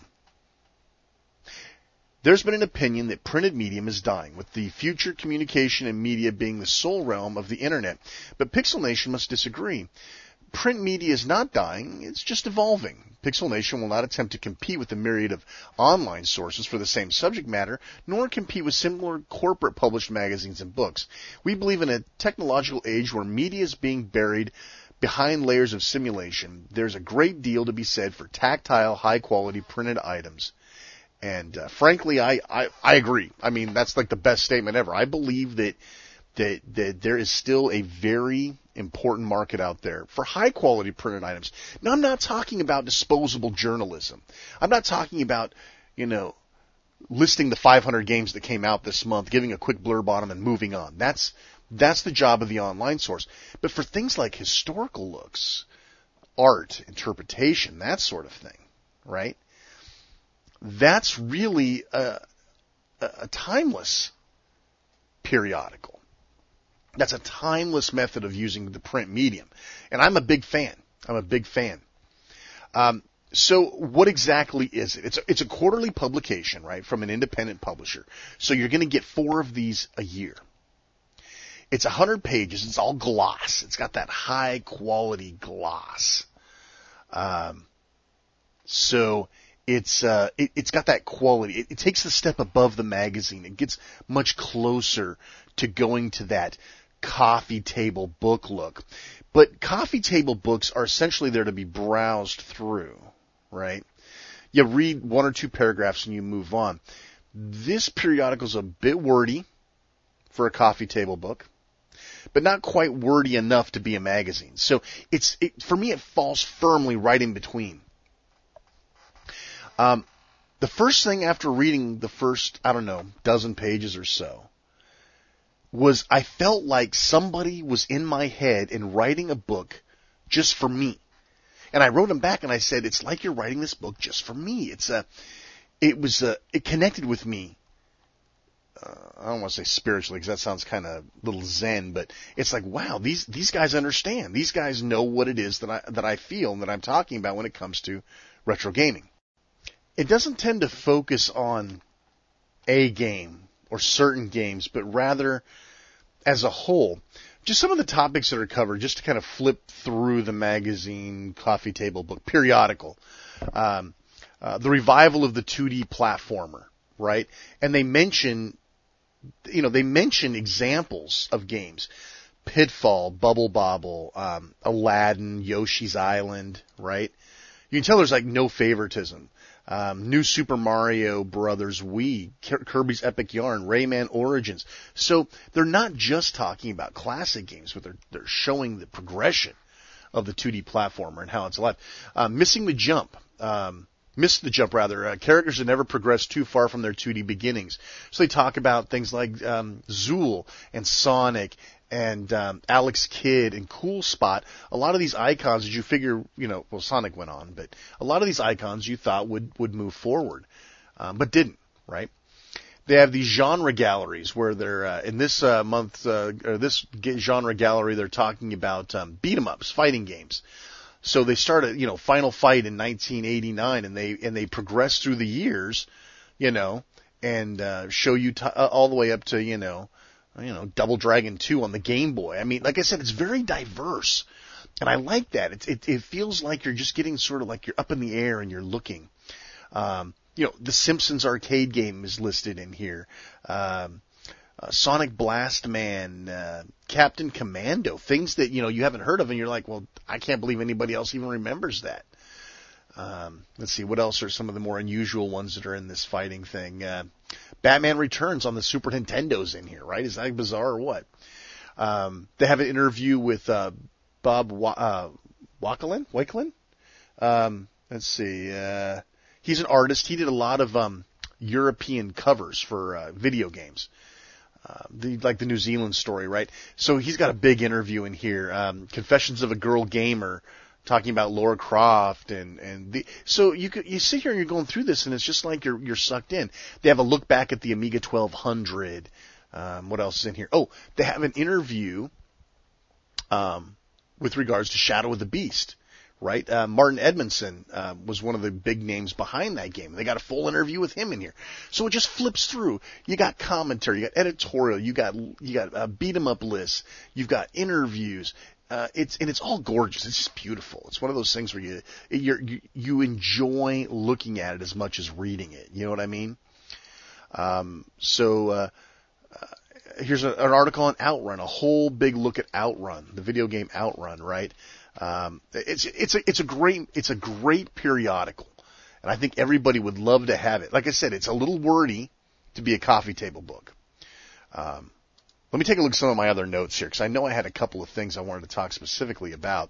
There's been an opinion that printed medium is dying, with the future communication and media being the sole realm of the internet, but Pixel Nation must disagree. Print media is not dying, it's just evolving. Pixel Nation will not attempt to compete with the myriad of online sources for the same subject matter, nor compete with similar corporate published magazines and books. We believe in a technological age where media is being buried behind layers of simulation. There's a great deal to be said for tactile, high-quality printed items. And frankly, I agree. I mean, that's like the best statement ever. I believe that there is still a very important market out there for high-quality printed items. Now, I'm not talking about disposable journalism. I'm not talking about, listing the 500 games that came out this month, giving a quick blurb on them, and moving on. That's the job of the online source. But for things like historical looks, art, interpretation, that sort of thing, right? That's really a timeless periodical. That's a timeless method of using the print medium. And I'm a big fan. So what exactly is it? It's a quarterly publication, right, from an independent publisher. So you're going to get 4 of these a year. It's 100 pages. It's all gloss. It's got that high quality gloss. So it's got that quality. It takes the step above the magazine. It gets much closer to going to that coffee table book look. But coffee table books are essentially there to be browsed through, right? You read 1 or 2 paragraphs and you move on. This periodical is a bit wordy for a coffee table book, but not quite wordy enough to be a magazine. So for me, it falls firmly right in between. The first thing after reading the first, dozen pages or so, was I felt like somebody was in my head and writing a book just for me. And I wrote him back and I said, it's like you're writing this book just for me. It connected with me. I don't want to say spiritually because that sounds kind of little zen, but it's like, wow, these guys understand. These guys know what it is that I feel and that I'm talking about when it comes to retro gaming. It doesn't tend to focus on a game or certain games, but rather as a whole. Just some of the topics that are covered, just to kind of flip through the magazine, coffee table book, periodical. The revival of the 2D platformer, right? And they mention examples of games. Pitfall, Bubble Bobble, Aladdin, Yoshi's Island, right? You can tell there's like no favoritism. New Super Mario Brothers Wii, Kirby's Epic Yarn, Rayman Origins. So they're not just talking about classic games, but they're showing the progression of the 2D platformer and how it's alive. Missed the jump, characters that never progressed too far from their 2D beginnings. So they talk about things like Zool and Sonic and Alex Kidd and Cool Spot. A lot of these icons that you figure, Sonic went on, but a lot of these icons you thought would move forward, but didn't, right? They have these genre galleries where they're, in this this genre gallery, they're talking about beat-em-ups, fighting games. So they started, Final Fight in 1989, and they progressed through the years, and show you all the way up to, Double Dragon 2 on the Game Boy. I mean, like I said, it's very diverse, and I like that. It feels like you're just getting sort of like you're up in the air and you're looking. The Simpsons arcade game is listed in here. Sonic Blast Man, Captain Commando, things that, you haven't heard of, and you're like, well, I can't believe anybody else even remembers that. Let's see, what else are some of the more unusual ones that are in this fighting thing? Batman Returns on the Super Nintendo's in here, right? Is that bizarre or what? They have an interview with Bob Wakelin. Let's see. He's an artist. He did a lot of European covers for video games. Like the New Zealand story, right? So he's got a big interview in here. Confessions of a Girl Gamer, talking about Lara Croft so you sit here and you're going through this and it's just like you're sucked in. They have a look back at the Amiga 1200. What else is in here? Oh, they have an interview with regards to Shadow of the Beast, right? Martin Edmondson was one of the big names behind that game. They got a full interview with him in here. So it just flips through. You got commentary, you got editorial, you got beat 'em up lists, you've got interviews. It's all gorgeous. It's just beautiful. It's one of those things where you enjoy looking at it as much as reading it. You know what I mean? Here's an article on Outrun, a whole big look at Outrun, the video game Outrun, right? It's a great periodical, and I think everybody would love to have it. Like I said, it's a little wordy to be a coffee table book. Let me take a look at some of my other notes here, because I know I had a couple of things I wanted to talk specifically about.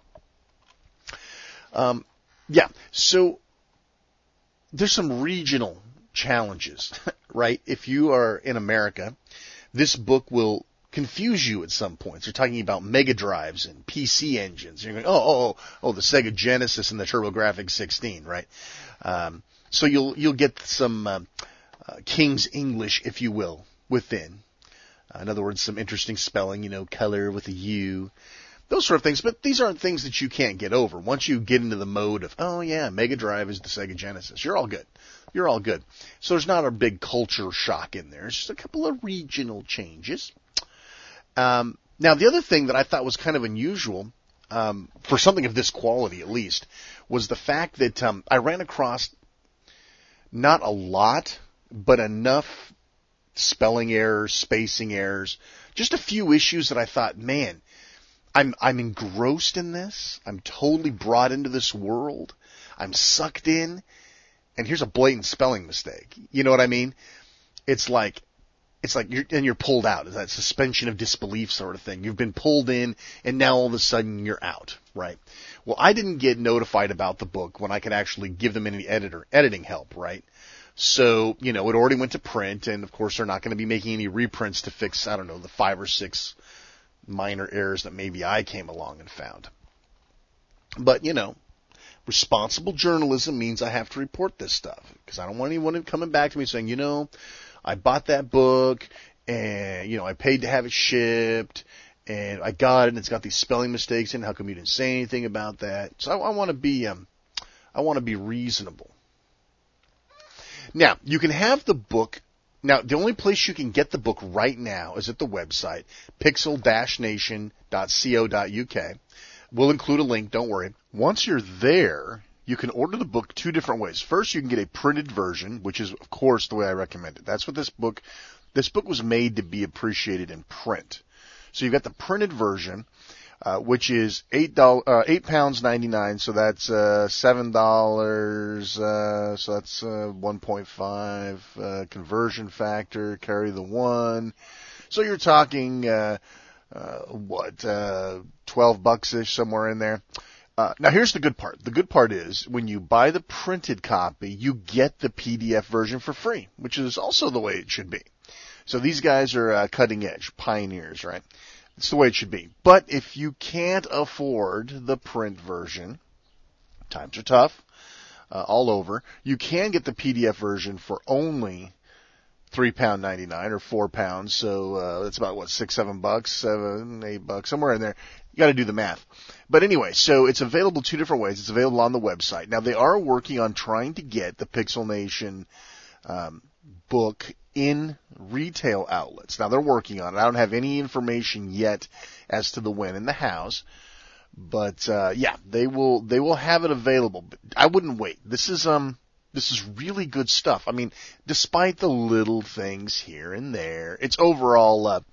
So there's some regional challenges, right? If you are in America, this book will confuse you at some points. You're talking about Mega Drives and PC engines. You're going, oh, the Sega Genesis and the TurboGrafx 16, right? So you'll get some King's English, if you will, within. In other words, some interesting spelling, color with a U, those sort of things. But these aren't things that you can't get over. Once you get into the mode of, oh yeah, Mega Drive is the Sega Genesis, you're all good. You're all good. So there's not a big culture shock in there. It's just a couple of regional changes. Now, the other thing that I thought was kind of unusual, for something of this quality at least, was the fact that I ran across not a lot, but enough spelling errors, spacing errors, just a few issues that I thought, man, I'm engrossed in this. I'm totally brought into this world. I'm sucked in. And here's a blatant spelling mistake. You know what I mean? It's like you're pulled out. It's that suspension of disbelief sort of thing. You've been pulled in, and now all of a sudden you're out, right? Well, I didn't get notified about the book when I could actually give them any editing help, right? So, it already went to print, and of course they're not going to be making any reprints to fix, I don't know, the 5 or 6 minor errors that maybe I came along and found. But, responsible journalism means I have to report this stuff, because I don't want anyone coming back to me saying, I bought that book, and, I paid to have it shipped, and I got it, and it's got these spelling mistakes in. How come you didn't say anything about that? So I want to be reasonable. Now, you can have the book. Now, the only place you can get the book right now is at the website, pixel-nation.co.uk. We'll include a link, don't worry. Once you're there, you can order the book 2 different ways. First, you can get a printed version, which is, of course, the way I recommend it. That's what this book was made to be appreciated in print. So you've got the printed version, which is £8.99, so that's $7, so that's 1.5 conversion factor, carry the 1. So you're talking $12-ish, somewhere in there. Now here's the good part. The good part is when you buy the printed copy, you get the PDF version for free, which is also the way it should be. So these guys are cutting edge, pioneers, right? It's the way it should be. But if you can't afford the print version, times are tough all over, you can get the PDF version for only £3.99 or £4. So that's about, $6, $7, $7, $8, somewhere in there. You got to do the math. But anyway, so it's available 2 different ways. It's available on the website. Now, they are working on trying to get the Pixel Nation book in retail outlets. Now, they're working on it. I don't have any information yet as to the when in the house. But, they will have it available. But I wouldn't wait. This is really good stuff. I mean, despite the little things here and there, it's overall a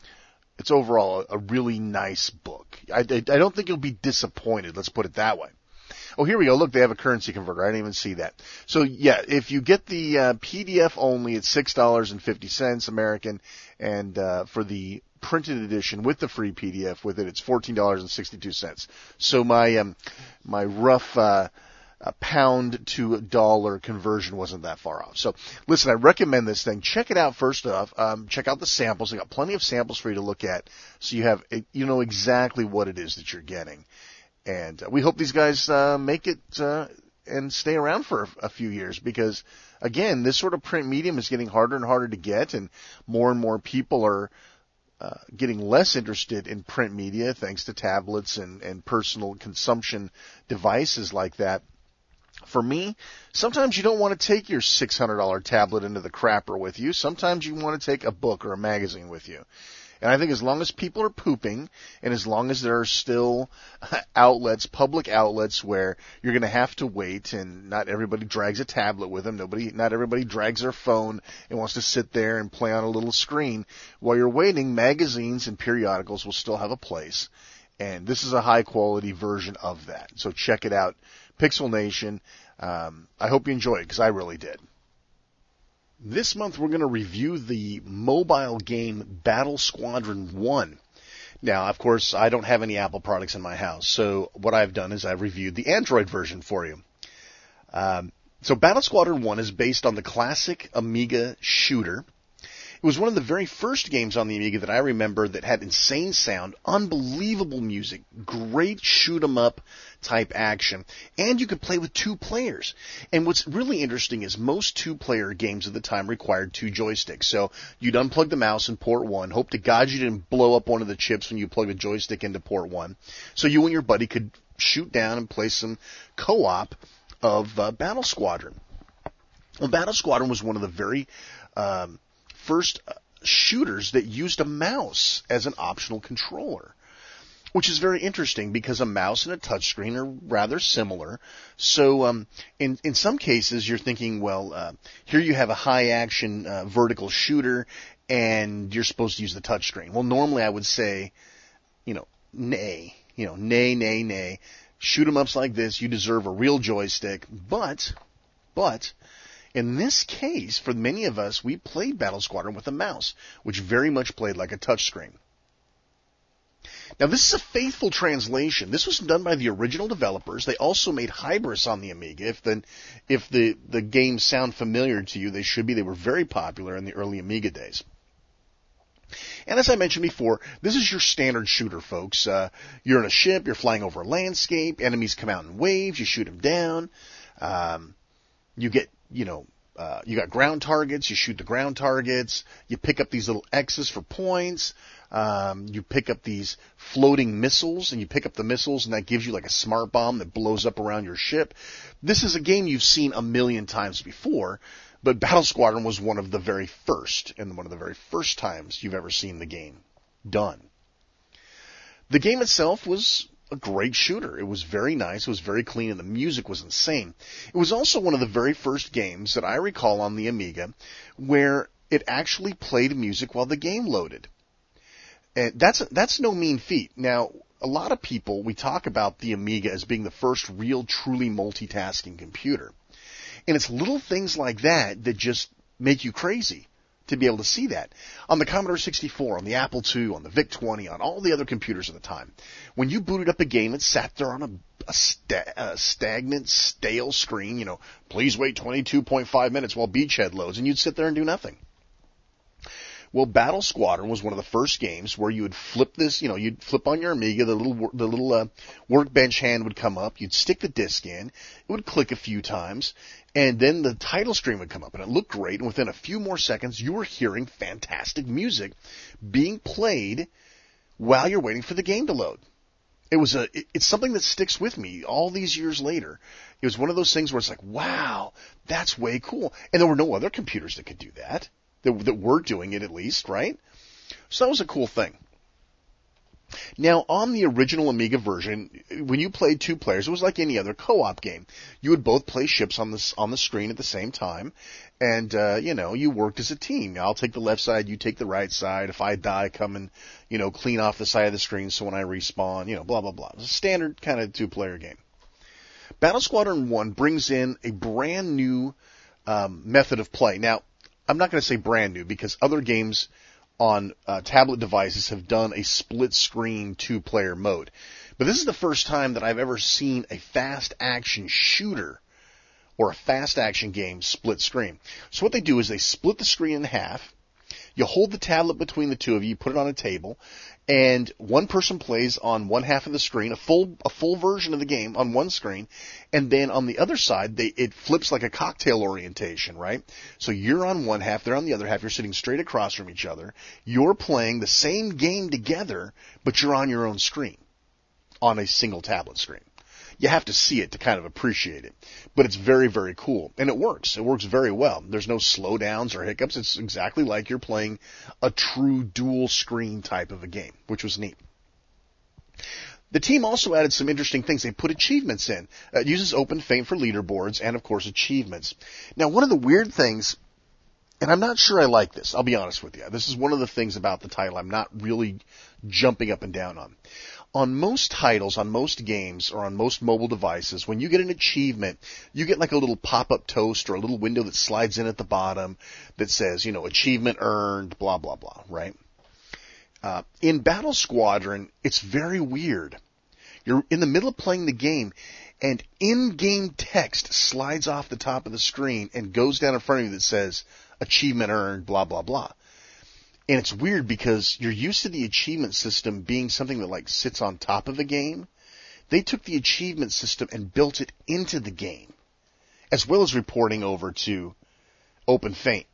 really nice book. I don't think you'll be disappointed. Let's put it that way. Oh, here we go. Look, they have a currency converter. I didn't even see that. So, yeah, if you get the PDF only, it's $6.50 American, and for the printed edition with the free PDF with it, it's $14.62. So my rough pound to $1 conversion wasn't that far off. So, listen, I recommend this thing. Check it out first off. Check out the samples. They got plenty of samples for you to look at, so you know exactly what it is that you're getting. And we hope these guys make it and stay around for a few years, because, again, this sort of print medium is getting harder and harder to get, and more people are getting less interested in print media thanks to tablets and personal consumption devices like that. For me, sometimes you don't want to take your $600 tablet into the crapper with you. Sometimes you want to take a book or a magazine with you. And I think as long as people are pooping, and as long as there are still outlets, public outlets, where you're going to have to wait, and not everybody drags a tablet with them, not everybody drags their phone and wants to sit there and play on a little screen. While you're waiting, magazines and periodicals will still have a place. And this is a high-quality version of that. So check it out, Pixel Nation. I hope you enjoy it, because I really did. This month we're going to review the mobile game Battle Squadron 1. Now, of course, I don't have any Apple products in my house, so what I've done is I've reviewed the Android version for you. So Battle Squadron 1 is based on the classic Amiga shooter. It was one of the very first games on the Amiga that I remember that had insane sound, unbelievable music, great shoot-'em-up type action, and you could play with 2 players. And what's really interesting is most 2-player games at the time required 2 joysticks. So you'd unplug the mouse in port 1, hope to God you didn't blow up one of the chips when you plug the joystick into port 1, so you and your buddy could shoot down and play some co-op of Battle Squadron. Well, Battle Squadron was one of the very first shooters that used a mouse as an optional controller, which is very interesting because a mouse and a touchscreen are rather similar. So in some cases you're thinking, well, here you have a high-action vertical shooter and you're supposed to use the touchscreen. Well, normally I would say, nay. Nay. Shoot 'em ups like this, you deserve a real joystick. But in this case, for many of us, we played Battle Squadron with a mouse, which very much played like a touchscreen. Now, this is a faithful translation. This was done by the original developers. They also made Hybris on the Amiga. If the games sound familiar to you, they should be. They were very popular in the early Amiga days. And as I mentioned before, this is your standard shooter, folks. You're in a ship, you're flying over a landscape, enemies come out in waves, you shoot them down. You got ground targets, you shoot the ground targets, you pick up these little X's for points, you pick up these floating missiles, and you pick up the missiles, and that gives you like a smart bomb that blows up around your ship. This is a game you've seen a million times before, but Battle Squadron was one of the very first, and one of the very first times you've ever seen the game done. The game itself was a great shooter. It was very nice, it was very clean, and the music was insane. It was also one of the very first games that I recall on the Amiga where it actually played music while the game loaded. And that's no mean feat. Now, a lot of people, we talk about the Amiga as being the first real, truly multitasking computer. And it's little things like that that just make you crazy to be able to see that. On the Commodore 64, on the Apple II, on the VIC-20, on all the other computers at the time, when you booted up a game, it sat there on a stagnant, stale screen, please wait 22.5 minutes while Beachhead loads, and you'd sit there and do nothing. Well, Battle Squadron was one of the first games where you would flip this, you'd flip on your Amiga, the little workbench hand would come up, you'd stick the disc in, it would click a few times, and then the title screen would come up, and it looked great, and within a few more seconds, you were hearing fantastic music being played while you're waiting for the game to load. It's something that sticks with me all these years later. It was one of those things where it's like, wow, that's way cool. And there were no other computers that could do that were doing it at least, right? So that was a cool thing. Now, on the original Amiga version, when you played two players, it was like any other co-op game. You would both play ships on the screen at the same time, and, you worked as a team. I'll take the left side, you take the right side. If I die, come and, clean off the side of the screen so when I respawn, blah, blah, blah. It's a standard kind of two-player game. Battle Squadron 1 brings in a brand new method of play. Now, I'm not going to say brand new because other games on tablet devices have done a split-screen two-player mode. But this is the first time that I've ever seen a fast-action shooter or a fast-action game split screen. So what they do is they split the screen in half. You hold the tablet between the two of you, you put it on a table, and one person plays on one half of the screen, a full version of the game on one screen, and then on the other side, it flips like a cocktail orientation, right? So you're on one half, they're on the other half, you're sitting straight across from each other, you're playing the same game together, but you're on your own screen, on a single tablet screen. You have to see it to kind of appreciate it. But it's very, very cool. And it works. It works very well. There's no slowdowns or hiccups. It's exactly like you're playing a true dual screen type of a game, which was neat. The team also added some interesting things. They put achievements in. It uses OpenFaint for leaderboards and, of course, achievements. Now, one of the weird things, and I'm not sure I like this, I'll be honest with you. This is one of the things about the title I'm not really jumping up and down on. On most titles, on most games, or on most mobile devices, when you get an achievement, you get like a little pop-up toast or a little window that slides in at the bottom that says, achievement earned, blah, blah, blah, right? In Battle Squadron, it's very weird. You're in the middle of playing the game, and in-game text slides off the top of the screen and goes down in front of you that says, achievement earned, blah, blah, blah. And it's weird because you're used to the achievement system being something that like sits on top of the game. They took the achievement system and built it into the game, as well as reporting over to OpenFaint.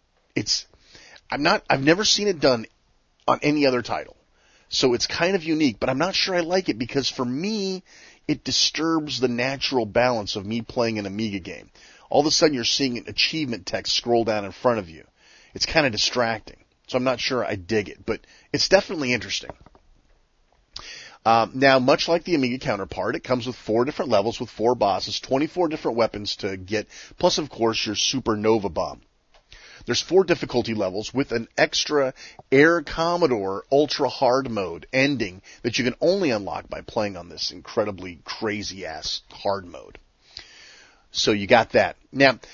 I've never seen it done on any other title. So it's kind of unique, but I'm not sure I like it because for me, it disturbs the natural balance of me playing an Amiga game. All of a sudden you're seeing an achievement text scroll down in front of you. It's kind of distracting. So I'm not sure I dig it, but it's definitely interesting. Now, much like the Amiga counterpart, it comes with 4 different levels with 4 bosses, 24 different weapons to get, plus, of course, your Supernova bomb. There's 4 difficulty levels with an extra Air Commodore Ultra Hard mode ending that you can only unlock by playing on this incredibly crazy-ass hard mode. So you got that. Now,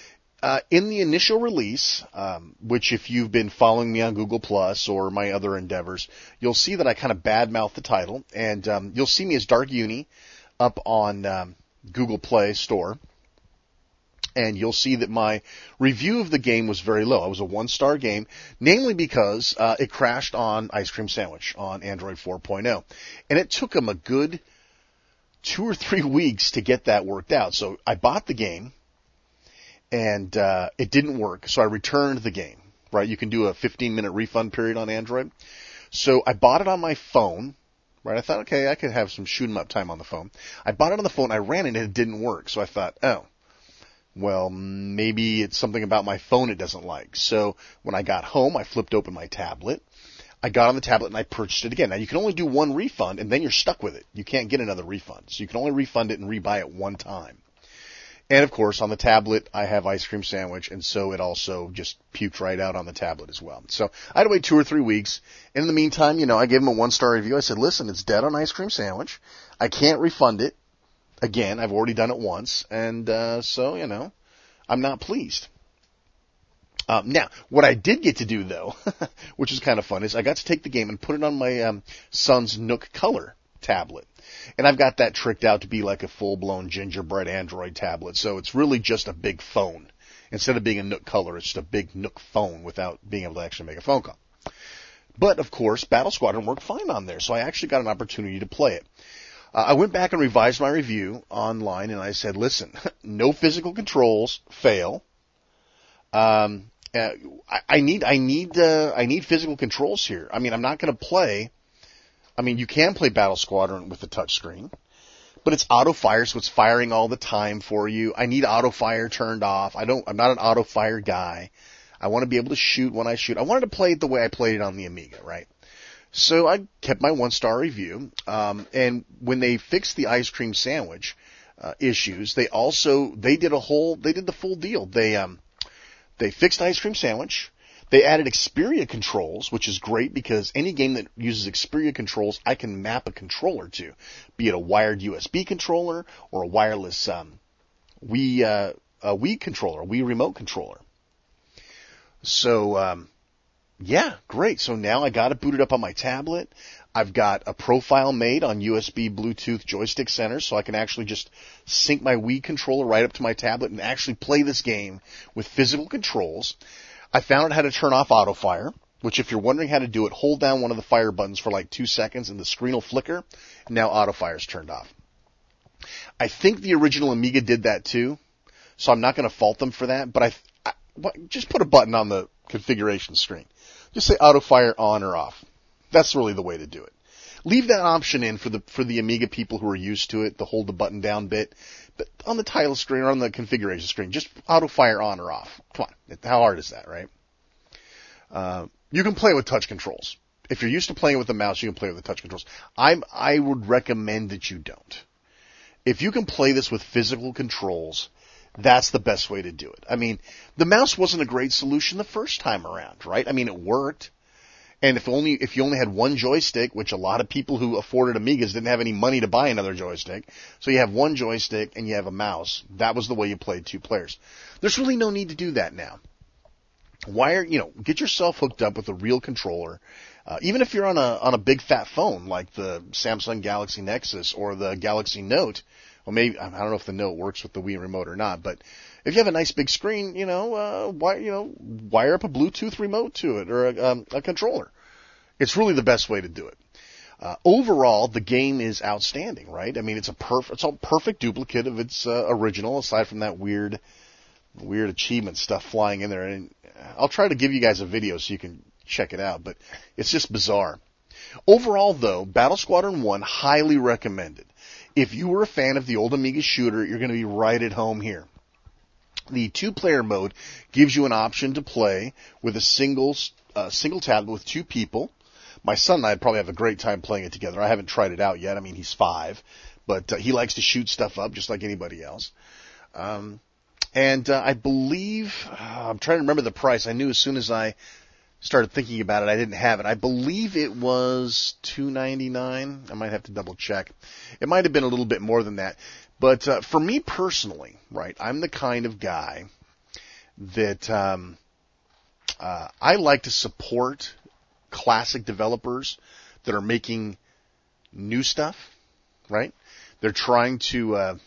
In the initial release, which if you've been following me on Google Plus or my other endeavors, you'll see that I kind of badmouth the title, and you'll see me as Dark Uni up on Google Play Store, and you'll see that my review of the game was very low. It was a 1-star game, namely because it crashed on Ice Cream Sandwich on Android 4.0, and it took them a good 2 or 3 weeks to get that worked out. So I bought the game, and it didn't work, so I returned the game, right? You can do a 15-minute refund period on Android. So I bought it on my phone, right? I thought, okay, I could have some shoot-'em-up time on the phone. I bought it on the phone, I ran it, and it didn't work. So I thought, oh, well, maybe it's something about my phone it doesn't like. So when I got home, I flipped open my tablet. I got on the tablet, and I purchased it again. Now, you can only do one refund, and then you're stuck with it. You can't get another refund. So you can only refund it and rebuy it one time. And, of course, on the tablet, I have Ice Cream Sandwich, and so it also just puked right out on the tablet as well. So I had to wait 2 or 3 weeks. And in the meantime, I gave him a 1-star review. I said, listen, it's dead on Ice Cream Sandwich. I can't refund it. Again, I've already done it once. And so, I'm not pleased. Now, what I did get to do, though, which is kind of fun, is I got to take the game and put it on my son's Nook Color tablet. And I've got that tricked out to be like a full-blown gingerbread Android tablet, so it's really just a big phone. Instead of being a Nook Color, it's just a big Nook phone without being able to actually make a phone call. But, of course, Battle Squadron worked fine on there, so I actually got an opportunity to play it. I went back and revised my review online, and I said, listen, no physical controls, fail. I need physical controls here. I mean, I'm not going to play... you can play Battle Squadron with the touchscreen, but it's auto fire, so it's firing all the time for you. I need auto fire turned off. I'm not an auto fire guy. I want to be able to shoot when I shoot. I wanted to play it the way I played it on the Amiga, right? So I kept my 1-star review, and when they fixed the Ice Cream Sandwich issues, they did the full deal. They fixed Ice Cream Sandwich. They added Xperia controls, which is great because any game that uses Xperia controls, I can map a controller to, be it a wired USB controller or a wireless Wii controller, Wii remote controller. So, yeah, great. So now I got it booted up on my tablet. I've got a profile made on USB Bluetooth joystick center, so I can actually just sync my Wii controller right up to my tablet and actually play this game with physical controls. I found out how to turn off auto fire, which if you're wondering how to do it, hold down one of the fire buttons for like 2 seconds and the screen will flicker. And now auto fire is turned off. I think the original Amiga did that too, so I'm not going to fault them for that, but just put a button on the configuration screen. Just say auto fire on or off. That's really the way to do it. Leave that option in for the Amiga people who are used to it, the hold the button down bit. But on the title screen or on the configuration screen, just auto fire on or off. Come on, how hard is that, right? You can play with touch controls. If you're used to playing with the mouse, you can play with the touch controls. I would recommend that you don't. If you can play this with physical controls, that's the best way to do it. I mean, the mouse wasn't a great solution the first time around, right? I mean, it worked. And if you only had one joystick, which a lot of people who afforded Amigas didn't have any money to buy another joystick, so you have one joystick and you have a mouse, that was the way you played 2 players. There's really no need to do that now. Get yourself hooked up with a real controller, even if you're on a big fat phone like the Samsung Galaxy Nexus or the Galaxy Note. Well, maybe I don't know if the Note works with the Wii remote or not, but if you have a nice big screen, wire up a Bluetooth remote to it or a controller. It's really the best way to do it. Overall, the game is outstanding, right? I mean, it's a perfect duplicate of its original, aside from that weird achievement stuff flying in there. And I'll try to give you guys a video so you can check it out, but it's just bizarre. Overall, though, Battle Squadron 1, highly recommended. If you were a fan of the old Amiga shooter, you're going to be right at home here. The 2-player mode gives you an option to play with a single tablet with 2 people. My son and I probably have a great time playing it together. I haven't tried it out yet. I mean, he's 5, but he likes to shoot stuff up just like anybody else. And I believe, I'm trying to remember the price. I knew as soon as I started thinking about it, I didn't have it. I believe it was $2.99. I might have to double check. It might have been a little bit more than that. But for me personally, right, I'm the kind of guy that I like to support classic developers that are making new stuff, right? They're trying to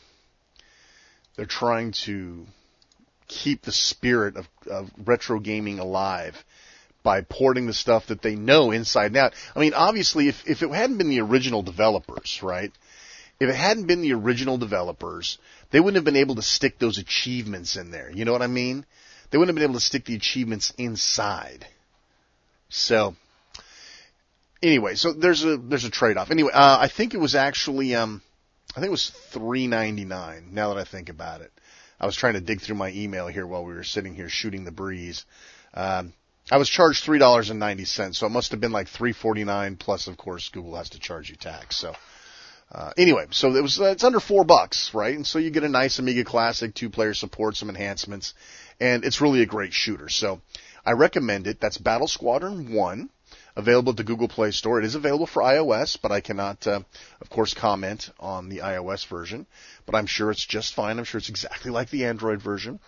keep the spirit of retro gaming alive by porting the stuff that they know inside and out. I mean, obviously, if it hadn't been the original developers, right? If it hadn't been the original developers, they wouldn't have been able to stick those achievements in there. You know what I mean? They wouldn't have been able to stick the achievements inside. So, anyway, so there's a trade-off. Anyway, I think it was actually, I think it was $3.99. Now that I think about it, I was trying to dig through my email here while we were sitting here shooting the breeze. I was charged $3.90, so it must have been like $3.49 plus, of course, Google has to charge you tax. So, anyway, so it's under $4, right? And so you get a nice Amiga Classic, 2-player support, some enhancements, and it's really a great shooter. So I recommend it. That's Battle Squadron 1, available at the Google Play Store. It is available for iOS, but I cannot, of course, comment on the iOS version. But I'm sure it's just fine. I'm sure it's exactly like the Android version.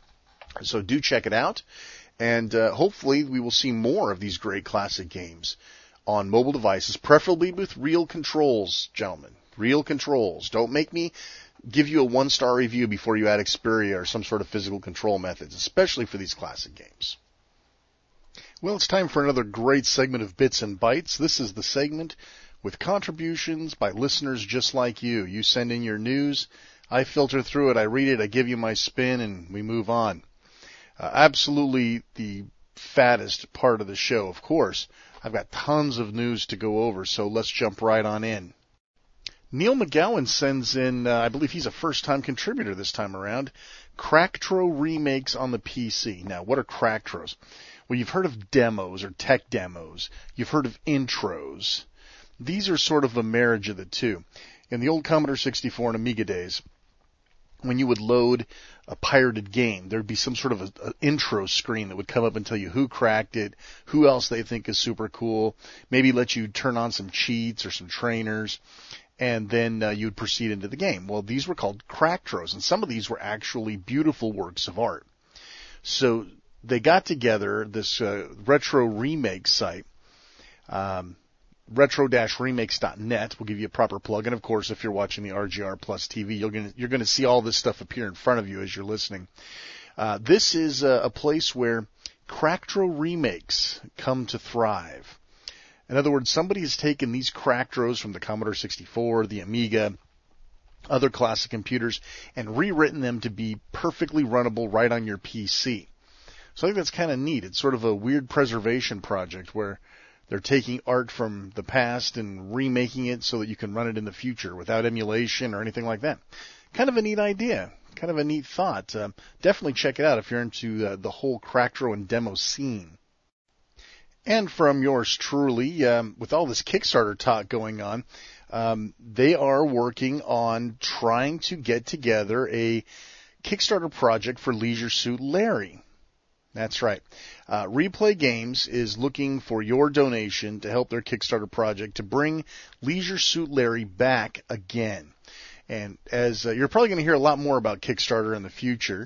So do check it out. And hopefully we will see more of these great classic games on mobile devices, preferably with real controls, gentlemen. Real controls. Don't make me give you a 1-star review before you add Xperia or some sort of physical control methods, especially for these classic games. Well, it's time for another great segment of Bits and Bytes. This is the segment with contributions by listeners just like you. You send in your news, I filter through it, I read it, I give you my spin, and we move on. Absolutely the fattest part of the show, of course. I've got tons of news to go over, so let's jump right on in. Neil McGowan sends in, I believe he's a first-time contributor this time around, Cracktro remakes on the PC. Now, what are Cracktros? Well, you've heard of demos or tech demos. You've heard of intros. These are sort of a marriage of the two. In the old Commodore 64 and Amiga days, when you would load a pirated game, there'd be some sort of an intro screen that would come up and tell you who cracked it, who else they think is super cool, maybe let you turn on some cheats or some trainers, and then you would proceed into the game. Well, these were called Cracktros, and some of these were actually beautiful works of art. So they got together this retro remake site, retro-remakes.net. We'll give you a proper plug. And, of course, if you're watching the RGR Plus TV, you're going to see all this stuff appear in front of you as you're listening. This is a place where Cracktro remakes come to thrive. In other words, somebody has taken these Cracktros from the Commodore 64, the Amiga, other classic computers, and rewritten them to be perfectly runnable right on your PC. So I think that's kind of neat. It's sort of a weird preservation project where they're taking art from the past and remaking it so that you can run it in the future without emulation or anything like that. Kind of a neat idea. Kind of a neat thought. Definitely check it out if you're into the whole Cracktro and demo scene. And from yours truly, with all this Kickstarter talk going on, they are working on trying to get together a Kickstarter project for Leisure Suit Larry. That's right. Replay Games is looking for your donation to help their Kickstarter project to bring Leisure Suit Larry back again. And as you're probably going to hear a lot more about Kickstarter in the future,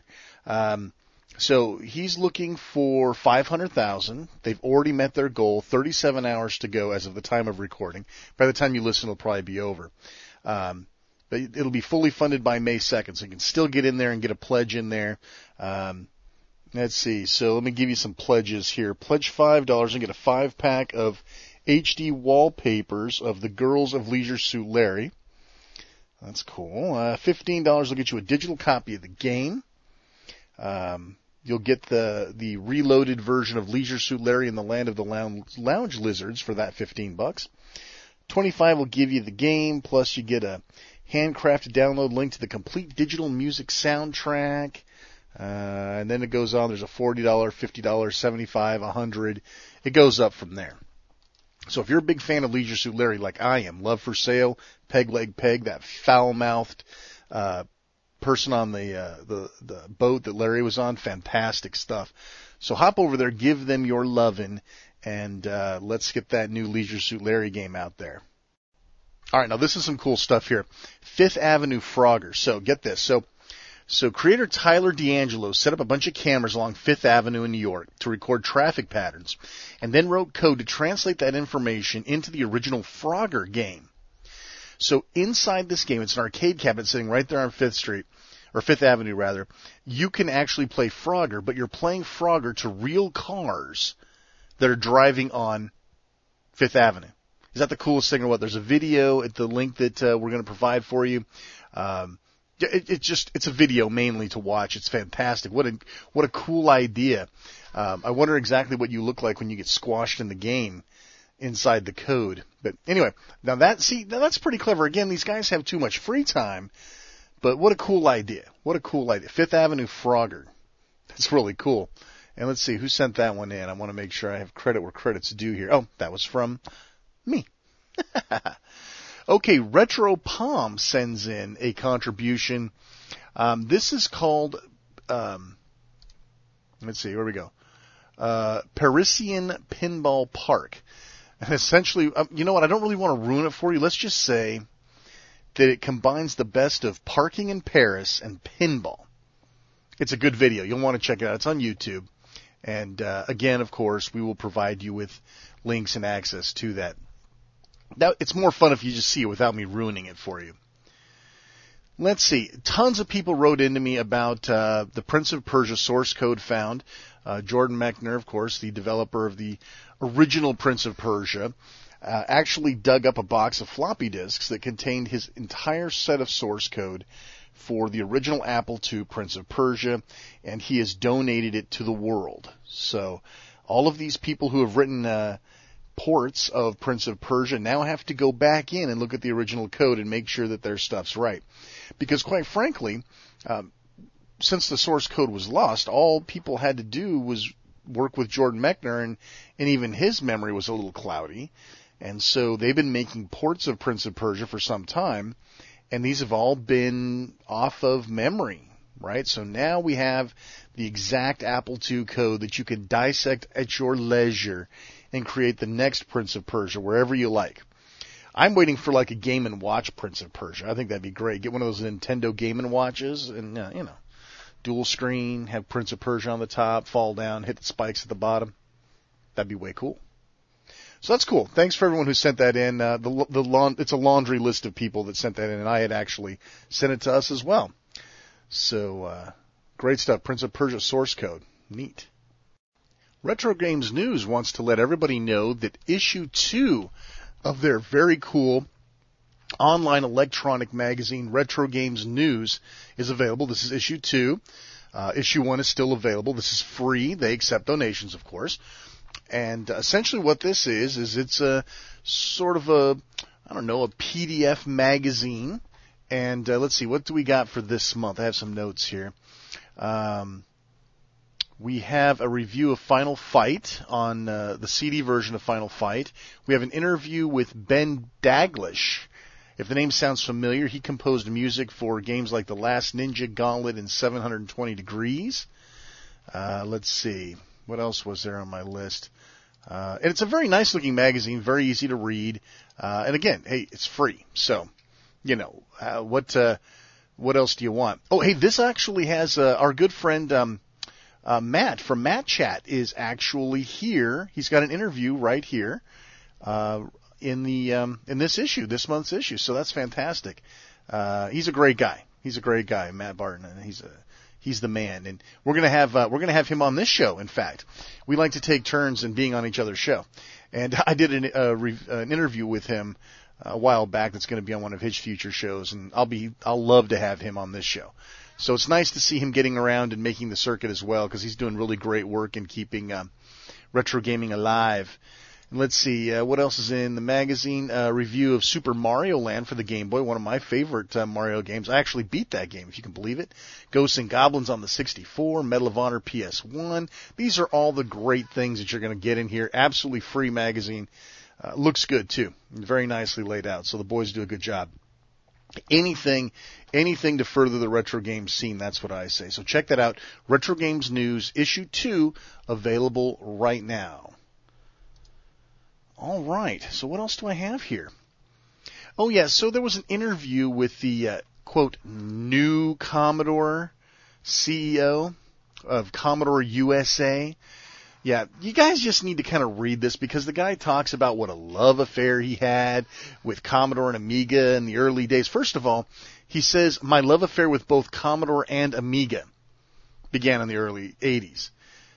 so he's looking for $500,000. They've already met their goal. 37 hours to go as of the time of recording. By the time you listen, it'll probably be over. But it'll be fully funded by May 2nd, so you can still get in there and get a pledge in there. Let's see. So let me give you some pledges here. Pledge $5 and get a 5-pack of HD wallpapers of the Girls of Leisure Suit Larry. That's cool. $15 will get you a digital copy of the game. You'll get the reloaded version of Leisure Suit Larry in the Land of the Lounge Lizards for that $15. $25 will give you the game, plus you get a handcrafted download link to the complete digital music soundtrack. And then it goes on. There's a $40, $50, $75, $100. It goes up from there. So if you're a big fan of Leisure Suit Larry like I am, Love for Sale, Peg Leg Peg, that foul-mouthed person on the boat that Larry was on, fantastic stuff. So hop over there, give them your lovin', and let's get that new Leisure Suit Larry game out there. All right, now this is some cool stuff here. Fifth Avenue Frogger. So get this. So So creator Tyler D'Angelo set up a bunch of cameras along Fifth Avenue in New York to record traffic patterns, and then wrote code to translate that information into the original Frogger game. So inside this game, it's an arcade cabinet sitting right there on Fifth Avenue rather. You can actually play Frogger, but you're playing Frogger to real cars that are driving on Fifth Avenue. Is that the coolest thing or what? There's a video at the link that we're going to provide for you. It's a video mainly to watch. It's fantastic. What a cool idea. I wonder exactly what you look like when you get squashed in the game inside the code. But anyway, now that's pretty clever. Again, these guys have too much free time, but what a cool idea. What a cool idea. Fifth Avenue Frogger. That's really cool. And let's see, who sent that one in? I want to make sure I have credit where credit's due here. Oh, that was from me. Okay, Retro Palm sends in a contribution. This is called, let's see, here we go. Parisian Pinball Park. And essentially, you know what, I don't really want to ruin it for you. Let's just say that it combines the best of parking in Paris and pinball. It's a good video. You'll want to check it out. It's on YouTube. And again, of course, we will provide you with links and access to that. Now, it's more fun if you just see it without me ruining it for you. Let's see. Tons of people wrote into me about the Prince of Persia source code found. Jordan Mechner, of course, the developer of the original Prince of Persia, actually dug up a box of floppy disks that contained his entire set of source code for the original Apple II Prince of Persia, and he has donated it to the world. So all of these people who have written ports of Prince of Persia now have to go back in and look at the original code and make sure that their stuff's right. Because quite frankly, since the source code was lost, all people had to do was work with Jordan Mechner, and even his memory was a little cloudy. And so they've been making ports of Prince of Persia for some time, and these have all been off of memory, right? So now we have the exact Apple II code that you can dissect at your leisure and create the next Prince of Persia wherever you like. I'm waiting for like a Game & Watch Prince of Persia. I think that'd be great. Get one of those Nintendo Game & Watches and, dual screen, have Prince of Persia on the top, fall down, hit the spikes at the bottom. That'd be way cool. So that's cool. Thanks for everyone who sent that in. It's a laundry list of people that sent that in, and I had actually sent it to us as well. So, great stuff. Prince of Persia source code. Neat. Retro Games News wants to let everybody know that issue 2 of their very cool online electronic magazine, Retro Games News, is available. This is issue 2. Issue 1 is still available. This is free. They accept donations, of course. And essentially what this is it's a sort of a PDF magazine. And let's see, what do we got for this month? I have some notes here. We have a review of Final Fight on the CD version of Final Fight. We have an interview with Ben Daglish. If the name sounds familiar, he composed music for games like The Last Ninja, Gauntlet, and 720 Degrees. Let's see. What else was there on my list? And it's a very nice looking magazine, very easy to read. And again, hey, it's free. So, what else do you want? Oh, hey, this actually has, our good friend, Matt from Matt Chat is actually here. He's got an interview right here, in this issue, this month's issue. So that's fantastic. He's a great guy. Matt Barton, and he's the man, and we're gonna have him on this show. In fact, we like to take turns in being on each other's show, and I did an interview with him a while back. That's going to be on one of his future shows, and I'll love to have him on this show. So it's nice to see him getting around and making the circuit as well, because he's doing really great work in keeping retro gaming alive. And let's see, what else is in the magazine? Review of Super Mario Land for the Game Boy, one of my favorite Mario games. I actually beat that game, if you can believe it. Ghosts and Goblins on the 64, Medal of Honor PS1. These are all the great things that you're going to get in here. Absolutely free magazine. Looks good, too. Very nicely laid out, so the boys do a good job. Anything to further the retro game scene, that's what I say. So check that out. Retro Games News, issue 2, available right now. All right, so what else do I have here? Oh, yeah, so there was an interview with the, quote, new Commodore CEO of Commodore USA. Yeah, you guys just need to kind of read this because the guy talks about what a love affair he had with Commodore and Amiga in the early days. First of all, he says, my love affair with both Commodore and Amiga began in the early 80s.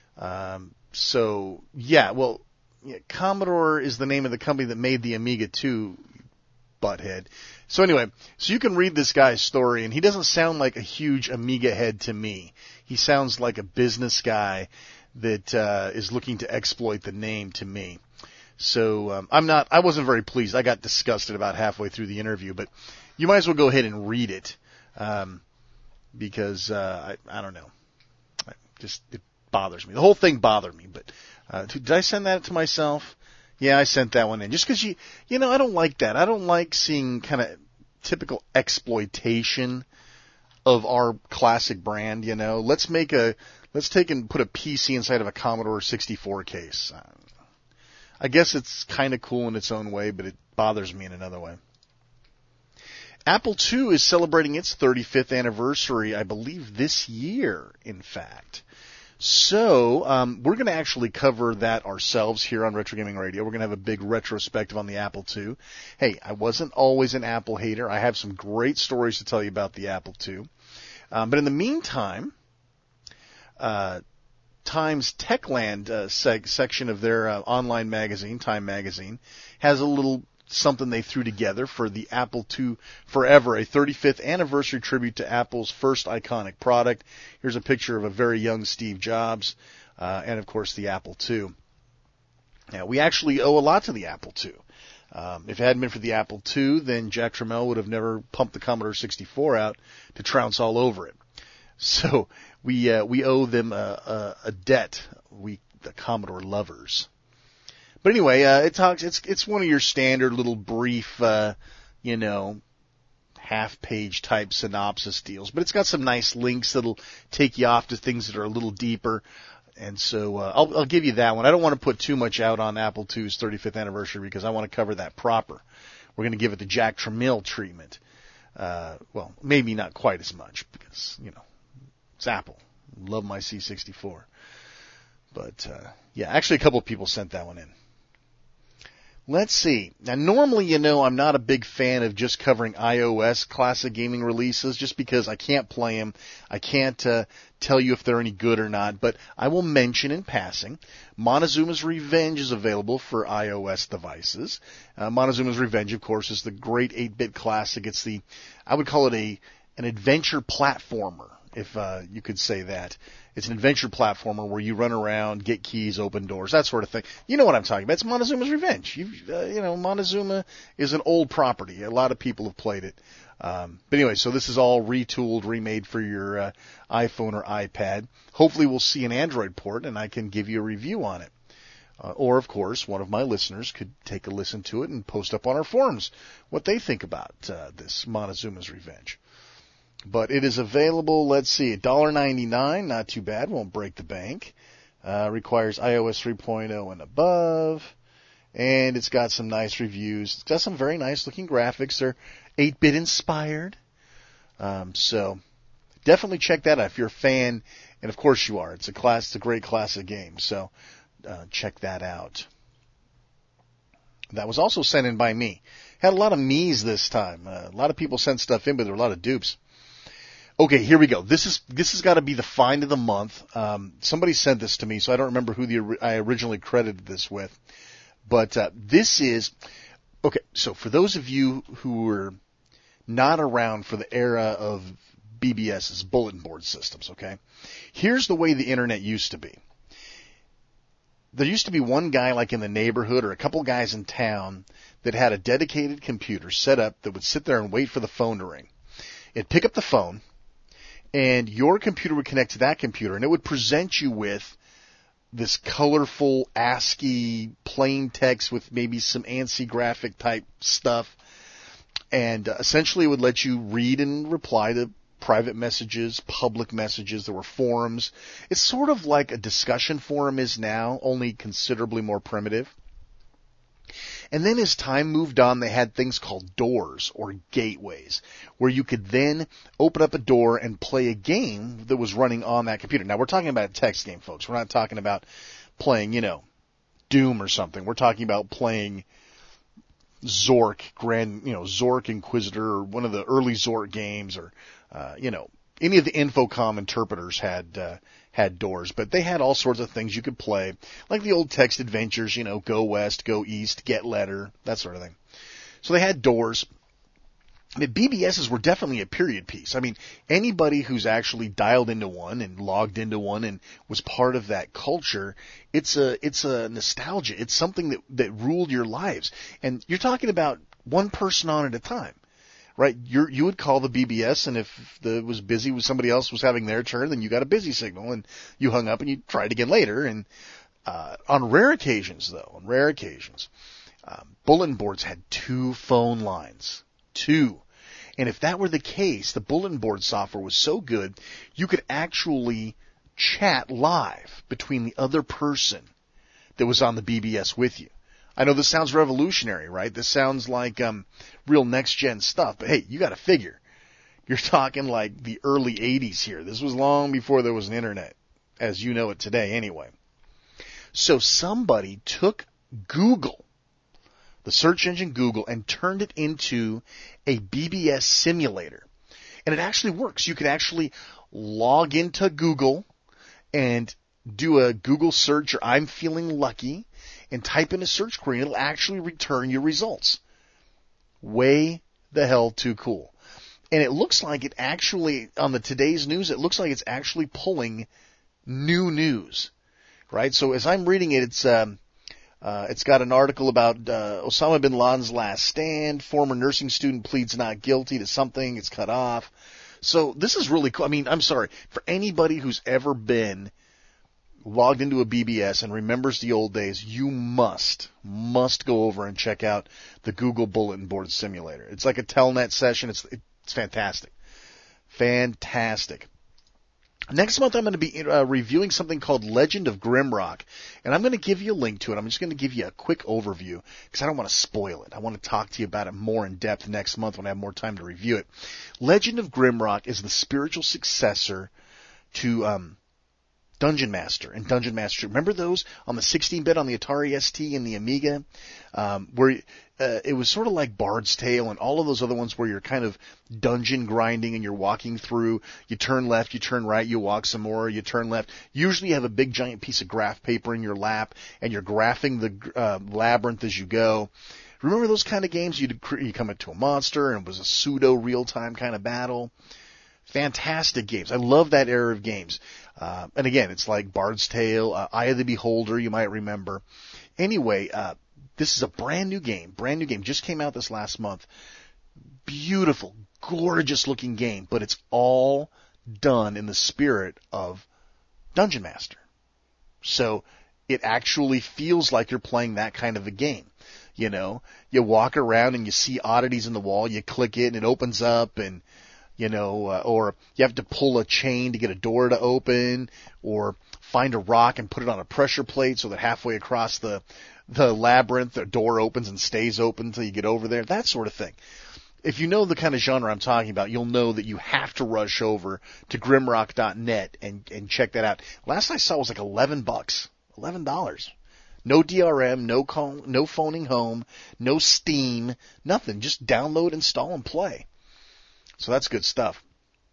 Commodore is the name of the company that made the Amiga 2, butthead. So anyway, so you can read this guy's story, and he doesn't sound like a huge Amiga head to me. He sounds like a business guy that is looking to exploit the name to me. So I wasn't very pleased. I got disgusted about halfway through the interview, but you might as well go ahead and read it because I don't know. It bothers me. The whole thing bothered me. But did I send that to myself? Yeah, I sent that one in. Just because I don't like that. I don't like seeing kind of typical exploitation of our classic brand. Let's take and put a PC inside of a Commodore 64 case. I guess it's kind of cool in its own way, but it bothers me in another way. Apple II is celebrating its 35th anniversary, I believe, this year, in fact. So we're going to actually cover that ourselves here on Retro Gaming Radio. We're going to have a big retrospective on the Apple II. Hey, I wasn't always an Apple hater. I have some great stories to tell you about the Apple II. But in the meantime, Time's Techland section of their online magazine, Time Magazine, has a little something they threw together for the Apple II Forever, a 35th anniversary tribute to Apple's first iconic product. Here's a picture of a very young Steve Jobs, and of course the Apple II. Now, we actually owe a lot to the Apple II. If it hadn't been for the Apple II, then Jack Tramiel would have never pumped the Commodore 64 out to trounce all over it. So we owe them a debt, the Commodore lovers. But anyway, it's one of your standard little brief, half-page type synopsis deals. But it's got some nice links that'll take you off to things that are a little deeper. And so I'll give you that one. I don't want to put too much out on Apple II's 35th anniversary because I want to cover that proper. We're going to give it the Jack Tramiel treatment. Well, maybe not quite as much because, it's Apple. Love my C64. But, actually a couple of people sent that one in. Let's see. Now, normally, I'm not a big fan of just covering iOS classic gaming releases just because I can't play them. I can't tell you if they're any good or not, but I will mention in passing, Montezuma's Revenge is available for iOS devices. Montezuma's Revenge, of course, is the great 8-bit classic. It's I would call it an adventure platformer, if you could say that. It's an adventure platformer where you run around, get keys, open doors, that sort of thing. You know what I'm talking about. It's Montezuma's Revenge. Montezuma is an old property. A lot of people have played it. But anyway, so this is all retooled, remade for your iPhone or iPad. Hopefully we'll see an Android port and I can give you a review on it. Or, of course, one of my listeners could take a listen to it and post up on our forums what they think about this Montezuma's Revenge. But it is available, let's see, $1.99, not too bad, won't break the bank. Requires iOS 3.0 and above. And it's got some nice reviews. It's got some very nice looking graphics. They're 8-bit inspired. So definitely check that out if you're a fan. And of course you are. It's a great classic game. So check that out. That was also sent in by me. Had a lot of me's this time. A lot of people sent stuff in, but there were a lot of dupes. Okay, here we go. This has got to be the find of the month. Somebody sent this to me, so I don't remember who I originally credited this with. But this is okay. So for those of you who were not around for the era of BBS's, bulletin board systems, okay, here's the way the internet used to be. There used to be one guy like in the neighborhood or a couple guys in town that had a dedicated computer set up that would sit there and wait for the phone to ring. It'd pick up the phone, and your computer would connect to that computer, and it would present you with this colorful ASCII plain text with maybe some ANSI graphic type stuff, and essentially it would let you read and reply to private messages, public messages. There were forums. It's sort of like a discussion forum is now, only considerably more primitive. And then as time moved on, they had things called doors or gateways, where you could then open up a door and play a game that was running on that computer. Now, we're talking about a text game, folks. We're not talking about playing, Doom or something. We're talking about playing Zork, Zork Inquisitor, or one of the early Zork games, or, any of the Infocom interpreters had doors, but they had all sorts of things you could play, like the old text adventures, Go West, Go East, Get Letter, that sort of thing. So they had doors. The BBSs were definitely a period piece. I mean, anybody who's actually dialed into one and logged into one and was part of that culture, it's a nostalgia. It's something that ruled your lives. And you're talking about one person on at a time. Right, you would call the BBS, and if it was busy with somebody else was having their turn, then you got a busy signal, and you hung up and you tried again later. And on rare occasions, bulletin boards had 2 phone lines, 2. And if that were the case, the bulletin board software was so good, you could actually chat live between the other person that was on the BBS with you. I know this sounds revolutionary, right? This sounds like real next-gen stuff. But hey, you got to figure. You're talking like the early 80s here. This was long before there was an internet, as you know it today anyway. So somebody took Google, the search engine Google, and turned it into a BBS simulator. And it actually works. You can actually log into Google and do a Google search, or I'm feeling lucky, and type in a search query, and it'll actually return your results. Way the hell too cool. And it looks like it actually, on the today's news, it looks like it's actually pulling new news, right? So as I'm reading it, it's got an article about Osama bin Laden's last stand. Former nursing student pleads not guilty to something. It's cut off. So this is really cool. I mean, I'm sorry. For anybody who's ever been logged into a BBS and remembers the old days, you must go over and check out the Google Bulletin Board Simulator. It's like a Telnet session. It's fantastic. Fantastic. Next month, I'm going to be reviewing something called Legend of Grimrock, and I'm going to give you a link to it. I'm just going to give you a quick overview because I don't want to spoil it. I want to talk to you about it more in depth next month when I have more time to review it. Legend of Grimrock is the spiritual successor to Dungeon Master and Dungeon Master 2. Remember those on the 16-bit on the Atari ST and the Amiga, where it was sort of like Bard's Tale and all of those other ones where you're kind of dungeon grinding and you're walking through. You turn left, you turn right, you walk some more, you turn left. Usually you have a big giant piece of graph paper in your lap and you're graphing the labyrinth as you go. Remember those kind of games? You come into a monster and it was a pseudo real-time kind of battle. Fantastic games. I love that era of games. And again, it's like Bard's Tale, Eye of the Beholder, you might remember. Anyway, this is a brand new game. Just came out this last month. Beautiful, gorgeous looking game, but it's all done in the spirit of Dungeon Master. So it actually feels like you're playing that kind of a game. You walk around and you see oddities in the wall, you click it and it opens up, and or you have to pull a chain to get a door to open, or find a rock and put it on a pressure plate so that halfway across the labyrinth, the door opens and stays open until you get over there, that sort of thing. If you know the kind of genre I'm talking about, you'll know that you have to rush over to grimrock.net and check that out. Last I saw was like $11. $11. No DRM, no phoning home, no Steam, nothing. Just download, install, and play. So that's good stuff.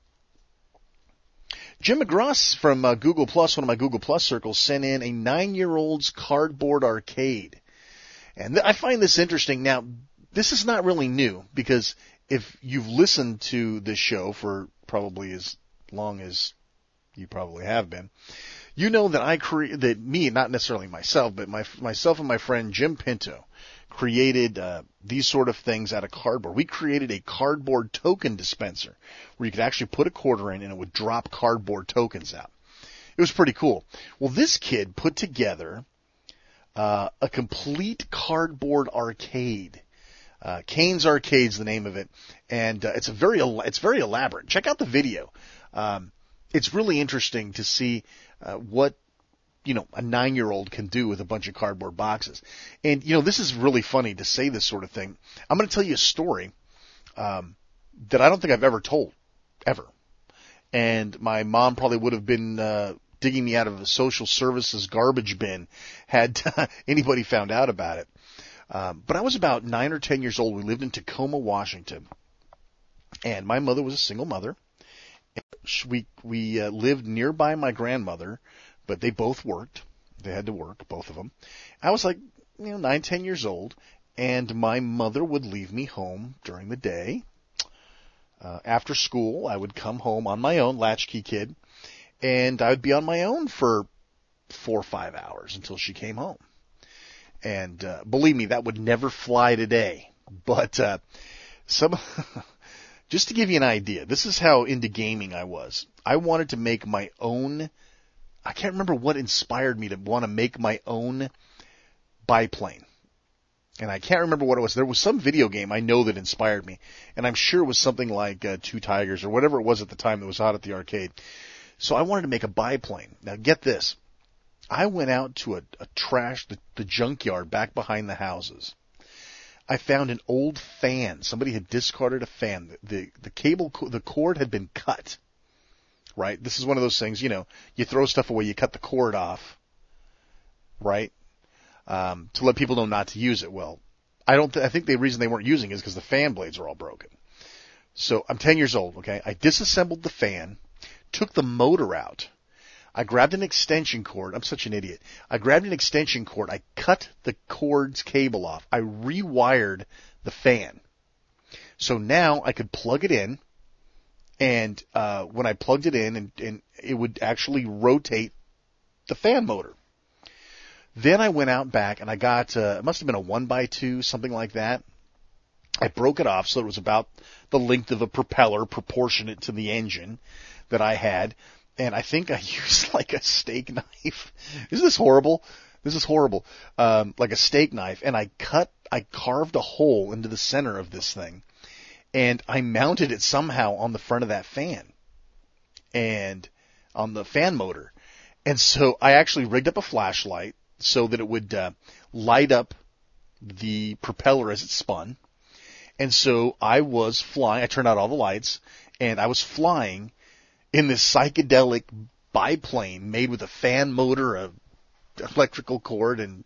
Jim McGross from Google Plus, one of my Google Plus circles, sent in a 9-year-old's cardboard arcade. And I find this interesting. Now, this is not really new, because if you've listened to this show for probably as long as you probably have been, you know that not necessarily myself, but myself and my friend Jim Pinto created these sort of things out of cardboard. We created a cardboard token dispenser where you could actually put a quarter in and it would drop cardboard tokens out. It was pretty cool. Well, this kid put together a complete cardboard arcade. Kane's Arcade's the name of it, and it's very elaborate. Check out the video. It's really interesting to see what a 9-year-old can do with a bunch of cardboard boxes. And, this is really funny to say this sort of thing. I'm going to tell you a story that I don't think I've ever told, ever. And my mom probably would have been digging me out of the social services garbage bin had anybody found out about it. But I was about 9 or 10 years old. We lived in Tacoma, Washington. And my mother was a single mother. We lived nearby my grandmother, but they both worked. They had to work, both of them. I was like, 9, 10 years old, and my mother would leave me home during the day. After school, I would come home on my own, latchkey kid, and I would be on my own for 4 or 5 hours until she came home. And believe me, that would never fly today. But just to give you an idea, this is how into gaming I was. I wanted to make my own. I can't remember what inspired me to want to make my own biplane. And I can't remember what it was. There was some video game I know that inspired me. And I'm sure it was something like Two Tigers or whatever it was at the time that was hot at the arcade. So I wanted to make a biplane. Now get this. I went out to the junkyard back behind the houses. I found an old fan. Somebody had discarded a fan. The cord had been cut. Right? This is one of those things, you throw stuff away, you cut the cord off. Right? To let people know not to use it. Well, I think the reason they weren't using it is because the fan blades are all broken. So I'm 10 years old, okay? I disassembled the fan, took the motor out. I grabbed an extension cord. I'm such an idiot. I grabbed an extension cord. I cut the cord's cable off. I rewired the fan. So now I could plug it in, and when I plugged it in, and it would actually rotate the fan motor. Then I went out back and I got, it must have been a 1x2, something like that. I broke it off so it was about the length of a propeller proportionate to the engine that I had. And I think I used like a steak knife. Isn't this horrible? This is horrible. Like a steak knife. And I carved a hole into the center of this thing. And I mounted it somehow on the front of that fan. And on the fan motor. And so I actually rigged up a flashlight so that it would light up the propeller as it spun. And so I was flying. I turned out all the lights. And I was flying in this psychedelic biplane made with a fan motor, a electrical cord, and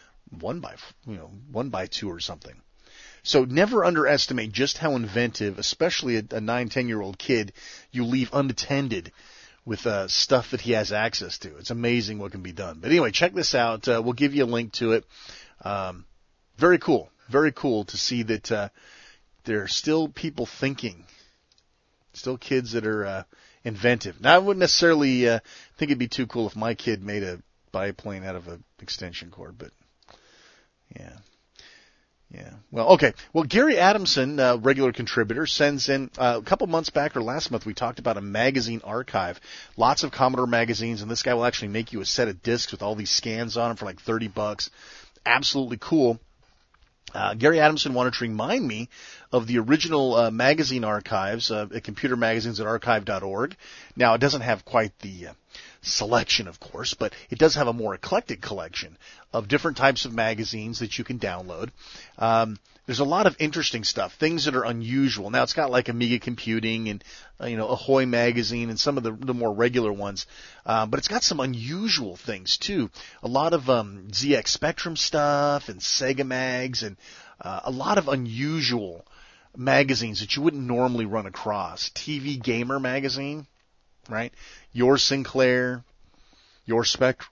1x2 or something. So never underestimate just how inventive, especially a 9, 10-year-old kid, you leave unattended with stuff that he has access to. It's amazing what can be done. But anyway, check this out. We'll give you a link to it. Very cool. Very cool to see that there are still people thinking, still kids that are inventive. Now, I wouldn't necessarily think it'd be too cool if my kid made a biplane out of an extension cord, but yeah. Yeah. Well, okay. Well, Gary Adamson, regular contributor, sends in a couple months back or last month we talked about a magazine archive. Lots of Commodore magazines, and this guy will actually make you a set of discs with all these scans on them for like $30. Absolutely cool. Gary Adamson wanted to remind me of the original magazine archives at Computer Magazines at archive.org. Now, it doesn't have quite the selection, of course, but it does have a more eclectic collection of different types of magazines that you can download. There's a lot of interesting stuff, things that are unusual. Now, it's got like Amiga Computing and, Ahoy Magazine and some of the more regular ones. But it's got some unusual things, too. A lot of ZX Spectrum stuff and Sega Mags and a lot of unusual magazines that you wouldn't normally run across. TV Gamer Magazine, right? Your Sinclair, your Spectrum,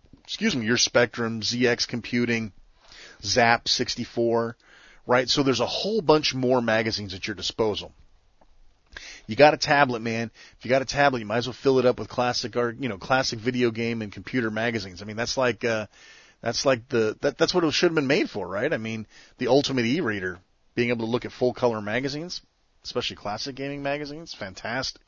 ZX Computing, Zap 64, right? So there's a whole bunch more magazines at your disposal. You got a tablet, man. If you got a tablet, you might as well fill it up with classic video game and computer magazines. I mean, that's what it should have been made for, right? I mean, the ultimate e-reader, being able to look at full color magazines, especially classic gaming magazines, fantastic.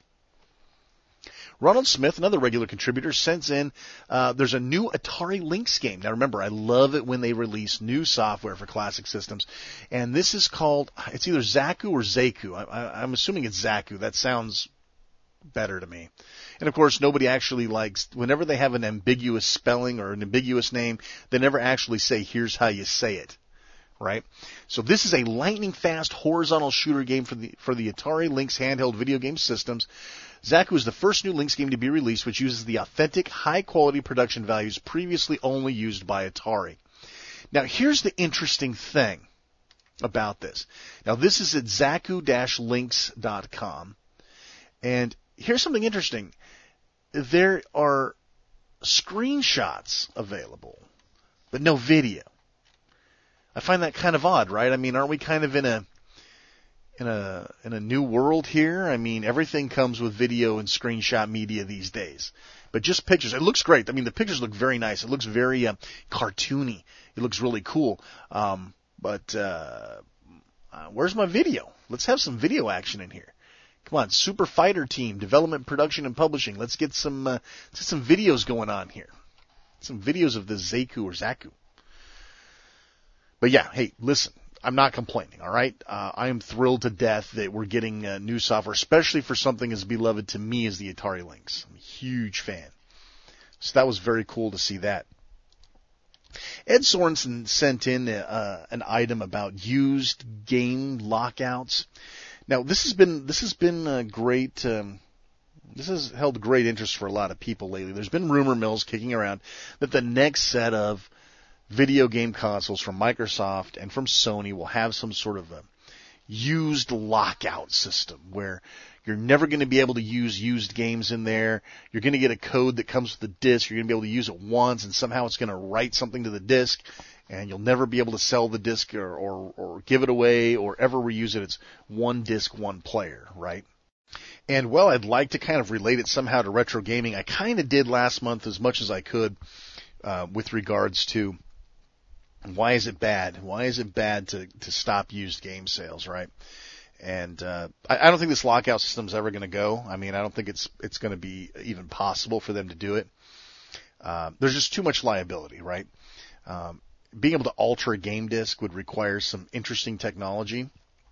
Ronald Smith, another regular contributor, sends in, there's a new Atari Lynx game. Now remember, I love it when they release new software for classic systems. And this is called, it's either Zaku or Zaku. I'm assuming it's Zaku. That sounds better to me. And of course, nobody actually likes, whenever they have an ambiguous spelling or an ambiguous name, they never actually say, here's how you say it. Right? So this is a lightning-fast horizontal shooter game for the Atari Lynx handheld video game systems. Zaku is the first new Lynx game to be released which uses the authentic, high-quality production values previously only used by Atari. Now, here's the interesting thing about this. Now, this is at zaku-lynx.com. And here's something interesting. There are screenshots available, but no video. I find that kind of odd, right? I mean, aren't we kind of in a new world here? I mean, everything comes with video and screenshot media these days. But just pictures. It looks great. I mean, the pictures look very nice. It looks very cartoony. It looks really cool. But where's my video? Let's have some video action in here. Come on, Super Fighter Team, development, production, and publishing. Let's get some videos going on here. Some videos of the Zaku. But yeah, hey, listen, I'm not complaining, all right? I am thrilled to death that we're getting new software, especially for something as beloved to me as the Atari Lynx. I'm a huge fan. So that was very cool to see that. Ed Sorensen sent in an item about used game lockouts. Now, this has been a great. This has held great interest for a lot of people lately. There's been rumor mills kicking around that the next set of video game consoles from Microsoft and from Sony will have some sort of a used lockout system where you're never going to be able to use used games in there. You're going to get a code that comes with the disc. You're going to be able to use it once, and somehow it's going to write something to the disc, and you'll never be able to sell the disc or give it away or ever reuse it. It's one disc, one player, right? And, well, I'd like to kind of relate it somehow to retro gaming. I kind of did last month as much as I could with regards to why is it bad? Why is it bad to stop used game sales, right? And I don't think this lockout system is ever going to go. I mean, I don't think it's going to be even possible for them to do it. There's just too much liability, right? Being able to alter a game disc would require some interesting technology,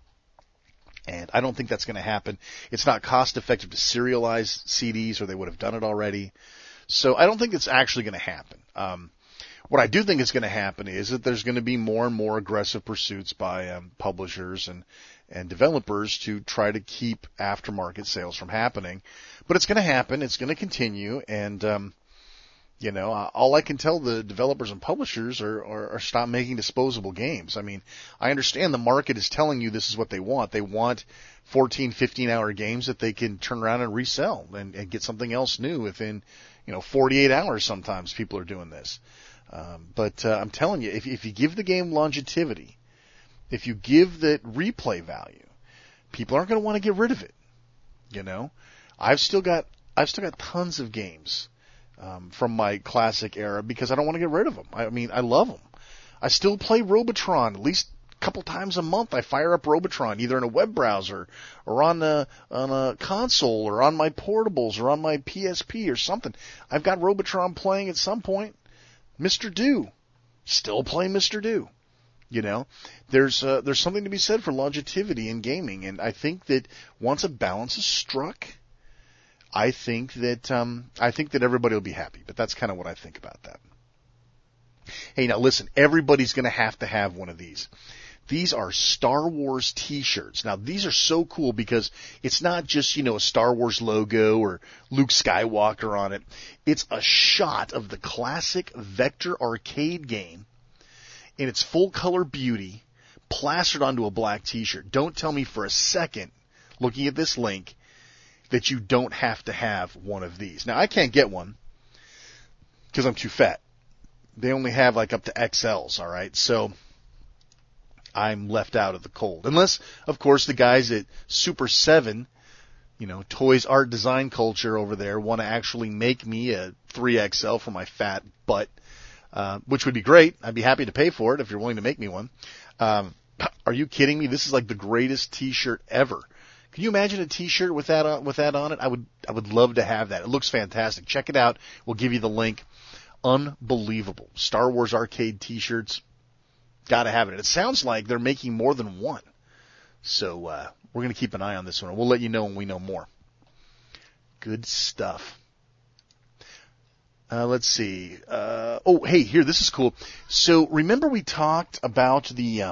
and I don't think that's going to happen. It's not cost effective to serialize CDs, or they would have done it already. So I don't think it's actually going to happen. What I do think is going to happen is that there's going to be more and more aggressive pursuits by publishers and developers to try to keep aftermarket sales from happening. But it's going to happen. It's going to continue. And, all I can tell the developers and publishers are stop making disposable games. I mean, I understand the market is telling you this is what they want. They want 14, 15-hour games that they can turn around and resell and get something else new within, 48 hours sometimes people are doing this. But I'm telling you, if you give the game longevity, if you give that replay value, people aren't going to want to get rid of it. I've still got tons of games from my classic era because I don't want to get rid of them. I mean, I love them. I still play Robotron at least a couple times a month. I fire up Robotron either in a web browser or on a console or on my portables or on my PSP or something. I've got Robotron playing at some point. Mr. Do. Still play Mr. Do. There's something to be said for longevity in gaming, and I think that once a balance is struck, I think that everybody will be happy. But that's kind of what I think about that. Hey, now listen, everybody's going to have one of these. These are Star Wars t-shirts. Now, these are so cool because it's not just, a Star Wars logo or Luke Skywalker on it. It's a shot of the classic Vector arcade game in its full-color beauty plastered onto a black t-shirt. Don't tell me for a second, looking at this link, that you don't have to have one of these. Now, I can't get one because I'm too fat. They only have up to XLs, all right? So I'm left out of the cold. Unless, of course, the guys at Super 7, Toys Art Design Culture over there want to actually make me a 3XL for my fat butt, which would be great. I'd be happy to pay for it if you're willing to make me one. Are you kidding me? This is like the greatest t-shirt ever. Can you imagine a t-shirt with that on it? I would love to have that. It looks fantastic. Check it out. We'll give you the link. Unbelievable. Star Wars arcade t-shirts. Gotta have it. It sounds like they're making more than one. So, we're gonna keep an eye on this one. We'll let you know when we know more. Good stuff. Let's see. Hey, here, this is cool. So remember we talked about the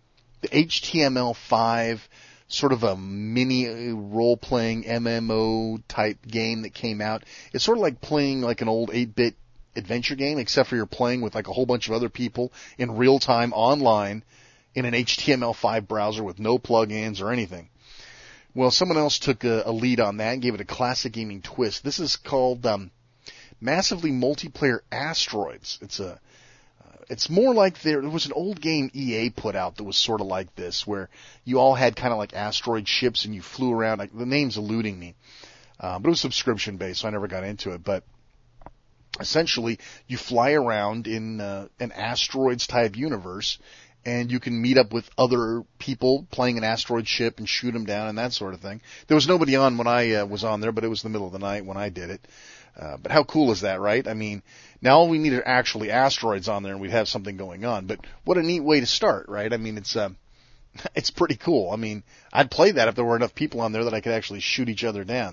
HTML5, sort of a mini role-playing MMO type game that came out. It's sort of like playing like an old 8-bit adventure game, except for you're playing with like a whole bunch of other people in real time online in an HTML5 browser with no plugins or anything. Well, someone else took a lead on that and gave it a classic gaming twist. This is called Massively Multiplayer Asteroids. It's more like there was an old game EA put out that was sort of like this, where you all had kind of like asteroid ships and you flew around. The name's eluding me, but it was subscription based, so I never got into it. But essentially, you fly around in an asteroids type universe, and you can meet up with other people playing an asteroid ship and shoot them down and that sort of thing. There was nobody on when I was on there, but it was the middle of the night when I did it. But how cool is that, right? I mean, now all we need are actually asteroids on there and we'd have something going on. But what a neat way to start, right? I mean, it's pretty cool. I mean, I'd play that if there were enough people on there that I could actually shoot each other down.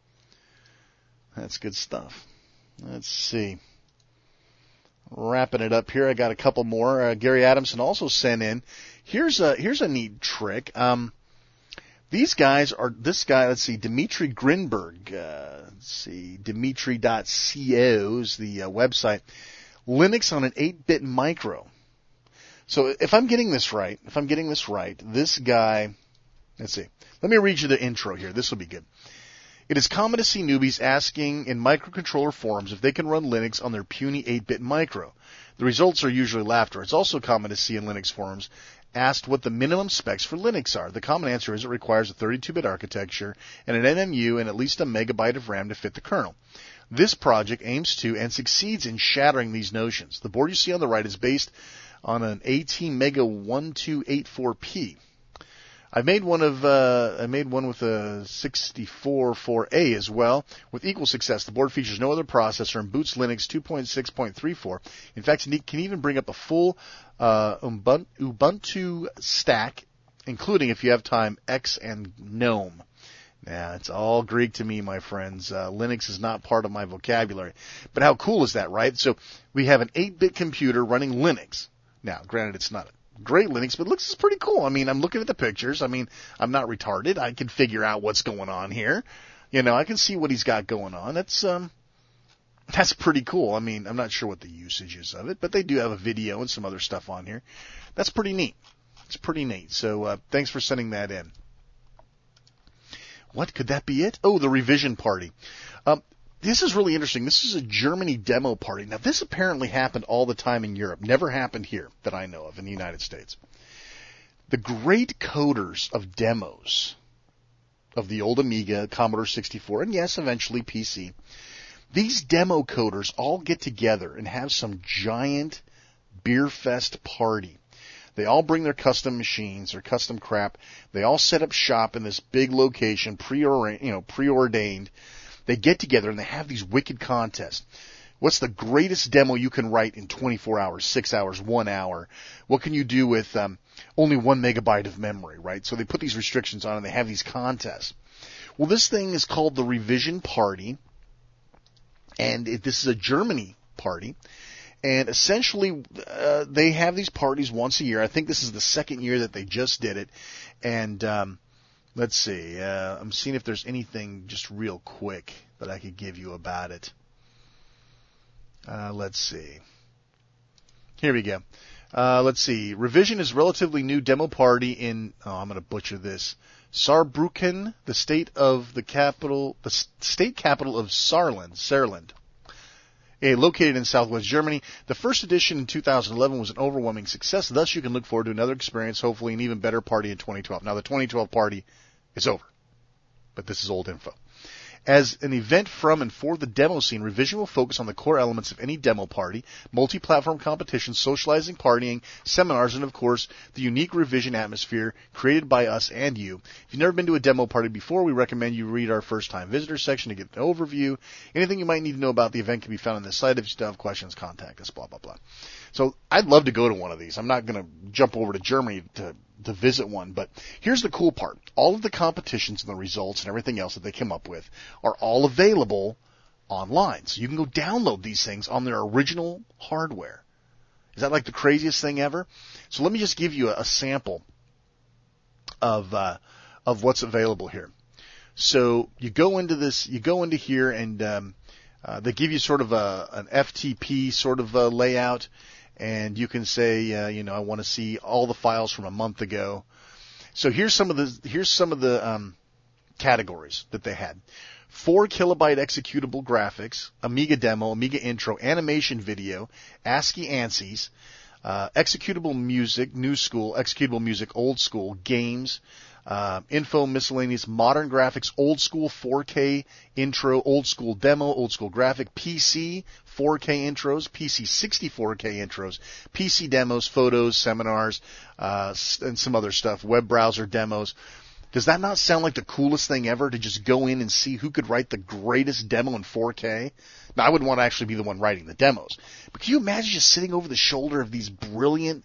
That's good stuff. Let's see. Wrapping it up here, I got a couple more. Gary Adamson also sent in. Here's a neat trick. These guys are, this guy, let's see, Dmitry Grinberg, Dmitry.co is the website. Linux on an 8-bit micro. So if I'm getting this right, this guy, let's see, let me read you the intro here. This will be good. It is common to see newbies asking in microcontroller forums if they can run Linux on their puny 8-bit micro. The results are usually laughter. It's also common to see in Linux forums asked what the minimum specs for Linux are. The common answer is it requires a 32-bit architecture and an NMU and at least a megabyte of RAM to fit the kernel. This project aims to and succeeds in shattering these notions. The board you see on the right is based on an ATmega1284P. I made one with a 64.4A as well, with equal success. The board features no other processor and boots Linux 2.6.34. In fact, it can even bring up a full Ubuntu stack, including, if you have time, X and GNOME. Yeah, it's all Greek to me, my friends. Linux is not part of my vocabulary. But how cool is that, right? So we have an 8-bit computer running Linux. Now, granted, it's not great Linux, but it looks pretty cool. I mean, I'm looking at the pictures. I mean, I'm not retarded. I can figure out what's going on here. You know, I can see what he's got going on. That's pretty cool. I mean, I'm not sure what the usage is of it, but they do have a video and some other stuff on here. That's pretty neat. It's pretty neat. So, thanks for sending that in. What could that be it? Oh, the revision party. This is really interesting. This is a Germany demo party. Now, this apparently happened all the time in Europe. Never happened here that I know of in the United States. The great coders of demos of the old Amiga, Commodore 64, and yes, eventually PC, these demo coders all get together and have some giant beer fest party. They all bring their custom machines or custom crap. They all set up shop in this big location, preordained. They get together and they have these wicked contests. What's the greatest demo you can write in 24 hours, 6 hours, 1 hour? What can you do with only 1 megabyte of memory, right? So they put these restrictions on and they have these contests. Well, this thing is called the Revision Party, and this is a Germany party. And essentially, they have these parties once a year. I think this is the second year that they just did it. And let's see. I'm seeing if there's anything just real quick that I could give you about it. Let's see. Here we go. Let's see. Revision is a relatively new demo party in, I'm going to butcher this, Saarbrücken, the state capital of Saarland. Located in southwest Germany. The first edition in 2011 was an overwhelming success. Thus, you can look forward to another experience, hopefully an even better party in 2012. Now, the 2012 party is over, but this is old info. As an event from and for the demo scene, Revision will focus on the core elements of any demo party, multi-platform competitions, socializing, partying, seminars, and of course, the unique Revision atmosphere created by us and you. If you've never been to a demo party before, we recommend you read our first-time visitor section to get an overview. Anything you might need to know about the event can be found on the site. If you still have questions, contact us, blah, blah, blah. So I'd love to go to one of these. I'm not going to jump over to Germany to visit one, but here's the cool part. All of the competitions and the results and everything else that they came up with are all available online. So you can go download these things on their original hardware. Is that like the craziest thing ever? So let me just give you a sample of what's available here. So you go into here, and they give you sort of an FTP sort of layout, and you can say, I want to see all the files from a month ago. So here's some of the categories that they had: 4 kilobyte executable graphics, Amiga demo, Amiga intro, animation video, ASCII ANSIs, executable music, new school, executable music, old school, games, info, miscellaneous, modern graphics, old school 4K intro, old school demo, old school graphic, PC 4K intros, PC 64K intros, PC demos, photos, seminars, and some other stuff, web browser demos. Does that not sound like the coolest thing ever, to just go in and see who could write the greatest demo in 4K? Now, I wouldn't want to actually be the one writing the demos, but can you imagine just sitting over the shoulder of these brilliant,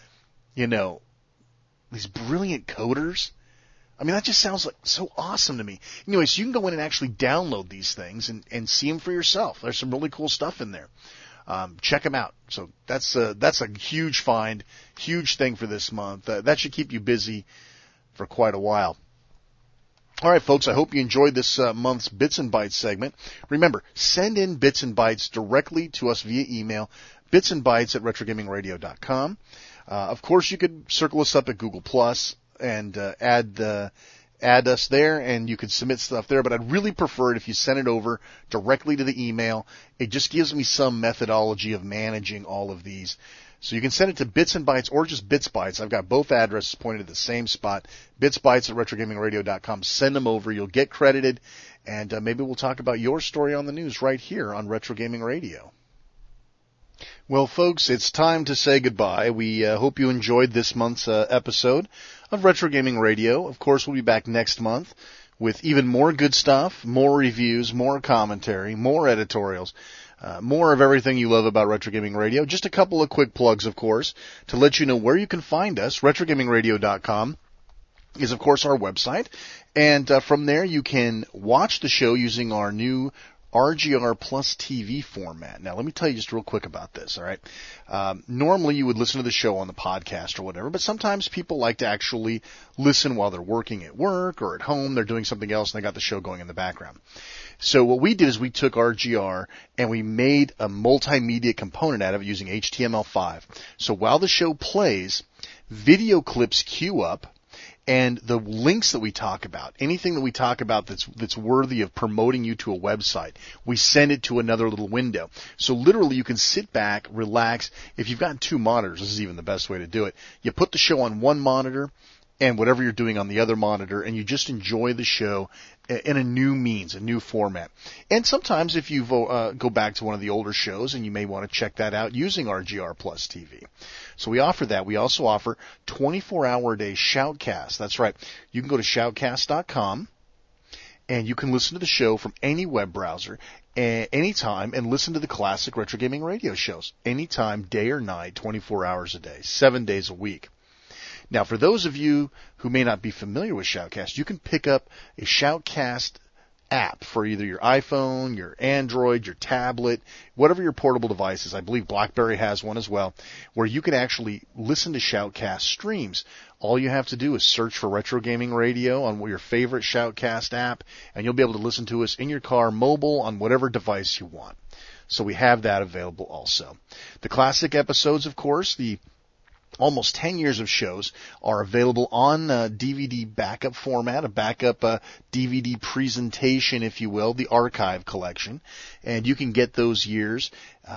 these brilliant coders? I mean, that just sounds like so awesome to me. Anyway, so you can go in and actually download these things and see them for yourself. There's some really cool stuff in there. Check them out. So that's a huge find, huge thing for this month. That should keep you busy for quite a while. All right, folks, I hope you enjoyed this month's Bits and Bytes segment. Remember, send in Bits and Bytes directly to us via email, bitsandbytes@retrogamingradio.com. Of course, you could circle us up at Google Plus and add us there, and you could submit stuff there, but I'd really prefer it if you send it over directly to the email. It just gives me some methodology of managing all of these. So you can send it to Bits and Bytes or just Bits Bytes. I've got both addresses pointed at the same spot, bitsbytes@retrogamingradio.com. Send them over. You'll get credited, and maybe we'll talk about your story on the news right here on Retro Gaming Radio. Well, folks, it's time to say goodbye. We hope you enjoyed this month's episode of Retro Gaming Radio. Of course, we'll be back next month with even more good stuff, more reviews, more commentary, more editorials. More of everything you love about Retro Gaming Radio. Just a couple of quick plugs, of course, to let you know where you can find us. RetroGamingRadio.com is, of course, our website. And from there, you can watch the show using our new RGR Plus TV format. Now, let me tell you just real quick about this, all right? Normally, you would listen to the show on the podcast or whatever, but sometimes people like to actually listen while they're working at work or at home. They're doing something else, and they got the show going in the background. So what we did is we took RGR and we made a multimedia component out of it using HTML5. So while the show plays, video clips queue up, and the links that we talk about, anything that we talk about that's worthy of promoting you to a website, we send it to another little window. So literally you can sit back, relax. If you've got 2 monitors, this is even the best way to do it. You put the show on one monitor and whatever you're doing on the other monitor, and you just enjoy the show in a new means, a new format. And sometimes if you go back to one of the older shows, and you may want to check that out using RGR Plus TV. So we offer that. We also offer 24-hour-a-day Shoutcast. That's right. You can go to shoutcast.com, and you can listen to the show from any web browser anytime and listen to the classic Retro Gaming Radio shows anytime, day or night, 24 hours a day, 7 days a week. Now, for those of you who may not be familiar with Shoutcast, you can pick up a Shoutcast app for either your iPhone, your Android, your tablet, whatever your portable device is. I believe BlackBerry has one as well, where you can actually listen to Shoutcast streams. All you have to do is search for Retro Gaming Radio on your favorite Shoutcast app, and you'll be able to listen to us in your car, mobile, on whatever device you want. So we have that available also. The classic episodes, of course, the almost 10 years of shows are available on DVD backup format, a backup DVD presentation, if you will, the archive collection. And you can get those years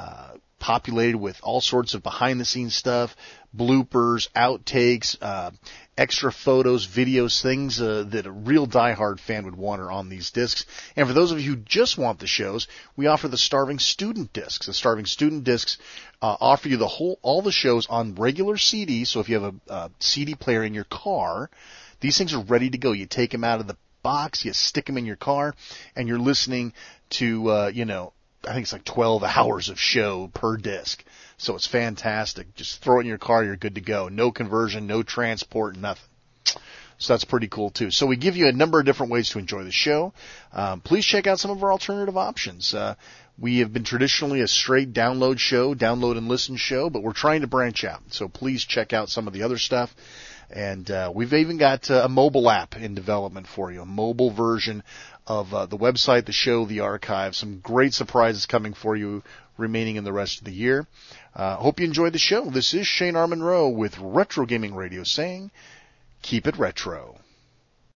populated with all sorts of behind-the-scenes stuff, bloopers, outtakes, extra photos, videos, things that a real diehard fan would want are on these discs. And for those of you who just want the shows, we offer the Starving Student discs. The Starving Student discs offer you all the shows on regular CDs. So if you have a CD player in your car, these things are ready to go. You take them out of the box, you stick them in your car, and you're listening to, I think it's like 12 hours of show per disc. So it's fantastic. Just throw it in your car, you're good to go. No conversion, no transport, nothing. So that's pretty cool too. So we give you a number of different ways to enjoy the show. Please check out some of our alternative options. We have been traditionally a straight download show, download and listen show, but we're trying to branch out. So please check out some of the other stuff. And we've even got a mobile app in development for you, a mobile version of the website, the show, the archive. Some great surprises coming for you remaining in the rest of the year. Hope you enjoyed the show. This is Shane R. Monroe with Retro Gaming Radio saying, keep it retro.